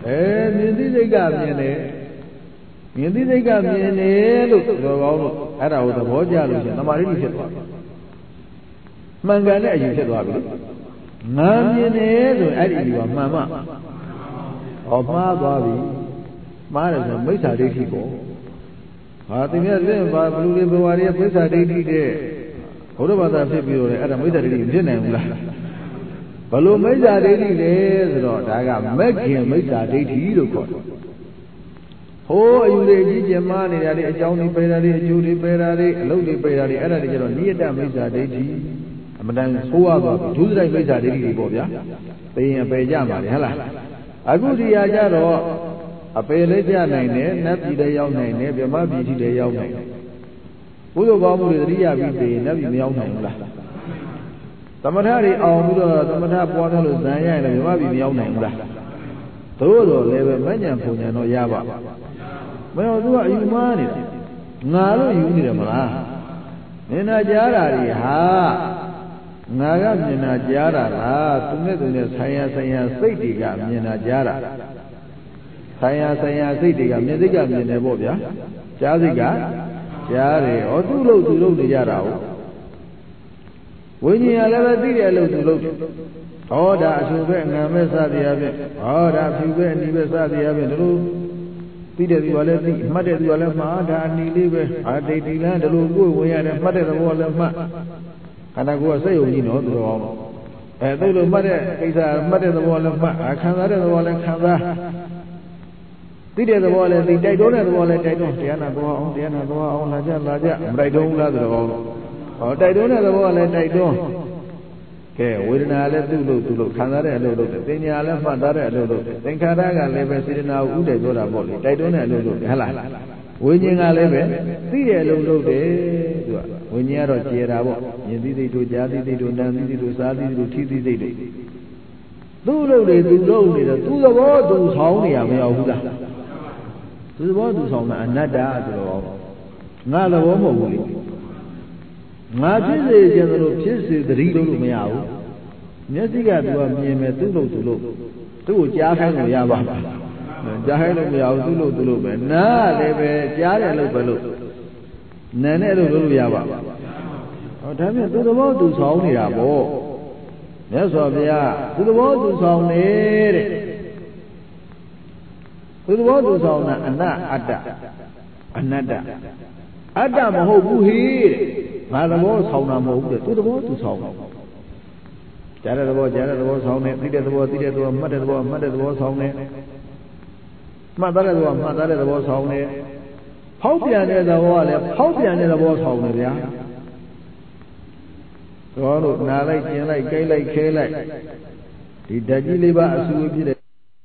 အဲမြင်သိစိတ်ကမြင်တယ်မြင်သိစိတ်ကမြင်တယ်လို့တော်ကောင်းလို့အဲ့ဒါကိုသဘောကျလို့ရှင်သမာဓိဖြစ်သွားတယ်မှန်ကန်တဲ့အယူဖြစ်သွားပြီငါမြင်တယ်ဆိုရင်အဲ့ဒီအယူကမှန်မှဟောမှားသွားပြီမှားတယ်ဆိုမိစ္ဆာဒိဋ္ဌိပေါ့ဟာတင်ပြတဲ့ဘာဘလူတွေဘဝတွေမိစ္ဆာဒိဋ္ဌိတဲ့ဘုရားဘာသာဖြစ်ပြီးတော့လေအဲ့ဒါမိစ္ဆာဒိဋ္ဌိဖြစ်နိုင်ဘူးလားဘလို့မိစ္ဆာဒိဋ္ဌိလဲဆိုတော့ဒါကမက်ခင်မိစ္ဆာဒိဋ္ဌိလို့ခေါ်တယ်ဟိုးအယူတွေကြီးကျင်မာနေတာတွေအကြောင်းတွေပယ်တာတွေအကျိုးတွေပယ်တာတွေအလုပ်တွေပယ်တာတွေအဲ့ဒါတွေကျတော့နိယတမိစ္ဆာဒိဋ္ဌိအမှန်တန်ဆိုးရသွားပြီဒုစရိုက်မိစ္ဆာဒိဋ္ဌိတွေပေါ့ဗျာသိရင်ပယ်ကြပါလေဟဟလားအခုဒီဟာကြတော့အပယ်လေးကြနိုင်တယ်နတ်ပြည်လည်းရောက်နိုင်တယ်ဗြဟ္မပြည်ကြီးလည်းရောက်နိုင်တယ်ဘုရားကောင်းမှုတွေသတိရပြီးသိရင်နတ်ပြည်မရောက်နိုင်ဘူးလားသမထတွေအောင်ပြီးတော့သမထပွားများလို့ဇံရရင်လည်းဗြဟ္မပြည်မရောက်နိုင်ဘူးလားသို့တော်လည်းပဲမဉ္ဇဉ်ပုံဉဏ်တော့ရပါမင်းတို့ကအယူမှားနေတာငါလို့ယူနေတယ်မလားမြင်နာကြားတာတွေဟာငါကမြင်နာကြားတာလားသူနဲ့သူနဲ့ဆိုင်ရာဆိုင်ရာစိတ်တွေကမြင်နာကြားတာဆိုင်ရာဆိုင်ရာစိတ်တွေကမြင်စိတ်ကမြင်တယ်ပေါ့ဗျာကြားစိတ်ကကြားတယ်ဩသူ့လို့သူလို့နေကြတာဟုတ်ဝိညာဉ်ကလည်းပဲသိတယ်လို့သူလို့ဟောဒါအဆူပဲငံပဲစသည်အပြင်ဟောဒါဖြူပဲအနီပဲစသည်အပြင်ဒီလိုသိတဲ့သူကလည်းသိမှတ်တဲ့သူကလည်းမှားဒါအနီလေးပဲအာဒိဋ္ဌိလန်းဒီလိုကိုယ်ဝင်ရတယ်မှတ်တဲ့သဘောလည်းမှတ်ခန္ဓာကိုယ်ကစိတ်ယုံကြည်နော်သူတော်အောင်အဲသိလို့မှတ်တဲ့ကိစ္စမှတ်တဲ့သဘောလည်းမှတ်ခံစားတဲ့သဘောလည်းခံစားသိတဲ့သဘောလည်းသိတိုက်တွန်းတဲ့သဘောလည်းတိုက်တွန်းတရားနာသွားအောင်တရားနာသွားအောင်လာကြလာကြမတိုက်တွန်းဘူးလားသူတော်အောင်ဟောတိုက်တွန်းတဲ့သဘောကလည်းတိုက်တွန်းကဲဝေဒနာလည်းသူ့လို့သူ့လို့ခံစားတဲ့အလုပ်လုပ်တယ်ပညာလည်းမှတ်သားတဲ့အလုပ်လုပ်တယ်သင်္ခါရကလည်းပဲစေတနာကိုဥတည်ပြောတာပေါ့လေတိုက်တွန်းတဲ့အလုပ်လုပ်တယ်ဟဲ့လားဝိညာဉ်ကလည်းပဲသိတဲ့အလုပ်လုပ်တယ်သူကဝိညာဉ်ကတော့ကျေတာပေါ့မြင်သိသိတို့ကြားသိသိတို့နားသိသိတို့စားသိသိတို့ထိသိသိတို့သူ့လုပ်တယ်သူလုပ်နေတယ်သူ့သဘောသူဆောင်နေရမရောက်ဘူးလားသူသဘောသူဆောင်တာအနတ္တဆိုတော့ငါသဘောမဟုတ်ဘူးလေငါဖြစ်စေခြင်းလို့ဖြစ်စေသတိလို့မရဘူးမျက်စိကသူကမြင်မယ်သူ့လို့သူလို့သူ့ကိုကြားခိုင်းလို့ရပါ့မလားကြားခိုင်းလို့မရဘူးသူ့လို့သူလို့ပဲနားလည်းပဲကြားတယ်လို့ပဲလို့နာနဲ့လို့လို့ရပါ့မလားဟောဒါဖြင့်သူသဘောသူဆောင်နေတာပေါ့မြတ်စွာဘုရားသူသဘောသူဆောင်နေတဲ့သူသဘောသူဆောင်တာအနတ္အတ္တအနတ္တအတ္တမဟုတ်ဘူးဟိတဲ့ငါသဘောဆောင်တာမဟုတ်ဘူးတဲ့သူသဘောသူဆောင်တာကြားတဲ့သဘောကြားတဲ့သဘောဆောင်တယ်သိတဲ့သဘောသိတဲ့သဘောမှတ်တဲ့သဘောမှတ်တဲ့သဘောဆောင်တယ်မှတ်သားတဲ့သဘောမှတ်သားတဲ့သဘောဆောင်တယ်ဖောက်ပြန်တဲ့သဘောကလည်းဖောက်ပြန်တဲ့သဘောဆောင်တယ်ဗျာတော်လို့နာလိုက်ကျင်လိုက်ကြိုက်လိုက်ခဲလိုက်ဒီဓာတ်ကြီးလေးပါအဆူဖြစ်တဲ့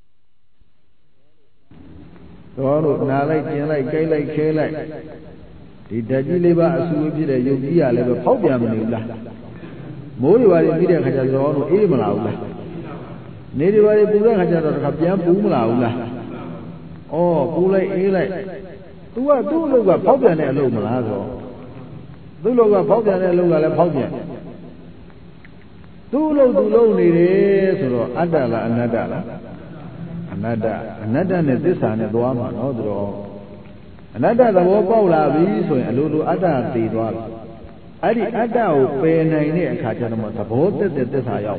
တော်လို့နာလိုက်ကျင်လိုက်ကြိုက်လိုက်ခဲလိုက်ဒီဓာတ်ကြီးလေးပါအဆူဖြစ်တဲ့ယုတ်ကြီးရလည်းပဲဖောက်ပြန်မနေဘူးလားမိုးတွေပါပြီးတဲ့ခါကျတော့လို့အေးမလာဘူးလားနေတွေပါပြီးပူတဲ့ခါကျတော့တခါပြန်ပူမလာဘူးလားဩပူလိုက်အေးလိုက်သူကသူ့အလုပ်ကဖောက်ပြန်တဲ့အလုပ်မလားဆိုသူ့အလုပ်ကဖောက်ပြန်တဲ့အလုပ်ကလည်းဖောက်ပြန်သူ့အလုပ်သူလုပ်နေတယ်ဆိုတော့အတ္တလားအနတ္တလားအနတ္တအနတ္တနဲ့သစ္စာနဲ့သွားမှာနော်သူတော်အနတ္တသဘောပေါက်လာပြီဆိုရင်အလိုလိုအတ္တသိသွားပြီအဲ့ဒီအတ္တကိုပယ်နိုင်တဲ့အခါကျတော့သဘောတက်တဲ့သစ္စာရောက်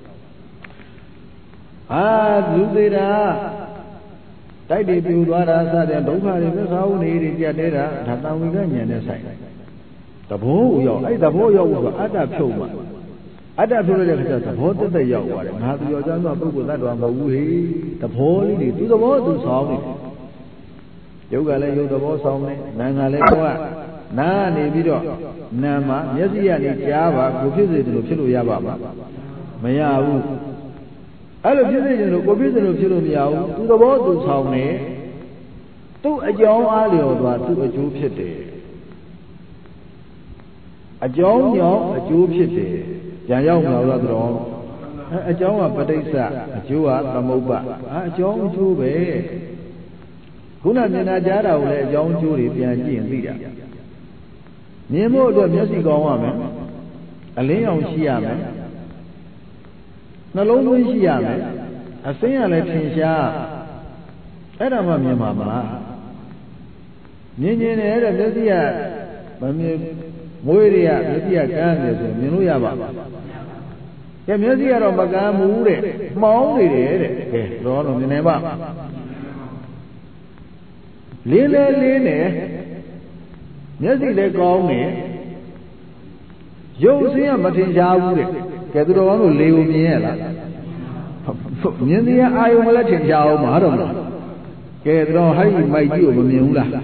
အာလူသေးတာတိုက်တည်ပြူသွားတာစတဲ့ဒုက္ခတွေသစ္စာဥနေတွေပြတ်နေတာဒါတံဝိကဉာဏ်နဲ့ဆိုင်သဘောကိုရောက်အဲ့သဘောရောက်လို့အတ္တဖြုတ်မှာအတ္တဖြုတ်တဲ့အခါကျသဘောတက်တဲ့ရောက်သွားတယ်ငါသူရောကျမ်းသောပုဂ္ဂိုလ်သတ္တဝါမဟုတ်ဘူးဟေ့သဘောလေးတွေသူသဘောသူဆောင်နေယုတ်ကလည်းယုတ်သဘောဆောင်နေနာမ်ကလည်းကောကနားနေပြီးတော့နာမ်မှာမျက်စိကနေကြားပါကိုဖြစ်စေတယ်လို့ဖြစ်လို့ရပါမှာမရဘူးအဲ့လိုဖြစ်စေတယ်လို့ကိုဖြစ်စေလို့ဖြစ်လို့မရဘူးသူသဘောသူဆောင်နေသူ့အကြောင်းအားလျော်သွားသူ့အကျိုးဖြစ်တယ်အကြောင်းကြောင့်အကျိုးဖြစ်တယ်ကြံရောက်မလားတော့အဲအကြောင်းကပဋိစ္စအကျိုးကသမုပ္ပါအဲအကြောင်းအကျိုးပဲခုနမြင်တာကြားတာကိုလည်းအကြောင်းအကျိုးတွေပြန်ကြည့်ရင်သိတာမြင်ဖို့အတွက်မျက်စိကောင်းရမယ်အလင်းရောင်ရှိရမယ်နှလုံးသွင်းရှိရမယ်အစင်းကလည်းထင်ရှားအဲ့ဒါမှမြင်မှာမလားမြင်မြင်နဲ့အဲ့ဒါမျက်စိကမမြင်မွေးတွေကမျက်စိကကန်းနေဆိုမြင်လို့ရပါ့ကဲမျက်စိကတော့မကန်းဘူးတဲ့မှောင်းနေတယ်တဲ့ကဲတော့တော့မြင်နေပါလင်းလဲလင်းနေမျက်စိလည်းကောင်းနေရုပ်အစင်းကမထင်ရှားဘူးတဲ့ကဲသူတော်ကောင်းတို့လေကိုမြင်ရလားမြင်တဲ့အာယုံမလည်းထင်ရှားအောင်မဟုတ်တော့ကဲသူတော်ဟိုက်မိုက်ကြီးကိုမမြင်ဘူးလား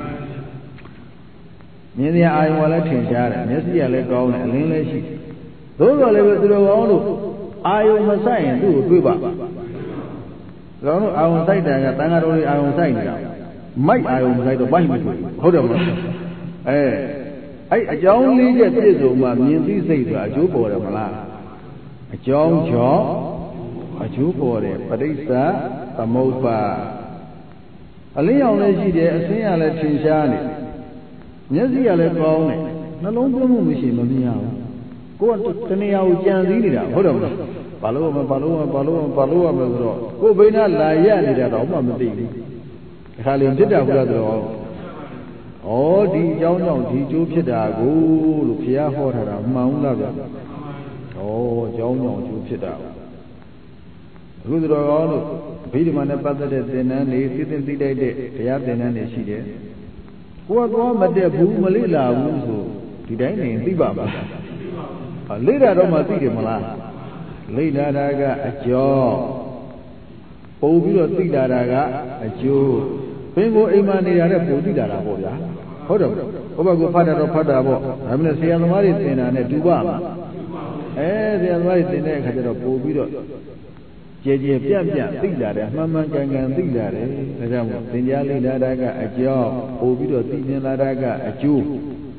မြင်တဲ့အာယုံလည်းထင်ရှားတယ်မျက်စိကလည်းကောင်းတယ်အလင်းလည်းရှိသို့တော်လည်းပဲသူတော်ကောင်းတို့အာယုံမဆိုင်ရင်သူ့ကိုတွေးပါကောင်းတို့အာယုံဆိုင်တယ်ကတန်ဃာတော်တွေအာယုံဆိုင်နေတာမိုက်အာယုံမဆိုင်တော့မိုက်မတွေ့ဟုတ်တယ်မလားအဲအဲ့အကြောင်းလေးချက်ပြည့်စုံမှမြင်သိစိတ်ဆိုတာအကျိုးပေါ်တယ်မလားအကြောင်းကြောင့်အကျိုးပေါ်တယ်ပဋိစ္စသမုပ္ပါအလင်းရောင်လည်းရှိတယ်အစင်းရလည်းထင်ရှားနေမျက်စိကလည်းကောင်းတယ်နှလုံးသွင်းမှုမရှိမမြင်ရဘူးကိုကတဏှာကိုကြံစည်နေတာဟုတ်တယ်မလားဘာလို့မဘာလို့မဘာလို့မဘာလို့မဆိုတော့ကိုဘိန်းလာရနေတာတော့မှမသိဘူးဒီခါလေးဖြစ်တာဟုတ်လားဆိုတော့ဩဒီအကြောင်းကြောင့်ဒီကျိုးဖြစ်တာကိုလို့ဘုရားဟောထားတာမှန်ဘူးလားဗျာဩအကြောင်းကြောင့်ကျိုးဖြစ်တာအခုဆိုတော့ကောင်းလို့ဗိဓမာနဲ့ပတ်သက်တဲ့သင်္นานတွေသိသိသိတိုက်တဲ့တရားသင်္นานတွေရှိတယ်ကိုကသွားမတက်ဘူးမလေ့လာဘူးဆိုဒီတိုင်းနေသိပါပါလေ့လာတော့မှသိတယ်မလားလေ့လာတာကအကျော်ပို့ပြီးတော့သိလာတာကအကျိုးပင်ကိုအိမ်မှာနေတာတဲ့ပို့သိလာတာပေါ့ဗျာဟုတ်တယ်ဘုရားကဖတ်တာတော့ဖတ်တာပေါ့ဒါပေမဲ့ဆရာသမားတွေသင်တာနဲ့တူပါမှာအဲဆရာသမားတွေသင်တဲ့အခါကျတော့ပို့ပြီးတော့ကြဲကြဲပြန့်ပြန့်သိလာတယ်မှန်မှန်ကန်ကန်သိလာတယ်ဒါကြောင့်မို့သင်ကြားလေ့လာတာကအကျော်ပို့ပြီးတော့သိမြင်လာတာကအကျိုး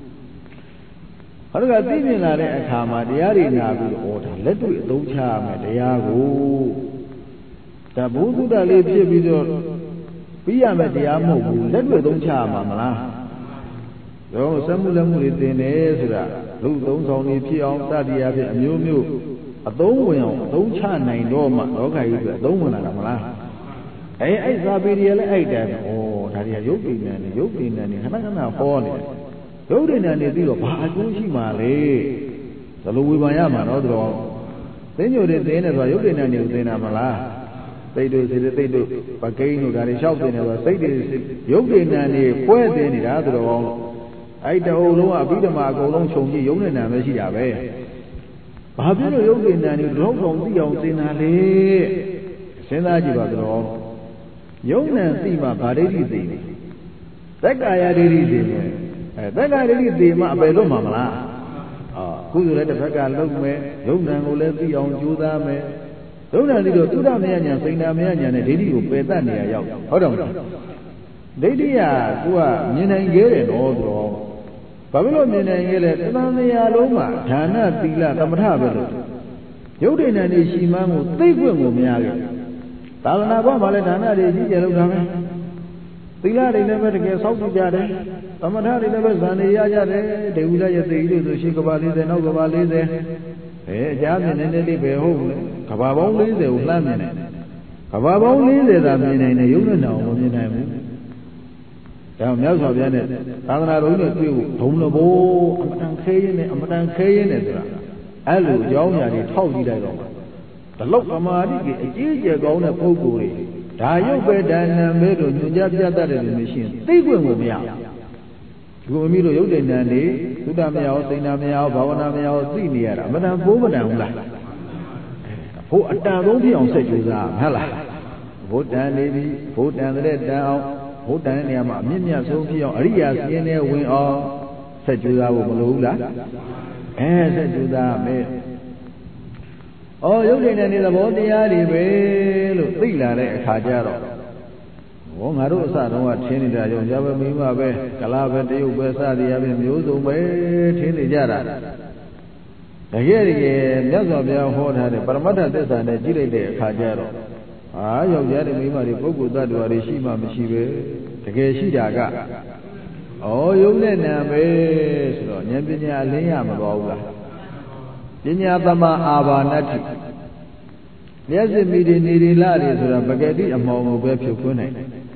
ဟုတ်ကဲ့သိမြင်လာတဲ့အခါမှာတရားတွေနာပြီးတော့ဩဒါလက်တွေ့အသုံးချရမယ်တရားကိုဒါဘုသူတ္တလေးဖြစ်ပြီးတော့ပြီးရမယ်တရားမဟုတ်ဘူးလက်တွေ့သုံးချရမှာမလားတော့စမှုလက်မှုတွေသင်တယ်ဆိုတာလူသုံးဆောင်တွေဖြစ်အောင်တတိယဖြစ်အမျိုးမျိုးအသုံးဝင်အောင်အသုံးချနိုင်တော့မှလောကကြီးဆိုအသုံးဝင်လာတာမလားအဲအဲ့ဇာပေတွေလည်းအဲ့တိုင်းဩဒါတွေကရုပ်တည်နေတယ်ရုပ်တည်နေတယ်ခဏခဏဟောနေတယ်ရုပ်တည်နေတယ်ပြီးတော့ဘာအကျိုးရှိမှာလဲဘယ်လိုဝေဖန်ရမှာတော့တော့သိညိုတွေသင်တယ်ဆိုတာရုပ်တည်နေတယ်ကိုသင်တာမလားသိတို့စေသိတို့ပကိန်းတို့ဒါတွေလျှောက်တင်တယ်ဆိုစိတ်တွေရုပ်တည်နေတယ်ပွဲတင်နေတာဆိုတော့အဲ့တအုပ်လုံးကအဘိဓမ္မာအကုန်လုံးခြုံကြည့်ရုပ်နဲ့နာမရှိတာပဲဘာဖြစ်လို့ရုပ်တည်နေတယ်တော့ကောင်သိအောင်သင်တာလေစဉ်းစားကြည့်ပါတော့ယုံနဲ့သိမှဗာဒိဋ္ဌိသိတယ်သက်ကာယဒိဋ္ဌိသိမယ်အဲသက်ကာယဒိဋ္ဌိသိမှအပယ်လွတ်မှာမလားအာခုဆိုလည်းတစ်ဖက်ကလုံးမယ်ယုံနံကိုလည်းသိအောင်ကြိုးစားမယ်ယုံနံသိတော့သုဒ္ဓမယညာစိန်နာမယညာနဲ့ဒိဋ္ဌိကိုပယ်တတ်နေရရောက်ဟုတ်တယ်မလားဒိဋ္ဌိကကိုကမြင်နိုင်ခဲ့တယ်တော့သူတော်ဘာဖြစ်လို့မြင်နိုင်ခဲ့လဲသံဃာလုံးမှာဒါနသီလသမထပဲလို့ယုတ်တိဏ္ဍနေရှိမှန်းကိုသိခွင့်ကိုမရခဲ့သာသနာ့ဘဝမှာလည်းဒါနတွေကြီးကျယ်လုပ်တာပဲသီလတွေလည်းပဲတကယ်စောင့်ကြည့်ကြတယ်သမထတွေလည်းပဲဇန်နေရကြတယ်ဒေဝိလရဲ့သိလို့ဆိုရှိကဘာလေးဆယ်နောက်ကဘာလေးဆယ်အဲအကြမြင်နေတဲ့တိပဲဟုတ်လေကဘာပေါင်းလေးဆယ်ကိုလှမ်းမြင်တယ်ကဘာပေါင်းလေးဆယ်သာမြင်နိုင်တယ်ယုတ်နဲ့တောင်မမြင်နိုင်ဘူးဒါမြောက်စွာဘုရားနဲ့သာသနာတော်ကြီးနဲ့တွေ့ဖို့ဒုံလဘိုးအမတန်ခဲရင်းနဲ့အမတန်ခဲရင်းနဲ့ဆိုတာအဲ့လိုအကြောင်းအရာတွေထောက်ကြည့်လိုက်တော့ဒီလောက်အမာတိကြီးအကြီးကျယ်ကောင်းတဲ့ပုဂ္ဂိုလ်တွေဒါရုပ်ပဲဒါနံပဲလို့ညွှန်ကြားပြတတ်တယ်လို့မရှိရင်သိခွင့်ကိုမရဘူးဒီမမီးတို့ရုပ်တည်နံနေသုတ္တမယောစိန်နာမယောဘာဝနာမယောသိနေရတာအမတန်ဘိုးမတန်ဘူးလားဘိုးအတန်ဆုံးဖြစ်အောင်ဆက်ကြိုးစားဟုတ်လားဘိုးတန်နေပြီဘိုးတန်တဲ့တန်အောင်ဘုဒ္ဓံနေရာမှာအမြင့်မြတ်ဆုံးဖြစ်အောင်အရိယာစင်းနဲ့ဝင်အောင်ဆက်ကြိုးစားဖို့မလိုဘူးလားအဲဆက်ကြိုးစားမယ်ဩရုပ်တည်တဲ့သဘောတရားတွေပဲလို့သိလာတဲ့အခါကျတော့ဟောငါတို့အစတုန်းကထင်းနေတာကြောင့်ဇာပဲမိမပဲကလာပဲတရုတ်ပဲစသည်အပြင်မျိုးစုံပဲထင်းနေကြတာတကယ်တကယ်မြတ်စွာဘုရားဟောထားတဲ့ပရမတ္ထသစ္စာနဲ့ကြည့်လိုက်တဲ့အခါကျတော့အာယောက်ျားတွေမိန်းမတွေပုဂ္ဂိုလ်သတ္တဝါတွေရှိမှမရှိပဲတကယ်ရှိတာကဩယုံနဲ့နာပဲဆိုတော့ဉာဏ်ပညာအလင်းရမသွားဘူးလားပညာသမအာဘာနတ္တိမျက်စိမိတွေနေတွေလာတွေဆိုတာပဂတိအမောင်ကိုပဲဖြုတ်ခွင်းနိုင်တယ်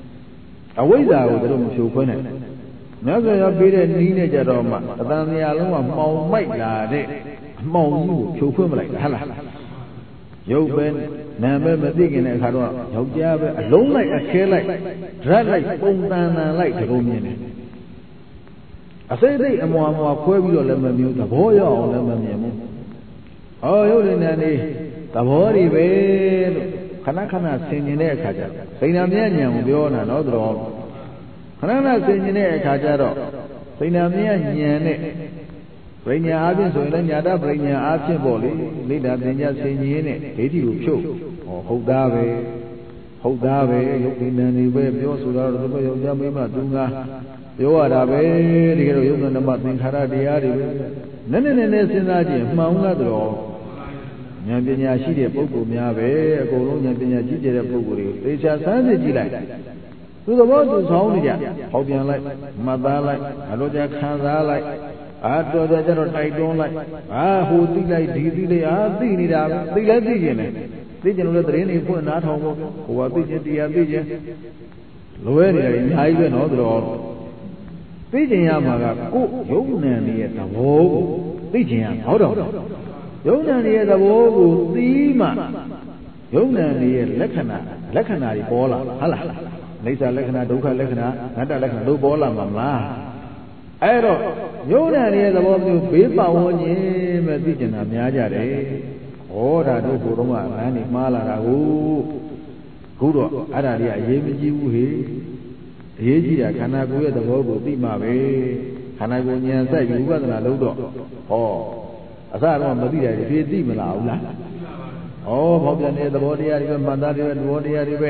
အဝိဇ္ဇာကိုတို့မဖြိုခွင်းနိုင်မြတ်စွာဘုရားပေးတဲ့နည်းနဲ့ကြတော့မှအတန်တရားလုံးကမှောင်မိုက်လာတဲ့အမှောင်ကြီးကိုဖြိုခွင်းမလိုက်ဟုတ်လားရုပ်ပဲနာပဲမသိခင်တဲ့အခါတော့ယောက်ျားပဲအလုံးလိုက်အခဲလိုက်ဓာတ်လိုက်ပုံတန်တန်လိုက်တကုံမြင်တယ်အစိမ့်စိမ့်အမွာအမွာခွဲပြီးတော့လည်းမမျိုးသဘောရအောင်လည်းမမြင်ဘူးဟောရုပ်နဲ့နာနေသဘောတွေပဲလို့ခဏခဏဆင်ញင်တဲ့အခါကျတော့စိဏမြတ်ဉာဏ်ကိုပြောတာနော်တော်ခဏခဏဆင်ញင်တဲ့အခါကျတော့စိဏမြတ်ဉာဏ်နဲ့ပညာအားဖြင့်ဆိုရင်လည်းညာတပညာအားဖြင့်ပေါ့လေလိဒ္ဓပညာဆင်ញင်နဲ့ဒိဋ္ဌိကိုဖြုတ်ဟောဟုတ်သားပဲဟုတ်သားပဲယုတ်ဉာဏ်တွေပဲပြောဆိုတာတော့သူကယောက်ျားမိန်းမသူငါပြောရတာပဲတကယ်တော့ယုတ်ဉာဏ်ဓမ္မသင်္ခါရတရားတွေပဲနည်းနည်းနည်းနည်းစဉ်းစားကြည့်မှောင်လားတော့ဉာဏ်ပညာရှိတဲ့ပုဂ္ဂိုလ်များပဲအကုန်လုံးဉာဏ်ပညာကြီးကျယ်တဲ့ပုဂ္ဂိုလ်တွေသေချာစမ်းစစ်ကြည့်လိုက်သူသဘောသူဆောင်းနေကြဟောပြန်လိုက်မှတ်သားလိုက်အလိုကြခံစားလိုက်အာတော်တော်ကြတော့တိုက်တွန်းလိုက်အာဟိုသိလိုက်ဒီသိလိုက်အာသိနေတာသိလဲသိကျင်တယ်သိကျင်လို့သတင်းတွေဖွင့်နားထောင်ဖို့ဟိုကသိကျင်တရားသိကျင်လွဲနေတယ်အများကြီးပဲနော်တော်သိကျင်ရမှာကကိုယ်ယုံနံရဲ့သဘောကိုသိကျင်ရဟုတ်တော့ယုံနံရဲ့သဘောကိုသိမှယုံနံရဲ့လက္ခဏာလက္ခဏာတွေပေါ်လာဟုတ်လားအိဋ္ဌလက္ခဏာဒုက္ခလက္ခဏာအနတ္တလက္ခဏာတို့ပေါ်လာမှာမလားအဲ့တော့ယုံနံရဲ့သဘောမျိုးဘေးပဝန်းကျင်မဲ့သိကျင်တာများကြတယ်ဟောတာတို့ကိုယ်တော့ကအလန်းနေမှားလာတာကိုခုတော့အဲ့ဒါတွေကအရေးမကြီးဘူးဟေ့အရေးကြီးတာခန္ဓာကိုယ်ရဲ့သဘောကိုသိမှပဲခန္ဓာကိုယ်ဉာဏ်စိုက်ပြီးဝိပဿနာလုပ်တော့ဟောအစတော့မသိတယ်ဖြေသိမလားဘူးလားဩဘောက်ပြန်တဲ့သဘောတရားတွေပဲမှန်သားတွေပဲသဘောတရားတွေပဲ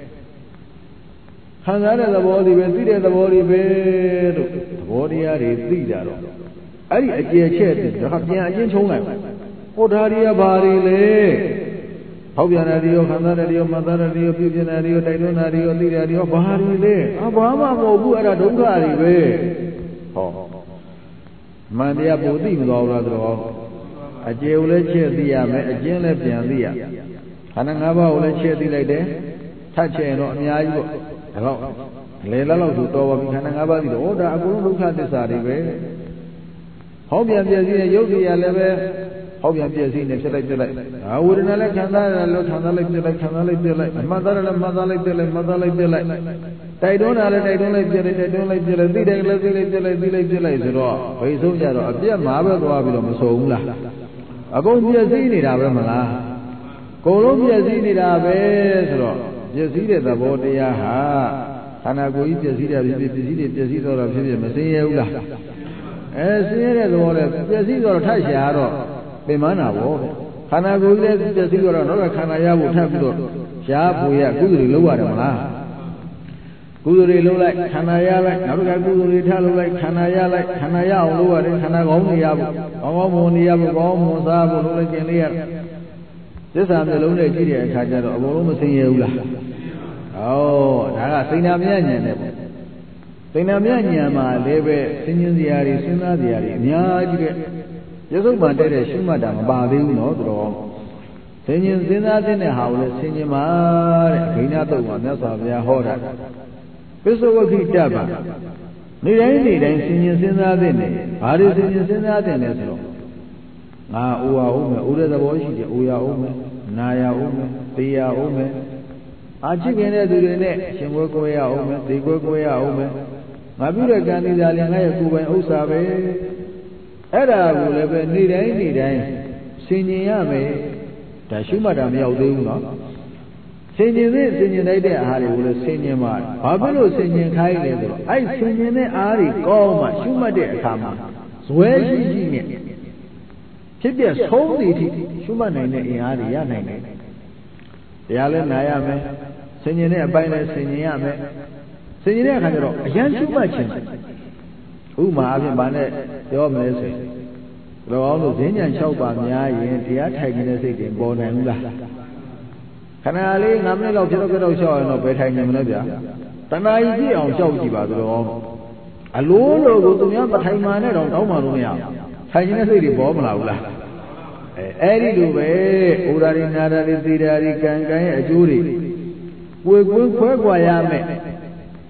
ခံစားတဲ့သဘောတွေပဲသိတဲ့သဘောတွေပဲလို့သဘောတရားတွေသိကြတော့အဲ့ဒီအကျယ်ချက်တွေဒါကပြန်အချင်းချုံးလိုက်ဟိုဓာရီကဘာတွေလဲဟောက်ပြန်တဲ့တွေရောခံစားတဲ့တွေရောမှတ်သားတဲ့တွေရောပြုပြင်တဲ့တွေရောတိုက်တွန်းတဲ့တွေရောသိတဲ့တွေရောဘာတွေလဲအဘာမှမဟုတ်ဘူးအဲ့ဒါဒုက္ခတွေပဲဟောမှန်တရားပိုသိမသွားဘူးလားတော့အကျေကိုလည်းချက်သိရမယ်အကျဉ်းလည်းပြန်သိရခန္ဓာ၅ပါးကိုလည်းချက်သိလိုက်တယ်ထပ်ချက်ရင်တော့အများကြီးပေါ့ဒါတော့လေလောက်လောက်ဆိုတော်ပါပြီခန္ဓာ၅ပါးသိတော့ဩဒါအကုန်လုံးဒုက္ခသစ္စာတွေပဲဟောပြန်ပြည့်စည်တဲ့ယုတ်တရားလည်းပဲဟောပြန်ပြည့်စည်နေဖြစ်လိုက်ပြလိုက်အာဝေဒနာလည်းခံစားရတယ်လို့ခံစားလိုက်ပြလိုက်ခံစားလိုက်ပြလိုက်အမှတ်သားလည်းမှတ်သားလိုက်ပြလိုက်မှတ်သားလိုက်ပြလိုက်တိုက်တွန်းတာလည်းတိုက်တွန်းလိုက်ပြလိုက်တိုက်တွန်းလိုက်ပြလိုက်သိတယ်လည်းသိလိုက်ပြလိုက်သိလိုက်ပြလိုက်ဆိုတော့ဘယ်ဆုံးကြတော့အပြတ်မှာပဲသွားပြီးတော့မဆုံးဘူးလားအကုန်ပြည့်စည်နေတာပဲမလားကိုယ်လုံးပြည့်စည်နေတာပဲဆိုတော့ပြည့်စည်တဲ့သဘောတရားဟာခန္ဓာကိုယ်ကြီးပြည့်စည်တယ်ဖြစ်ဖြစ်ပြည့်စည်တယ်ပြည့်စည်တော့ဖြစ်ဖြစ်မစင်ရဘူးလားအဲစင်ရတဲ့သဘောလည်းပြည့်စည်တော့ထပ်ရှာတော့ပင်မနာဘောခန္ဓာကိုယ်ကြီးလည်းပြည့်စည်တော့တော့ခန္ဓာရဖို့ထပ်ပြီးတော့ရှားဖို့ရကုသိုလ်တွေလုပ်ရတယ်မလားကုသိုလ်တွေလုပ်လိုက်ခန္ဓာရလိုက်နောက်တစ်ခါကုသိုလ်တွေထားလုပ်လိုက်ခန္ဓာရလိုက်ခန္ဓာရအောင်လုပ်ရတယ်ခန္ဓာကောင်းနေရဖို့ကောင်းကောင်းမွန်နေရဖို့ကောင်းမွန်စားဖို့လုပ်လိုက်ကျင်လေးရသစ္စာမျိုးလုံးနဲ့ကြည့်တဲ့အခါကျတော့အကုန်လုံးမစင်ရဘူးလားဩဒါကစိဏ္ဍမြတ်ဉာဏ်နဲ့ပေါ့စိဏ္ဍမြတ်ဉာဏ်မှာလည်းပဲစဉ်းကျင်စရာတွေစဉ်းစားစရာတွေအများကြီးပဲရစုပ်မှတက်တဲ့ရှုမှတ်တာမပါသေးဘူးနော်သူတော်ဆင်ញင်စဉ်းစားတဲ့ဟာကိုလည်းဆင်ញင်ပါတဲ့ဂိဏတုတ်မှာမြတ်စွာဘုရားဟောတာပစ္စဝခိတ္တပါနေတိုင်းနေတိုင်းဆင်ញင်စဉ်းစားတဲ့နေဘာတွေဆင်ញင်စဉ်းစားတဲ့လဲဆိုတော့ငါအိုရအောင်မယ်အိုတဲ့သဘောရှိတယ်အိုရအောင်မယ်နာရအောင်မယ်သိရအောင်မယ်အာချစ်ခင်တဲ့သူတွေနဲ့ရှင်ပွဲကိုရအောင်မယ်သိပွဲကိုရအောင်မယ်ငါပြုတဲ့ကံဒီသာလည်းငါရဲ့ကိုယ်ပိုင်ဥစ္စာပဲအဲ့ဒါကိုလည်းပဲနေတိုင်းနေတိုင်းဆင်ញင်ရမယ်ဒါရှုမှတ်တာမရောက်သေးဘူးနော်ဆင်ញင်တဲ့ဆင်ញင်လိုက်တဲ့အားတွေကိုလည်းဆင်ញင်ပါဘာဖြစ်လို့ဆင်ញင်ခိုင်းလဲဆိုတော့အဲ့ဆင်ញင်တဲ့အားတွေကောင်းမှရှုမှတ်တဲ့အခါမှာဇွဲရှိရှိနဲ့ဖြစ်ပြဆုံးသည်ထိရှုမှတ်နိုင်တဲ့အင်အားတွေရနိုင်တယ်တရားလည်းနာရမယ်ဆင်ញင်တဲ့အပိုင်းလည်းဆင်ញင်ရမယ်ဆင်ញင်တဲ့အခါကျတော့အရန်ရှုမှတ်ခြင်းဥပမာအပြင်ဗာနဲ့ပြောမလဲဆိုရင်လောအောင်လို့ဈဉ္ဉံ၆ပါးများရင်တရားထိုင်နေတဲ့စိတ်တွေပေါ်နိုင်ဘူးလားခဏလေး၅မိနစ်လောက်ဖြစ်တော့တော့ရှောက်ရင်တော့ဘယ်ထိုင်နေမလဲဗျာတဏှာကြီးကြည့်အောင်ရှောက်ကြည့်ပါဆိုတော့အလိုလိုကိုသူများမထိုင်မှနဲ့တော့တောင်းမှလို့မရဘူးထိုင်နေတဲ့စိတ်တွေပေါ်မလာဘူးလားအဲအဲ့ဒီလိုပဲဩရာရိနာရာရိသီရာရိကံကံရဲ့အကျိုးတွေကိုယ်ကွင်းခွဲကွာရမယ်သ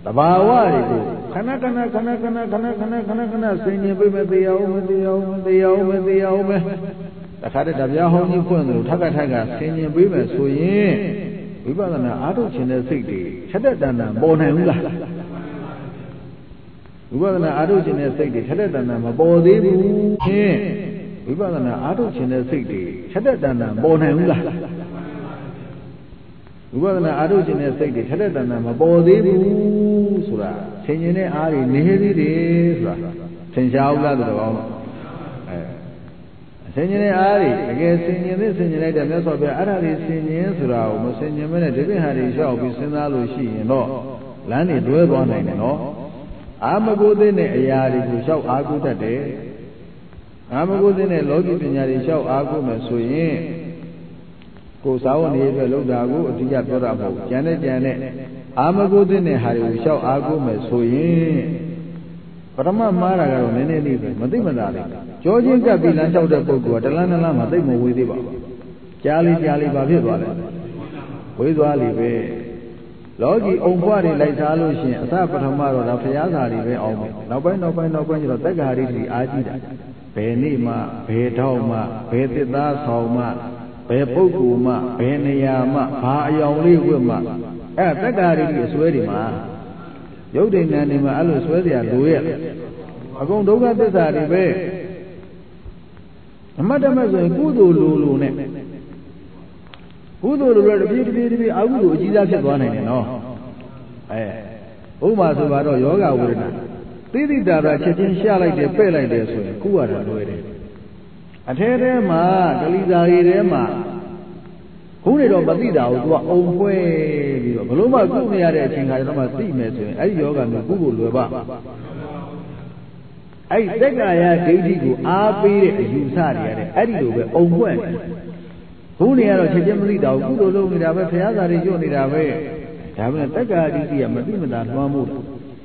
တဘာဝတွေကိုခဏခဏခဏခဏခဏခဏခဏခဏဆင်ញင်ပြမသေးအောင်မသေးအောင်မသေးအောင်မသေးအောင်ပဲတခါတည်းတပြားဟောင်းကြီးဖွင့်တယ်လို့ထပ်ကထပ်ကဆင်ញင်ပြမယ်ဆိုရင်ဝိပဿနာအားထုတ်ခြင်းတဲ့စိတ်တွေထက်တဲ့တန်တန်ပေါ်နိုင်ဘူးလားဝိပဿနာအားထုတ်ခြင်းတဲ့စိတ်တွေထက်တဲ့တန်တန်မပေါ်သေးဘူးချင်းဝိပဿနာအားထုတ်ခြင်းတဲ့စိတ်တွေထက်တဲ့တန်တန်ပေါ်နိုင်ဘူးလားဝိပဿနာအားထုတ်ခြင်းတဲ့စိတ်တွေထက်တဲ့တန်တန်မပေါ်သေးဘူးဆိုတာဆင်ញင်တဲ့အားတွေနေသေးတယ်ဆိုတာသင်ရှားဦးလားဆိုတော့အဲဆင်ញင်တဲ့အားတွေတကယ်ဆင်ញင်တဲ့ဆင်ញင်လိုက်တဲ့မြတ်စွာဘုရားအဲ့ဒါတွေဆင်ញင်ဆိုတာကိုမဆင်ញင်မဲနဲ့ဒီပြဟာတွေလျှောက်ပြီးစဉ်းစားလို့ရှိရင်တော့လမ်းတွေတွဲသွားနိုင်တယ်နော်အာမဂုသိတဲ့အရာတွေကိုလျှောက်အားကိုတတ်တယ်အာမဂုသိတဲ့လောကီပညာတွေလျှောက်အားကိုမယ်ဆိုရင်ကိုယ်စာဝတ်နေအတွက်လောက်တာကိုအတိအကျပြောတာမဟုတ်ကျန်တဲ့ကျန်တဲ့အာမဂုသိတဲ့ဟာတွေကိုလျှောက်အားကိုမယ်ဆိုရင်ပထမမှားတာကတော့နည်းနည်းလေးပဲမသိမသာလေးကြောချင်းကပ်ပြီးလမ်းလျှောက်တဲ့ပုဂ္ဂိုလ်ကတလန်းတလန်းမှသိမဝေးသေးပါဘူးကြားလေးကြားလေးဘာဖြစ်သွားလဲဝေးသွားလိပဲလောကီအုံဖွားတွေလိုက်စားလို့ရှိရင်အစပထမတော့ဒါဖျားစာတွေပဲအောင်မယ်နောက်ပိုင်းနောက်ပိုင်းနောက်ပိုင်းကျတော့တက္ကဟာရိတိအားကြီးတာဘယ်နေ့မှဘယ်ထောက်မှဘယ်သစ်သားဆောင်မှဘယ်ပုဂ္ဂိုလ်မှဘယ်နေရာမှဘာအယောင်လေးဝတ်မှအဲ့တက္ကဟာရိတိအစွဲတွေမှာရုပ်တည်ဉာဏ်တွေမှာအဲ့လိုစွဲစရာလိုရဲ့အကုန်ဒုက္ခသစ္စာတွေပဲအမတ်တမဲ့ဆိုရင်ကုသိုလ်လိုလိုနဲ့ကုသိုလ်လိုလိုတပြေးတပြေးတပြေးအကုသိုလ်အကြီးစားဖြစ်သွားနိုင်တယ်နော်အဲဥပမာဆိုပါတော့ယောဂဝေဒနာသိသိတာတာချက်ချင်းရှာလိုက်တယ်ပဲ့လိုက်တယ်ဆိုရင်ကုရတာလွယ်တယ်အထဲထဲမှာကလိသာရီထဲမှာခုနေတော့မသိတာကိုသူကအုံဖွဲပြီးတော့ဘလို့မှကုနေရတဲ့အချိန်ခါကျတော့မှသိမယ်ဆိုရင်အဲ့ဒီယောဂမျိုးကုဖို့လွယ်ပါအဲ့ဒီသက္ကာယဒိဋ္ဌိကိုအားပေးတဲ့အယူဆတွေရတယ်အဲ့ဒီလိုပဲအုံဖွဲတယ်ခုနေရတော့ချက်ချင်းမသိတာကိုကုသိုလ်လုပ်နေတာပဲဖျားစာတွေညွတ်နေတာပဲဒါပေမဲ့သက္ကာဒိဋ္ဌိကမသိမသာလွှမ်းမိုးတယ်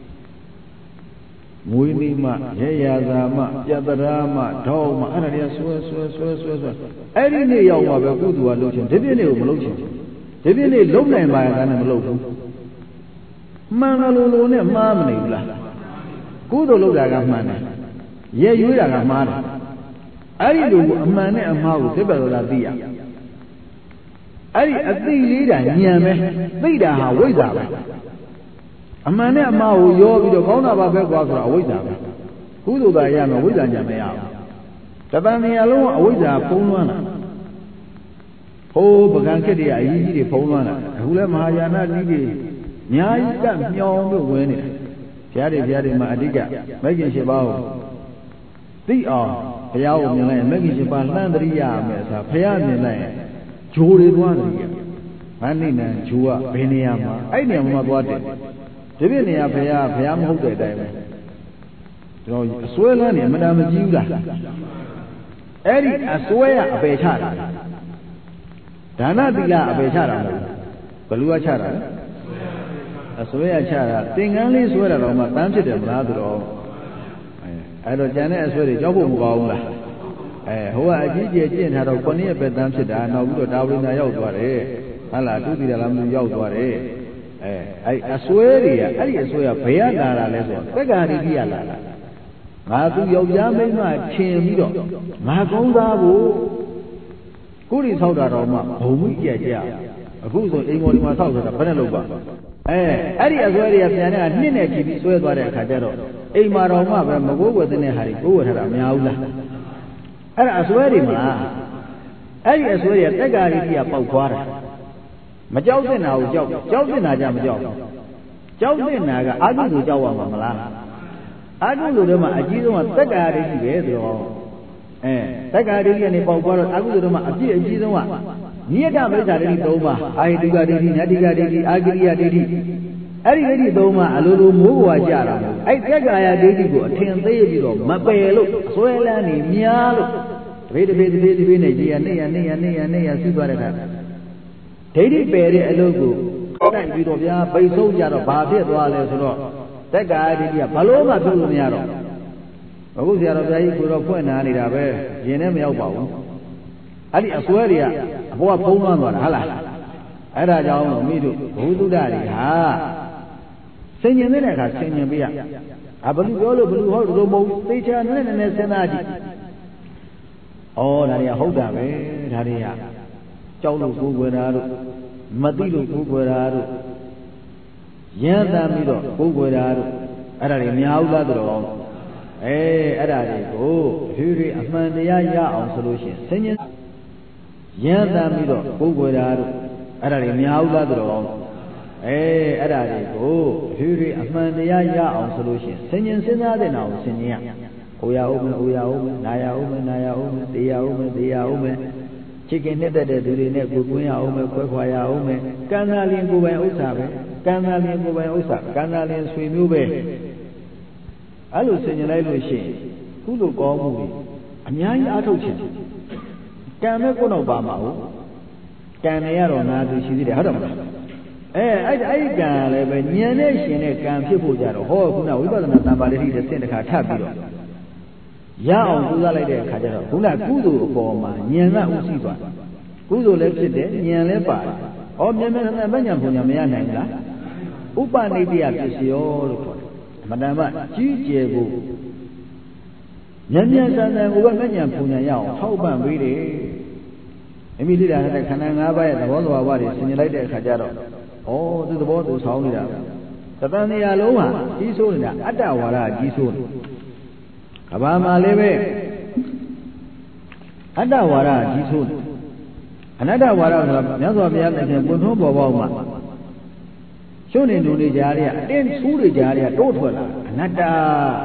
မွေးနေ့မှရေရာသာမှပြတရာမှထောက်မှအဲ့ဒါတွေကဆွဲဆွဲဆွဲဆွဲဆွဲအဲ့ဒီနေ့ရောက်မှပဲကုသိုလ်ကလုပ်ချင်ဒီပြည့်နေ့ကိုမလုပ်ချင်ဒီပြည့်နေ့လုံးနိုင်ပါရဲ့ကနေမလုပ်ဘူးမှန်တယ်လို့လို့နဲ့မှားမနေဘူးလားကုသိုလ်လုပ်တာကမှန်တယ်ရဲရွေးတာကမှားတယ်အဲ့ဒီလိုကိုအမှန်နဲ့အမှားကိုသိပ္ပယ်တော်သိရအဲ့ဒီအသိလေးတာဉာဏ်ပဲသိတာဟာဝိဇ္ဇာပဲအမှန်နဲ့အမှားကိုရောပြီးတော့ကောင်းတာပါပဲကွာဆိုတာအဝိဇ္ဇာပဲကုသိုလ်သာရမယ်ဝိဇ္ဇာဉာဏ်မရဘူးတပံနေရာလုံးကအဝိဇ္ဇာဖုံးလွှမ်းတာဟိုးပကံခက်တွေကအရေးကြီးတွေဖုံးလွှမ်းတာအခုလဲမဟာယာနနည်းတွေအများကြီးကမြောင်းလို့ဝင်နေတယ်ဘုရားတွေဘုရားတွေမှာအဓိကမဂ္ဂင်၈ပါးကိုသိအောင်ဘုရားကိုမြင်လိုက်ရင်မဂ္ဂင်၈ပါးလှမ်းတရိယာမယ်ဆိုတာဘုရားမြင်လိုက်ရင်ဂျိုးတွေသွားတယ်ကြီး။ဘာနိနံဂျိုးကဘယ်နေရာမှာအဲ့နေရာမှာသွားတယ်။ဒီပြည့်နေရာဘုရားဘုရားမဟုတ်တဲ့အတိုင်းပဲ။ကျွန်တော်အစွဲလန်းနေမနာမကြည့်ဘူးလား။အဲ့ဒီအစွဲကအပယ်ချတာ။ဒါနသီလအပယ်ချတာမဟုတ်ဘူး။ဘယ်လိုကချတာလဲ။အစွဲရချတာသင်္ကန်းလေးစွဲတာတော့မှတန်းဖြစ်တယ်မလားဆိုတော့အဲ့တော့ကျန်တဲ့အစွဲတွေကြောက်ဖို့မကောင်းဘူးလား။အဲဟိုကအကြီးကျယ်ကျင့်ထားတော့ခုနှစ်ရက်ပဲတန်းဖြစ်တာနောက်ပြီးတော့ဒါဝိညာရောက်သွားတယ်ဟဟလားသူတည်တယ်လားမသိရောက်သွားတယ်အဲအဲ့အစွဲတွေကအဲ့ဒီအစွဲကဘယ်ရလာတာလဲဆိုတော့သက္ကာရိတိရလာတာငါသူယောက်ျားမိန်းမထင်ပြီးတော့ငါကောင်းသားကိုကိုယ်ဒီဆောက်တာတော့မှဘုံမိကြက်ကြအခုဆိုအိမ်ပေါ်ဒီမှာဆောက်ဆိုတာဘယ်နဲ့လုပ်ပါအဲအဲ့ဒီအစွဲတွေကပြန်နေတာနှစ်နဲ့ကြည့်ပြီးဆွဲသွားတဲ့အခါကျတော့အိမ်မှာတော့မှပဲမကိုးဝယ်တဲ့ဟာတွေကိုးဝယ်ထားတာမများဘူးလားအဲ့ဒါအစွဲတွေမလားအဲ့ဒီအစွဲတွေတက်ကာရီကြီးကပေါက်သွားတာမကြောက်တဲ့နာကိုကြောက်ကြောက်တဲ့နာကြမကြောက်ကြောက်တဲ့နာကအာဟုကိုကြောက်ရမှာမလားအာဟုလိုတော့မှအကြီးဆုံးကတက်ကာရီကြီးပဲဆိုတော့အဲတက်ကာရီကြီးကနေပေါက်သွားတော့အာဟုလိုတော့မှအပြည့်အကြီးဆုံးကနိယတမိစ္ဆာဒိဋ္ဌိ၃ပါးအာဟိတုကဒိဋ္ဌိနတ္တိကဒိဋ္ဌိအာဂရိယဒိဋ္ဌိအဲ့ဒီဒိဋ္ဌိသုံးပါးအလိုလိုမိုးဘွားကြတာမဟုတ်အဲ့သက္ကာယဒိဋ္ဌိကိုအထင်သေးပြီးတော့မပယ်လို့အစွဲလန်းနေများလို့တပေတပေတပေတပေနဲ့ကြီးရနေရနေရနေရနေရဆူသွားတဲ့အခါဒိဋ္ဌိပယ်တဲ့အလုပ်ကိုတိုက်ပြီးတော့ဗျာပိတ်ဆုံးကြတော့ဘာဖြစ်သွားလဲဆိုတော့သက္ကာယဒိဋ္ဌိကဘလို့မှပြုလို့မရတော့အခုဆရာတော်ဘုရားကြီးကိုတော့ဖွင့်နာနေတာပဲရင်ထဲမရောက်ပါဘူးအဲ့ဒီအစွဲတွေကအပေါ်ကဖုံးလွှမ်းသွားတာဟုတ်လားအဲ့ဒါကြောင့်မိတို့ဘုသူဒ္ဓတွေဟာဆင်ញင်တဲ့အခါဆင်ញင်ပြရအဘလူပြောလို့ဘလူဟောလို့မဟုတ်သိချာနဲ့နဲ့စဉ်းစားကြည့်ဩဒါတွေကဟုတ်တာပဲဒါတွေကကြောက်လို့ကိုယ်ွယ်တာတို့မသိလို့ကိုယ်ွယ်တာတို့ရမ်းတမ်းပြီးတော့ကိုယ်ွယ်တာတို့အဲ့ဒါတွေများဦးလားတော်ကောင်းအဲအဲ့ဒါတွေကိုဖြူဖြူအမှန်တရားရအောင်ဆိုလို့ရှိရင်ဆင်ញင်ရမ်းတမ်းပြီးတော့ကိုယ်ွယ်တာတို့အဲ့ဒါတွေများဦးလားတော်ကောင်းအဲအဲ့ဒါတွေကိုဖြူဖြူအမှန်တရားရအောင်ဆိုလို့ရှိရင်ဆင်ញင်စဉ်းစားတဲ့နာကိုဆင်ញင်ရအိုရအောင်မယ်အိုရအောင်မယ်နာရအောင်မယ်နာရအောင်မယ်တေရအောင်မယ်တေရအောင်မယ်ချစ်ခင်နှစ်သက်တဲ့သူတွေနဲ့ကိုယ်ကွင်းရအောင်မယ်ခွဲခွာရအောင်မယ်ကံသာလျင်ကိုယ်ပိုင်ဥစ္စာပဲကံသာလျင်ကိုယ်ပိုင်ဥစ္စာကံသာလျင်ဆွေမျိုးပဲအဲ့လိုဆင်ញင်လိုက်လို့ရှိရင်ကုသိုလ်ကောင်းမှုတွေအများကြီးအားထုတ်ချင်ကံမဲ့ကိုယ်တော့ပါမှာဟုတ်ကံနဲ့ရတော့ငါသူရှိသေးတယ်ဟုတ်တယ်မလားအဲအဲ့အဲ့ဒီကံလည်းပဲဉာဏ်နဲ့ရှင်တဲ့ကံဖြစ်ဖို့ကြတော့ဟောခုနဝိပဿနာတမ္ပါတိတစ်ဆင့်တစ်ခါထပ်ပြီးတော့ရအောင်ကြိုးစားလိုက်တဲ့အခါကျတော့ခုနကုသိုလ်အပေါ်မှာဉာဏ်ကဥသိသွားကုသိုလ်လည်းဖြစ်တယ်ဉာဏ်လည်းပါတယ်ဟောမြင်မြင်နဲ့မဉဏ်ဘုံညာမရနိုင်ဘူးလားဥပနိတိယပစ္စယောလို့ခေါ်တယ်အမှန်တမ်းကြီးကျယ်ဖို့ဉာဏ်ဉာဏ်ဆန်းဆန်းဥပမဉဏ်ဘုံညာရအောင်ထောက်ပံ့ပေးတယ်အမိလိတာတဲ့ခန္ဓာ၅ပါးရဲ့သဘောသဘာဝတွေဆင်ញင်လိုက်တဲ့အခါကျတော့ဩသူသဘောသူဆောင်းနေတာတတန်နေရာလုံးဟာကြီးစိုးနေတာအတ္တဝါဒကြီးစိုးနေကဘာမှာလည်းပဲအတ္တဝါဒကြီးစိုးနေအနတ္တဝါဒဆိုတာမြတ်စွာဘုရားသခင်ပွင့်ထွန်းပေါ်ပေါက်မှာရှုံးနေလူတွေကြားတွေကအတင်းဆူးတွေကြားတွေကတိုးထွက်လာအနတ္တ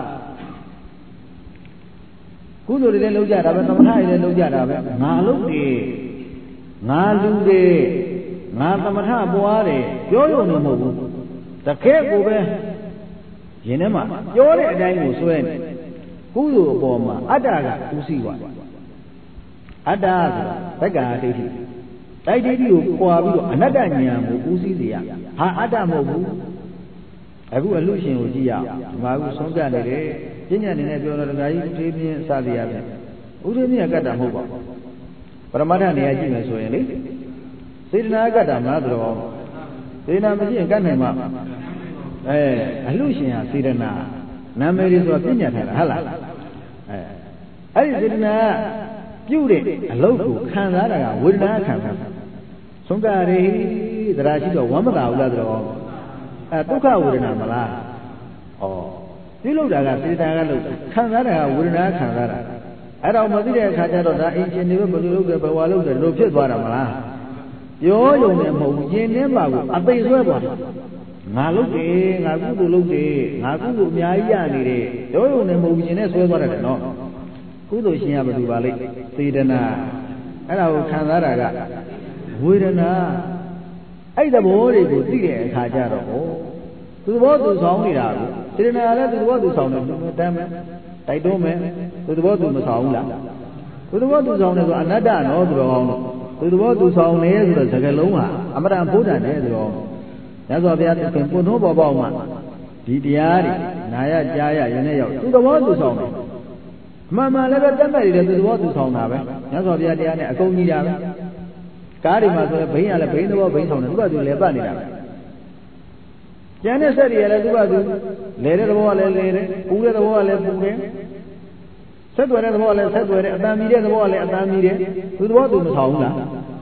ကုသိုလ်တွေလည်းလုပ်ကြတာပဲသမထတွေလည်းလုပ်ကြတာပဲငါလုပ်တယ်ငါလူတွေငါသမထပွားတယ်ပြောရုံနဲ့မဟုတ်ဘူးတကယ်ကိုပဲရင်ထဲမှာပြောတဲ့အတိုင်းကိုဆွဲနေကုသိုလ်အပေါ်မှာအတ္တကဥသိသွားအတ္တဆိုတာဘက္ကာဒိဋ္ဌိတိုက်ဒိဋ္ဌိကိုပွာပြီးတော့အနတ္တဉာဏ်ကိုဥသိစေရဟာအတ္တမဟုတ်ဘူးအခုအလူရှင်ကိုကြည့်ရအောင်ဒီမှာအခုဆုံးပြနေတယ်ပညာနေနဲ့ပြောတော့ဒကာကြီးထေးပြင်းစသည်ရပြန်ဥဒိမြတ်ကတ္တမဟုတ်ပါဘူးပရမတ္ထနေရာကြည့်မယ်ဆိုရင်လေစေတနာကတ္တမလားတော်စေတနာမရှိရင်ကတ်နိုင်မှာအဲအလူရှင်ဟာစေတနာနာမည်တွေဆိုတာပြညာထားတာဟုတ်လားအဲအဲ့ဒီစေတနာပြုတ်တဲ့အလုပ်ကိုခံစားတာကဝေဒနာခံစားတာဆုံးကရေသရာရှိတော့ဝမ်းမသာဘူးလားတော်အဲဒုက္ခဝေဒနာမလားဩပြုလုပ်တာကစေတနာကလုပ်ခံစားတာကဝေဒနာခံစားတာအဲ့တော့မသိတဲ့အခါကျတော့ဒါအင်ရှင်တွေပဲဘယ်လိုလုပ်တယ်ဘယ်ဝါလုပ်တယ်လို့ဖြစ်သွားတာမလားပြောရုံနဲ့မဟုတ်ဘူးရင်ထဲမှာကိုအသိဆွဲသွားတယ်ငါလုပ်တယ်ငါကုသိုလ်လုပ်တယ်ငါကုသိုလ်အများကြီးရနေတယ်ပြောရုံနဲ့မဟုတ်ဘူးရင်ထဲဆွဲသွားတယ်နော်ကုသိုလ်ရှင်ရဘယ်လိုပါလိမ့်စေတနာအဲ့ဒါကိုခံစားတာကဝေဒနာအဲ့သဘောတွေကိုသိတဲ့အခါကျတော့သူသဘောသူဆောင်နေတာကိုစေတနာလည်းသူသဘောသူဆောင်တယ်တမ်းမယ်တိုက်တွန်းမယ်သူသဘောသူမဆောင်ဘူးလားသူသဘောသူဆောင်တယ်ဆိုအနတ္တနော်သူတော်ကောင်းသူသဘောသူဆောင်နေဆိုတော့စကားလုံးဟာအမတန်ဘုဒ္ဓတယ်ဆိုတော့မြတ်စွာဘုရားသခင်ပွင့်တော်ပေါ်ပေါက်မှာဒီတရားတွေနာရကြားရရင်နဲ့ရောက်သူသဘောသူဆောင်တယ်အမှန်မှန်လည်းပဲတတ်မဲ့တယ်သူသဘောသူဆောင်တာပဲမြတ်စွာဘုရားတရားနဲ့အကုန်ကြီးတာပဲကားတွေမှာဆိုရင်ဘိန်းရလည်းဘိန်းသဘောဘိန်းဆောင်တယ်သူကသူလည်းပတ်နေတာပဲကျန်တဲ့ဆက်တွေလည်းသူကသူလဲတဲ့သဘောကလည်းလဲတယ်ပူတဲ့သဘောကလည်းပူတယ်ဆက်သွယ်တဲ့သဘောကလည်းဆက်သွယ်တယ်အတန်မီတဲ့သဘောကလည်းအတန်မီတယ်သူသဘောသူမဆောင်ဘူးလား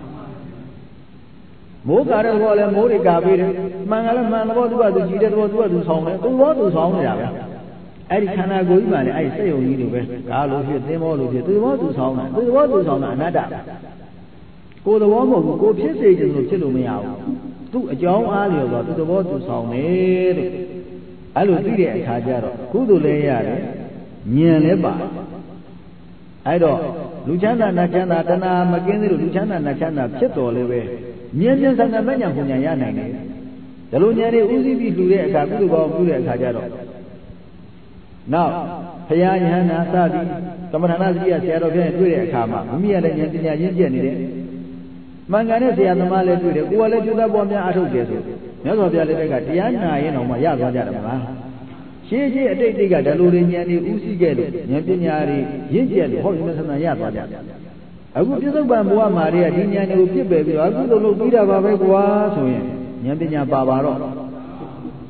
မိုးကာတဲ့သဘောကလည်းမိုးတွေကာပေးတယ်မှန်ကလည်းမှန်သဘောသူကသူကြည်တဲ့သဘောသူကသူဆောင်တယ်သူသဘောသူဆောင်နေတာပဲအဲ့ဒီခန္ဓာကိုယ်ကြီးမှလည်းအဲ့ဒီစက်ယုံကြီးတွေပဲကားလို့ဖြစ်သင်္ဘောလို့ဖြစ်သူသဘောသူဆောင်တာသူသဘောသူဆောင်တာအနတ္တကိုယ်သဘောမဟုတ်ဘူးကိုဖြစ်စေခြင်းလို့ဖြစ်လို့မရဘူးသူ့အကြောင်းအားလျော်တော့သူသဘောသူဆောင်တယ်တဲ့အဲ့လိုသိတဲ့အခါကျတော့ကုသိုလ်လည်းရတယ်ဉာဏ်လည်းပါအဲ့တော့လူချမ်းသာနတ်ချမ်းသာတဏှာမကင်းသေးလို့လူချမ်းသာနတ်ချမ်းသာဖြစ်တော်လည်းပဲဉာဏ်ဉာဏ်ဆံဆံမဉဏ်ပူဉဏ်ရနိုင်တယ်ဒါလိုဉာဏ်တွေဥသိပြီးလှူတဲ့အခါကုသိုလ်ကောင်းပြုတဲ့အခါကျတော့နောက်ဘုရားယဟန္တာစသည်သမထနာစရိယဆရာတော်ပြန်တွေ့တဲ့အခါမှာမိမိကလည်းဉာဏ်ပညာရင့်ကျက်နေတယ်မှန်ကန်တဲ့ဆရာသမားလည်းတွေ့တယ်ကိုယ်ကလည်းကျူသားပေါ်များအထုတ်တယ်ဆိုမြတ်စွာဘုရားလက်ထက်ကတရားနာရင်တော့မှရသွားကြတယ်မလားရှင်းရှင်းအတိတ်တိတ်ကဒါလိုတွေဉာဏ်တွေဥသိခဲ့လို့ဉာဏ်ပညာတွေရင့်ကျက်လို့ဟောဒီမဲ့ဆန္ဒရသွားကြတယ်အခုပြစ္ဆုတ်ပံဘဝမှာတွေကဒီဉာဏ်တွေကိုပြစ်ပယ်ပြီးတော့အခုလိုလုပ်ပြီးတာပါပဲကွာဆိုရင်ဉာဏ်ပညာပါပါတော့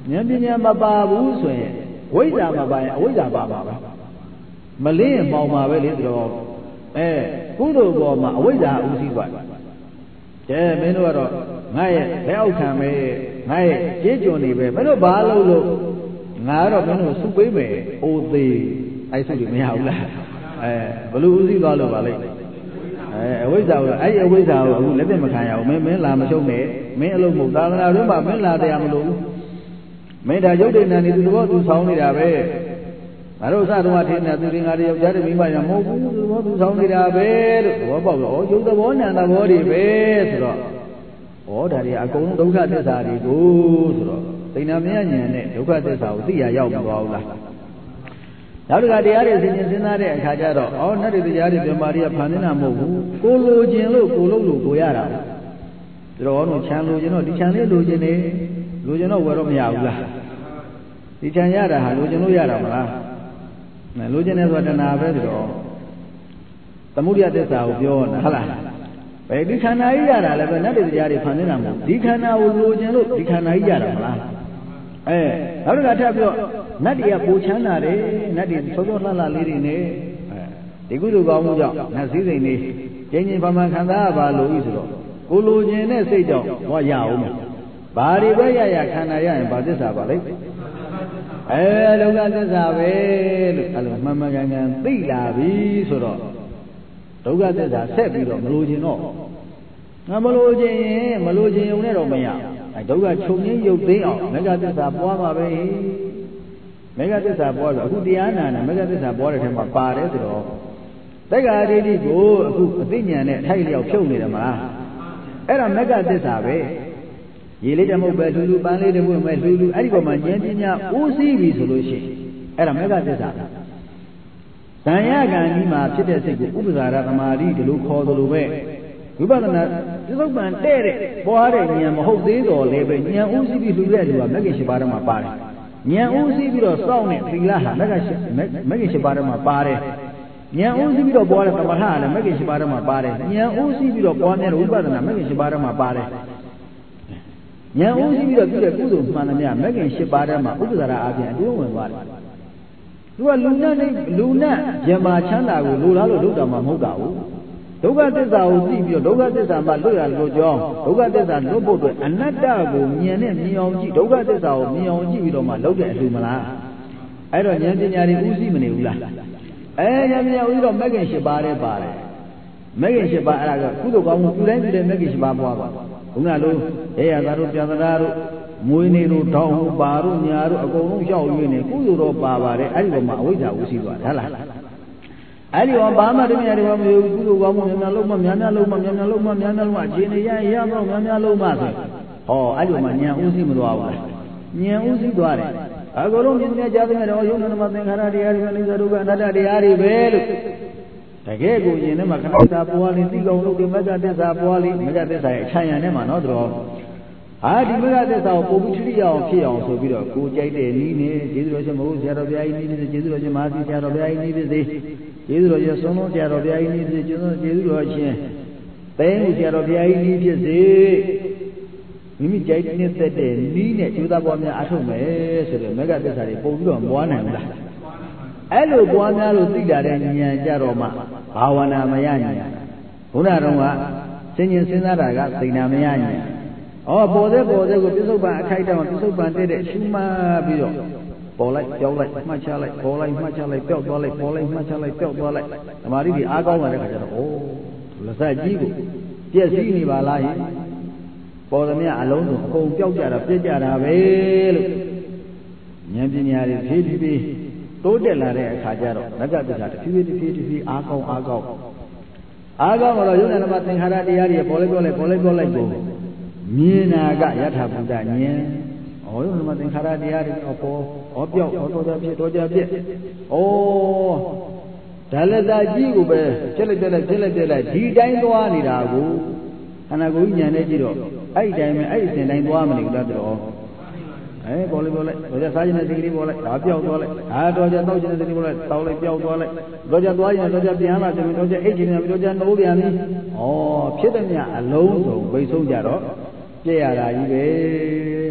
ဉာဏ်ပညာမပါဘူးဆိုရင်ဝိဇ္ဇာမပါရင်အဝိဇ္ဇာပါမှာပဲမလင်းရင်မှောင်မှာပဲလေဆိုတော့အဲကုသိုလ်ပေါ်မှာအဝိဇ္ဇာဥသိသွားတယ်ကဲမင်းတို့ကတော့ငါရဲ့လက်အောက်ခံပဲငါရဲ့ကြေးကျွန်နေပဲမင်းတို့ဘာလုပ်လို့ငါတော့မင်းတို့စုပေးမယ်အိုသေးအဲ့စုတွေမရဘူးလားအဲဘလို့ဥသိသွားလို့ပါလိမ့်အဲအဝိဇ္ဇာကိုအဲ့ဒီအဝိဇ္ဇာကိုအခုလက်ပြမခံရဘူးမင်းမင်းလာမရှုံးနဲ့မင်းအလုံးမဟုတ်သာသနာ့တွင်မှာမင်းလာတရားမလို့မင်းဒါရုပ်တည်နေသူတော်သူဆောင်းနေတာပဲငါတို့အစတုန်းကထင်နေတာသူတွေငါတွေယောက်ျားတွေမိန်းမတွေမဟုတ်ဘူးသူတော်သူဆောင်းနေတာပဲလို့သဘောပေါက်တော့ဩရုပ်သဘောနာသဘောတွေပဲဆိုတော့ဩဒါတွေအကုန်လုံးဒုက္ခသစ္စာတွေကိုဆိုတော့သိဏမယဉာဏ်နဲ့ဒုက္ခသစ္စာကိုသိရရောက်မသွားဘူးလားနောက်တစ်ခါတရားတွေစဉ်းစဉ်းစားတဲ့အခါကျတော့ဩနတ်တွေတရားတွေပြမာတွေကဖန်နေတာမဟုတ်ဘူးကိုလိုချင်လို့ကိုလုံးလို့ကိုရတာသူတော်တို့ခြံလိုချင်တော့ဒီခြံလေးလိုချင်နေလိုချင်တော့ဝယ်တော့မရဘူးလားဒီခြံရတာဟာလိုချင်လို့ရတာမလားနဲလိုချင်တယ်ဆိုတာတဏှာပဲသူတော်သမုဒိယသစ္စာကိုပြောနေတာဟုတ်လားဘယ်ဒီခန္ဓာကြီးရတာလည်းပဲနတ်တွေတရားတွေဖန်နေတာမဟုတ်ဒီခန္ဓာကိုလိုချင်လို့ဒီခန္ဓာကြီးရတာမလားအဲနောက်တစ်ခါထပ်ပြောနတ်တွေကပူချမ်းတာတယ်နတ်တွေစောစောလှလှလေးတွေနဲ့အဲဒီကုသိုလ်ကောင်းမှုကြောင့်နတ်စည်းစိမ်တွေကျင်းချင်းပမှန်ခံစားရပါလို့ဤဆိုတော့ကိုလိုချင်တဲ့စိတ်ကြောင့်ဟောရအောင်ဘာတွေပဲရရခန္ဓာရရင်ဘာသစ္စာပါလဲအဲဒုက္ခသစ္စာပဲလို့အဲ့လိုမှန်မှန်ကန်ကန်သိလာပြီဆိုတော့ဒုက္ခသစ္စာဆက်ပြီးတော့မလိုချင်တော့ငါမလိုချင်ရင်မလိုချင်ုံနဲ့တော့မရအဲဒုက္ခချုပ်ငင်းရုပ်သိမ်းအောင်မေဃသစ္စာပွားမှာပဲမေဃသစ္စာပွားဆိုအခုတရားနာနာမေဃသစ္စာပွားတဲ့ထဲမှာပါတယ်ဆိုတော့တက္ကရာဒိဋ္ဌိကိုအခုအသိဉာဏ်နဲ့ထိုက်လျောက်ဖြုတ်နေတယ်မလားအဲ့ဒါမေဃသစ္စာပဲရေလေးတမုတ်ပဲလူလူပန်းလေးတမုတ်ပဲလူလူအဲ့ဒီပေါ်မှာဉာဏ်ပညာဦးစီးပြီဆိုလို့ရှိရင်အဲ့ဒါမေဃသစ္စာဇံရကံကြီးမှာဖြစ်တဲ့စိတ်ကိုဥပ္ပဇာရသမာဓိဒီလိုခေါ်သလိုပဲဝိပဿနာပြစ္ဆုတ်ပံတဲ့တဲ့ပွားတဲ့ဉာဏ်မဟုတ်သေးတော်လည်းပဲဉာဏ်ဦးစီးပြီးလှူတဲ့လူကမဂ္ဂင်၈ပါးထဲမှာပါတယ်ဉာဏ်ဦးစီးပြီးတော့စောင့်တဲ့သီလဟာမဂ္ဂင်မဂ္ဂင်၈ပါးထဲမှာပါတယ်ဉာဏ်ဦးစီးပြီးတော့ပွားတဲ့သမထဟာလည်းမဂ္ဂင်၈ပါးထဲမှာပါတယ်ဉာဏ်ဦးစီးပြီးတော့ပွားများတဲ့ဝိပဿနာမဂ္ဂင်၈ပါးထဲမှာပါတယ်ဉာဏ်ဦးစီးပြီးတော့ပြုတဲ့ကုသိုလ်မှန်သမျှမဂ္ဂင်၈ပါးထဲမှာဥပ္ပဇာရအပြင်အတွင်းဝင်သွားတယ်သူကလူနဲ့လူနဲ့ဇမ္မာချမ်းသာကိုလိုလားလို့လုပ်တာမှမဟုတ်တာဘူးဒုက္ခသစ္စာကိုသိပြီးတော့ဒုက္ခသစ္စာမှလွတ်ရလို့ကြောင်းဒုက္ခသစ္စာလွတ်ဖို့အတွက်အနတ္တကိုမြင်နဲ့မြင်အောင်ကြည့်ဒုက္ခသစ္စာကိုမြင်အောင်ကြည့်ပြီးတော့မှလုပ်တဲ့အလှူမလားအဲ့တော့ဉာဏ်ပညာတွေဥသိမနေဘူးလားအဲဉာဏ်ပညာဥသိတော့မဂ္ဂင်၈ပါးထဲပါတယ်မဂ္ဂင်၈ပါးအဲ့ဒါကကုသိုလ်ကောင်းမှုပြုတိုင်းပြုတိုင်းမဂ္ဂင်၈ပါးပွားပါခုနလိုရေရသာတို့ပြန်သာတို့မွေးနေတို့တောင်းတို့ပါတို့ညာတို့အကုန်လုံးလျှောက်ရွေးနေကုသိုလ်တော့ပါပါတယ်အဲ့ဒီပေါ်မှာအဝိဇ္ဇာဥသိသွားတယ်ဟုတ်လားအဲ့ဒီတော့ဘာမှတမရတွေမမျိုးကုသိုလ်ကောင်းမှုများများလုံးမများများလုံးမများများလုံးမများများလုံးမအခြေအနေရရတော့များများလုံးမဆိုဟောအဲ့ဒီမှာဉာဏ်ဥသိမသွားဘူးဉာဏ်ဥသိသွားတယ်အကုန်လုံးမြင်မြင်ကြားသိမြတော့ယုံနာမသင်္ခါရတရားတွေအိသဒုက္ခအနတ္တတရားတွေပဲလို့တကယ်ကိုရင်ထဲမှာခဏစာပွားလေးသိကောင်လို့ဒီမဂ္ဂသစ္စာပွားလေးမဂ္ဂသစ္စာရဲ့အချမ်းရံထဲမှာနော်တော်အာဒီမဂ္ဂသစ္စာကိုပုံပြီးထိရအောင်ဖြစ်အောင်ဆိုပြီးတော့ကိုကြိုက်တဲ့နည်းနဲ့ကျေးဇူးတော်ရှင်မဟုတ်ဆရာတော်ဘုရားကြီးနည်းနဲ့ကျေးဇူးတော်ရှင်မဟာသီဆရာတော်ဘုရားကြီးနည်းဖြစ်စေကျေးဇူးတော်ရှင်ဆုံးလုံးဆရာတော်ဘုရားကြီးနည်းဖြစ်စေကျေးဇူးကျေးဇူးတော်ရှင်သိန်းဆရာတော်ဘုရားကြီးနည်းဖြစ်စေမိမိကြိုက်နေတဲ့တဲ့နည်းနဲ့ကျိုးသားပွားများအထုတ်မယ်ဆိုတဲ့မဂ္ဂသစ္စာတွေပုံပြီးတော့မပွားနိုင်ဘူးလားအဲ့လိုပွားများလို့သိတာတဲ့ဉာဏ်ကြတော့မှဘာဝနာမရဉာဏ်ဘုရားတော်ကစဉ်းကျင်စဉ်းစားတာကသိဏမယဉာဏ်ဩပေါ်တဲ့ပေါ်တဲ့ကိုပြစ္ဆုတ်ပံအခိုက်တောင်ပြစ္ဆုတ်ပံတဲ့တဲ့ရှုမှတ်ပြီးတော့ပေါ်လိုက်ကြောက်လိုက်မှတ်ချလိုက်ပေါ်လိုက်မှတ်ချလိုက်ပျောက်သွားလိုက်ပေါ်လိုက်မှတ်ချလိုက်ပျောက်သွားလိုက်ဓမ္မရီဒီအားကောင်းလာတဲ့ခါကျတော့ဩလက်ဆက်ကြီးကိုပြည့်စည်နေပါလားဟင်ပေါ်သမျှအလုံးစုံအကုန်ပျောက်ကြတာပြည့်ကြတာပဲလို့ဉာဏ်ပညာတွေဖြည်းဖြည်းဖြည်းတိုးတက်လာတဲ့အခါကျတော့မဂ္ဂသစ္စာတစ်ဖြည်းဖြည်းတစ်ဖြည်းတစ်ဖြည်းအားကောင်းအားကောင်းအားကောင်းတော့ယုံနာနမသင်္ခါရတရားတွေပေါ်လိုက်ပြောလိုက်ပေါ်လိုက်ပြောလိုက်ကိုမြင်နာကယထာဘုဒ္ဓဉာဏ်ဩယုံနာနမသင်္ခါရတရားတွေအပေါ်ဩပြောက်ဩတော်ကြဖြစ်တော်ကြဖြစ်ဩဒါလည်းသာကြီးကိုပဲဖြစ်လိုက်ပြလိုက်ဖြစ်လိုက်ပြလိုက်ဒီတိုင်းသွားနေတာကိုခန္ဓာကိုယ်ဉာဏ်နဲ့ကြည့်တော့အဲ့ဒီတိုင်းပဲအဲ့ဒီစဉ်တိုင်းသွားမနေဘူးလားတော့အဲပေါ်လိုက်ပေါ်လိုက်တော့ကြစားခြင်းတဲ့စိတ်ကလေးပေါ်လိုက်ဒါပြောက်သွားလိုက်အာတော့ကြတောက်ခြင်းတဲ့စိတ်ကလေးပေါ်လိုက်တောက်လိုက်ပြောက်သွားလိုက်တော့ကြသွားရင်တော့ကြပြန်လာတယ်တော့ကြအိတ်ခြင်းနဲ့တော့ကြနိုးပြန်ပြီဩဖြစ်တဲ့မြအလုံးစုံပိတ်ဆုံးကြတော့ပြည့်ရတာကြီးပဲ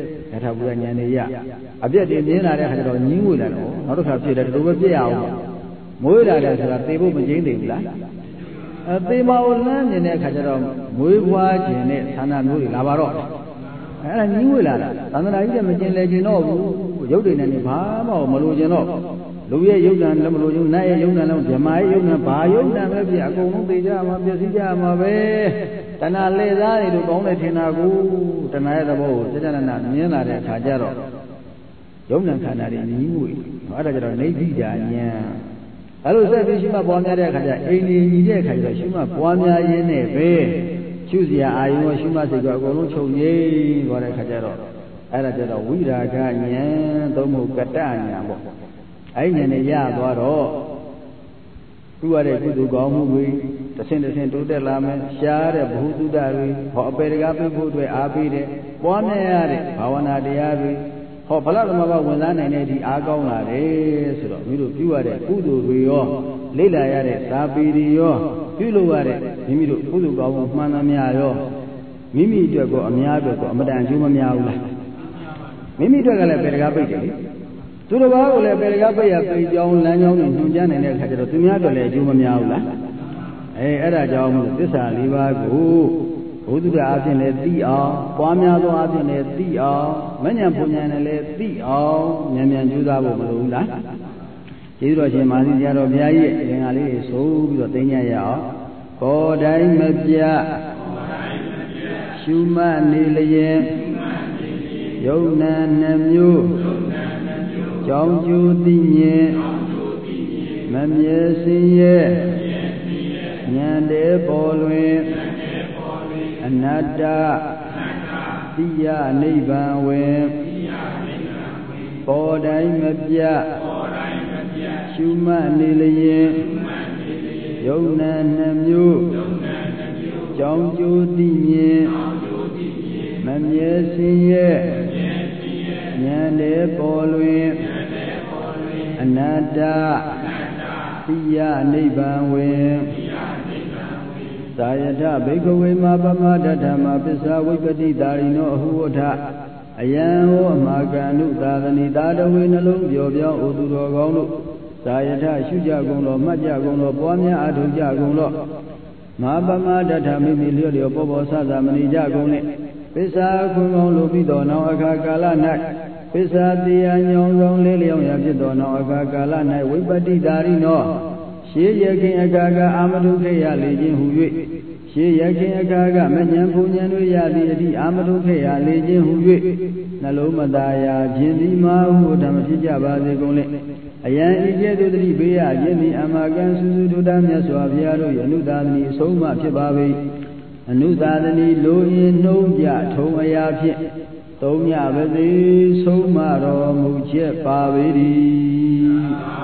ယထာဘုရားဉာဏ်နဲ့ရအပြည့်တည်မြင်လာတဲ့အခါကျတော့ညင်းဝေလာတော့နောက်တစ်ခါဖြစ်တယ်ဒီလိုပဲပြည့်ရအောင်မွေးလာတယ်ဆိုတာသေဖို့မကျင်းသေးဘူးလားအဲသေမအောင်လမ်းမြင်တဲ့အခါကျတော့မွေးဖွားခြင်းနဲ့ဌာနမျိုးတွေလာပါတော့အဲ့ဒါညင်းဝေလာတာသန္တရာကြီးကမကျင်လေကျင်တော့ဘူးရုပ်တွေနဲ့ဘာမှမလိုကျင်တော့လူရဲ့ယုတ်တန်လည်းမလိုချင်နတ်ရဲ့ယုတ်တန်လည်းဗြဟ္မာရဲ့ယုတ်တန်ဘာယုတ်တန်ပဲဖြစ်အကုန်လုံးသိကြမှာပြည့်စည်ကြမှာပဲတဏှာလေသားတွေတို့ကောင်းတဲ့ထင်တာကိုတဏှာရဲ့သဘောကိုစကြနနာမြင်လာတဲ့အခါကျတော့ယုတ်တန်ခန္ဓာတွေညီးငွေအဲ့ဒါကြတော့နေတိတာညာအဲ့လိုဆက်ပြီးရှိမှပွားများတဲ့အခါကျအိမ်ကြီးညီတဲ့အခါကျတော့ရှိမှပွားများရင်းနဲ့ပဲရှုစရာအာယုံရောရှိမှစိတ်ကအကုန်လုံးချုပ်ငြိမ်းသွားတဲ့အခါကျတော့အဲ့ဒါကြတော့ဝိရာဂဉာဏ်သို့မဟုတ်ကတ္တဉာဏ်ပေါ့အဲ့ဉာဏ်နဲ့ရသွားတော့သူ့ရတဲ့ကုသိုလ်ကောင်းမှုတွေတစ်ဆင့်တစ်ဆင့်တိုးတက်လာမယ်ရှားတဲ့ဘ ഹു တုဒ္ဒတွေဟောအပေတကားပြဖို့အတွက်အားပေးတဲ့ပွားများရတဲ့ဘာဝနာတရားတွေဟောဗလသမဘဝင်စားနိုင်တဲ့ဒီအားကောင်းလာတယ်ဆိုတော့မိတို့ပြုရတဲ့ကုသိုလ်တွေရောလေ့လာရတဲ့သာပေတွေရောပြုလုပ်ရတဲ့မိမိတို့ကုသိုလ်ကောင်းမှုမှန်သမျှရောမိမိအတွက်ကောအများအတွက်ကောအမတန်အကျိုးမများဘူးလားမိမိအတွက်ကလည်းပေတကားပိတ်တယ်လေသူတစ်ပါးကိုလည်းပေတကားပိတ်ရပိတ်ကြောင်းလမ်းကြောင်းတွေညွှန်ကြားနိုင်တဲ့အခါကျတော့သူများတို့လည်းအကျိုးမများဘူးလားအဲအဲ့ဒါကြောင့်မို့သစ္စာလေးပါးကိုဘုဒ္ဓအဖြစ်လည်းသိအောင်ပွားများသောအဖြစ်လည်းသိအောင်မဉ္ဇဉ်ပူဉ္ဇဉ်နဲ့လည်းသိအောင်ဉာဏ်ဉာဏ်ကြိုးစားဖို့မလိုဘူးလားကျေးဇူးတော်ရှင်မာသီဆရာတော်ဘုရားကြီးရဲ့သင်္ဃာလေးတွေဆိုပြီးတော့သိဉာဏ်ရအောင်ကိုယ်တိုင်းမပြရှုမှတ်နေလျင်ယုံနာနှမျိုးကြောင်းကျိုးသိမြင်မမြဲစင်ရဲ့ဉာဏ်တေပေါ်လွင်အနတ္တသိယနိဗ္ဗာန်ဝင်ပေါ်တိုင်းမပြရှုမှတ်နေလျင်ယုံနာနှမျိုးကြောင်းကျိုးသိမြင်မမြဲစင်ရဲ့ဉာဏ်တေပေါ်လွင်အနတ္တသိယနိဗ္ဗာန်ဝင်သာယထဘိက္ခဝေမပမဒဋ္ဌမပစ္စာဝိပတိတာရိနောအဟုဝထအယံဟောအမာကံနုသာသနိတာတဝေနှလုံးပြောပြောင်းဩသူတော်ကောင်းတို့သာယထရှုကြကုန်လောမှတ်ကြကုန်လောပွားများအထုကြကုန်လောမပမဒဋ္ဌမိမိလျော့လျော့ပေါ်ပေါ်ဆဆမနေကြကုန်နဲ့ပစ္စာခွန်ကောင်းလိုပြီးတော်နောင်အခါကာလ၌ပစ္စာတရားညောင်းဆောင်လေးလျောင်းရဖြစ်တော်နောင်အခါကာလ၌ဝိပတိတာရိနောရှေးရခင်အခါကအာမတုခေယလေခြင်းဟူ၍ရှေးရခင်အခါကမဉ္ဇဉ်ဘုံဉ္ဇဉ်တို့ရသည့်အသည့်အာမတုခေယလေခြင်းဟူ၍နှလုံးမသားရာခြင်းဒီမာဟုဓမ္မဖြစ်ကြပါစေကုန်လေအယံဤကျဲ့သို့တတိဘေးရခြင်းဒီအမကံစုစုဒုဒမြတ်စွာဘုရားတို့၏အနုသာသနီအဆုံးမဖြစ်ပါ၏အနုသာသနီလိုရင်နှုံးကြထုံအရာဖြင့်သုံးညပါသည်ဆုံးမတော်မူချက်ပါပေ၏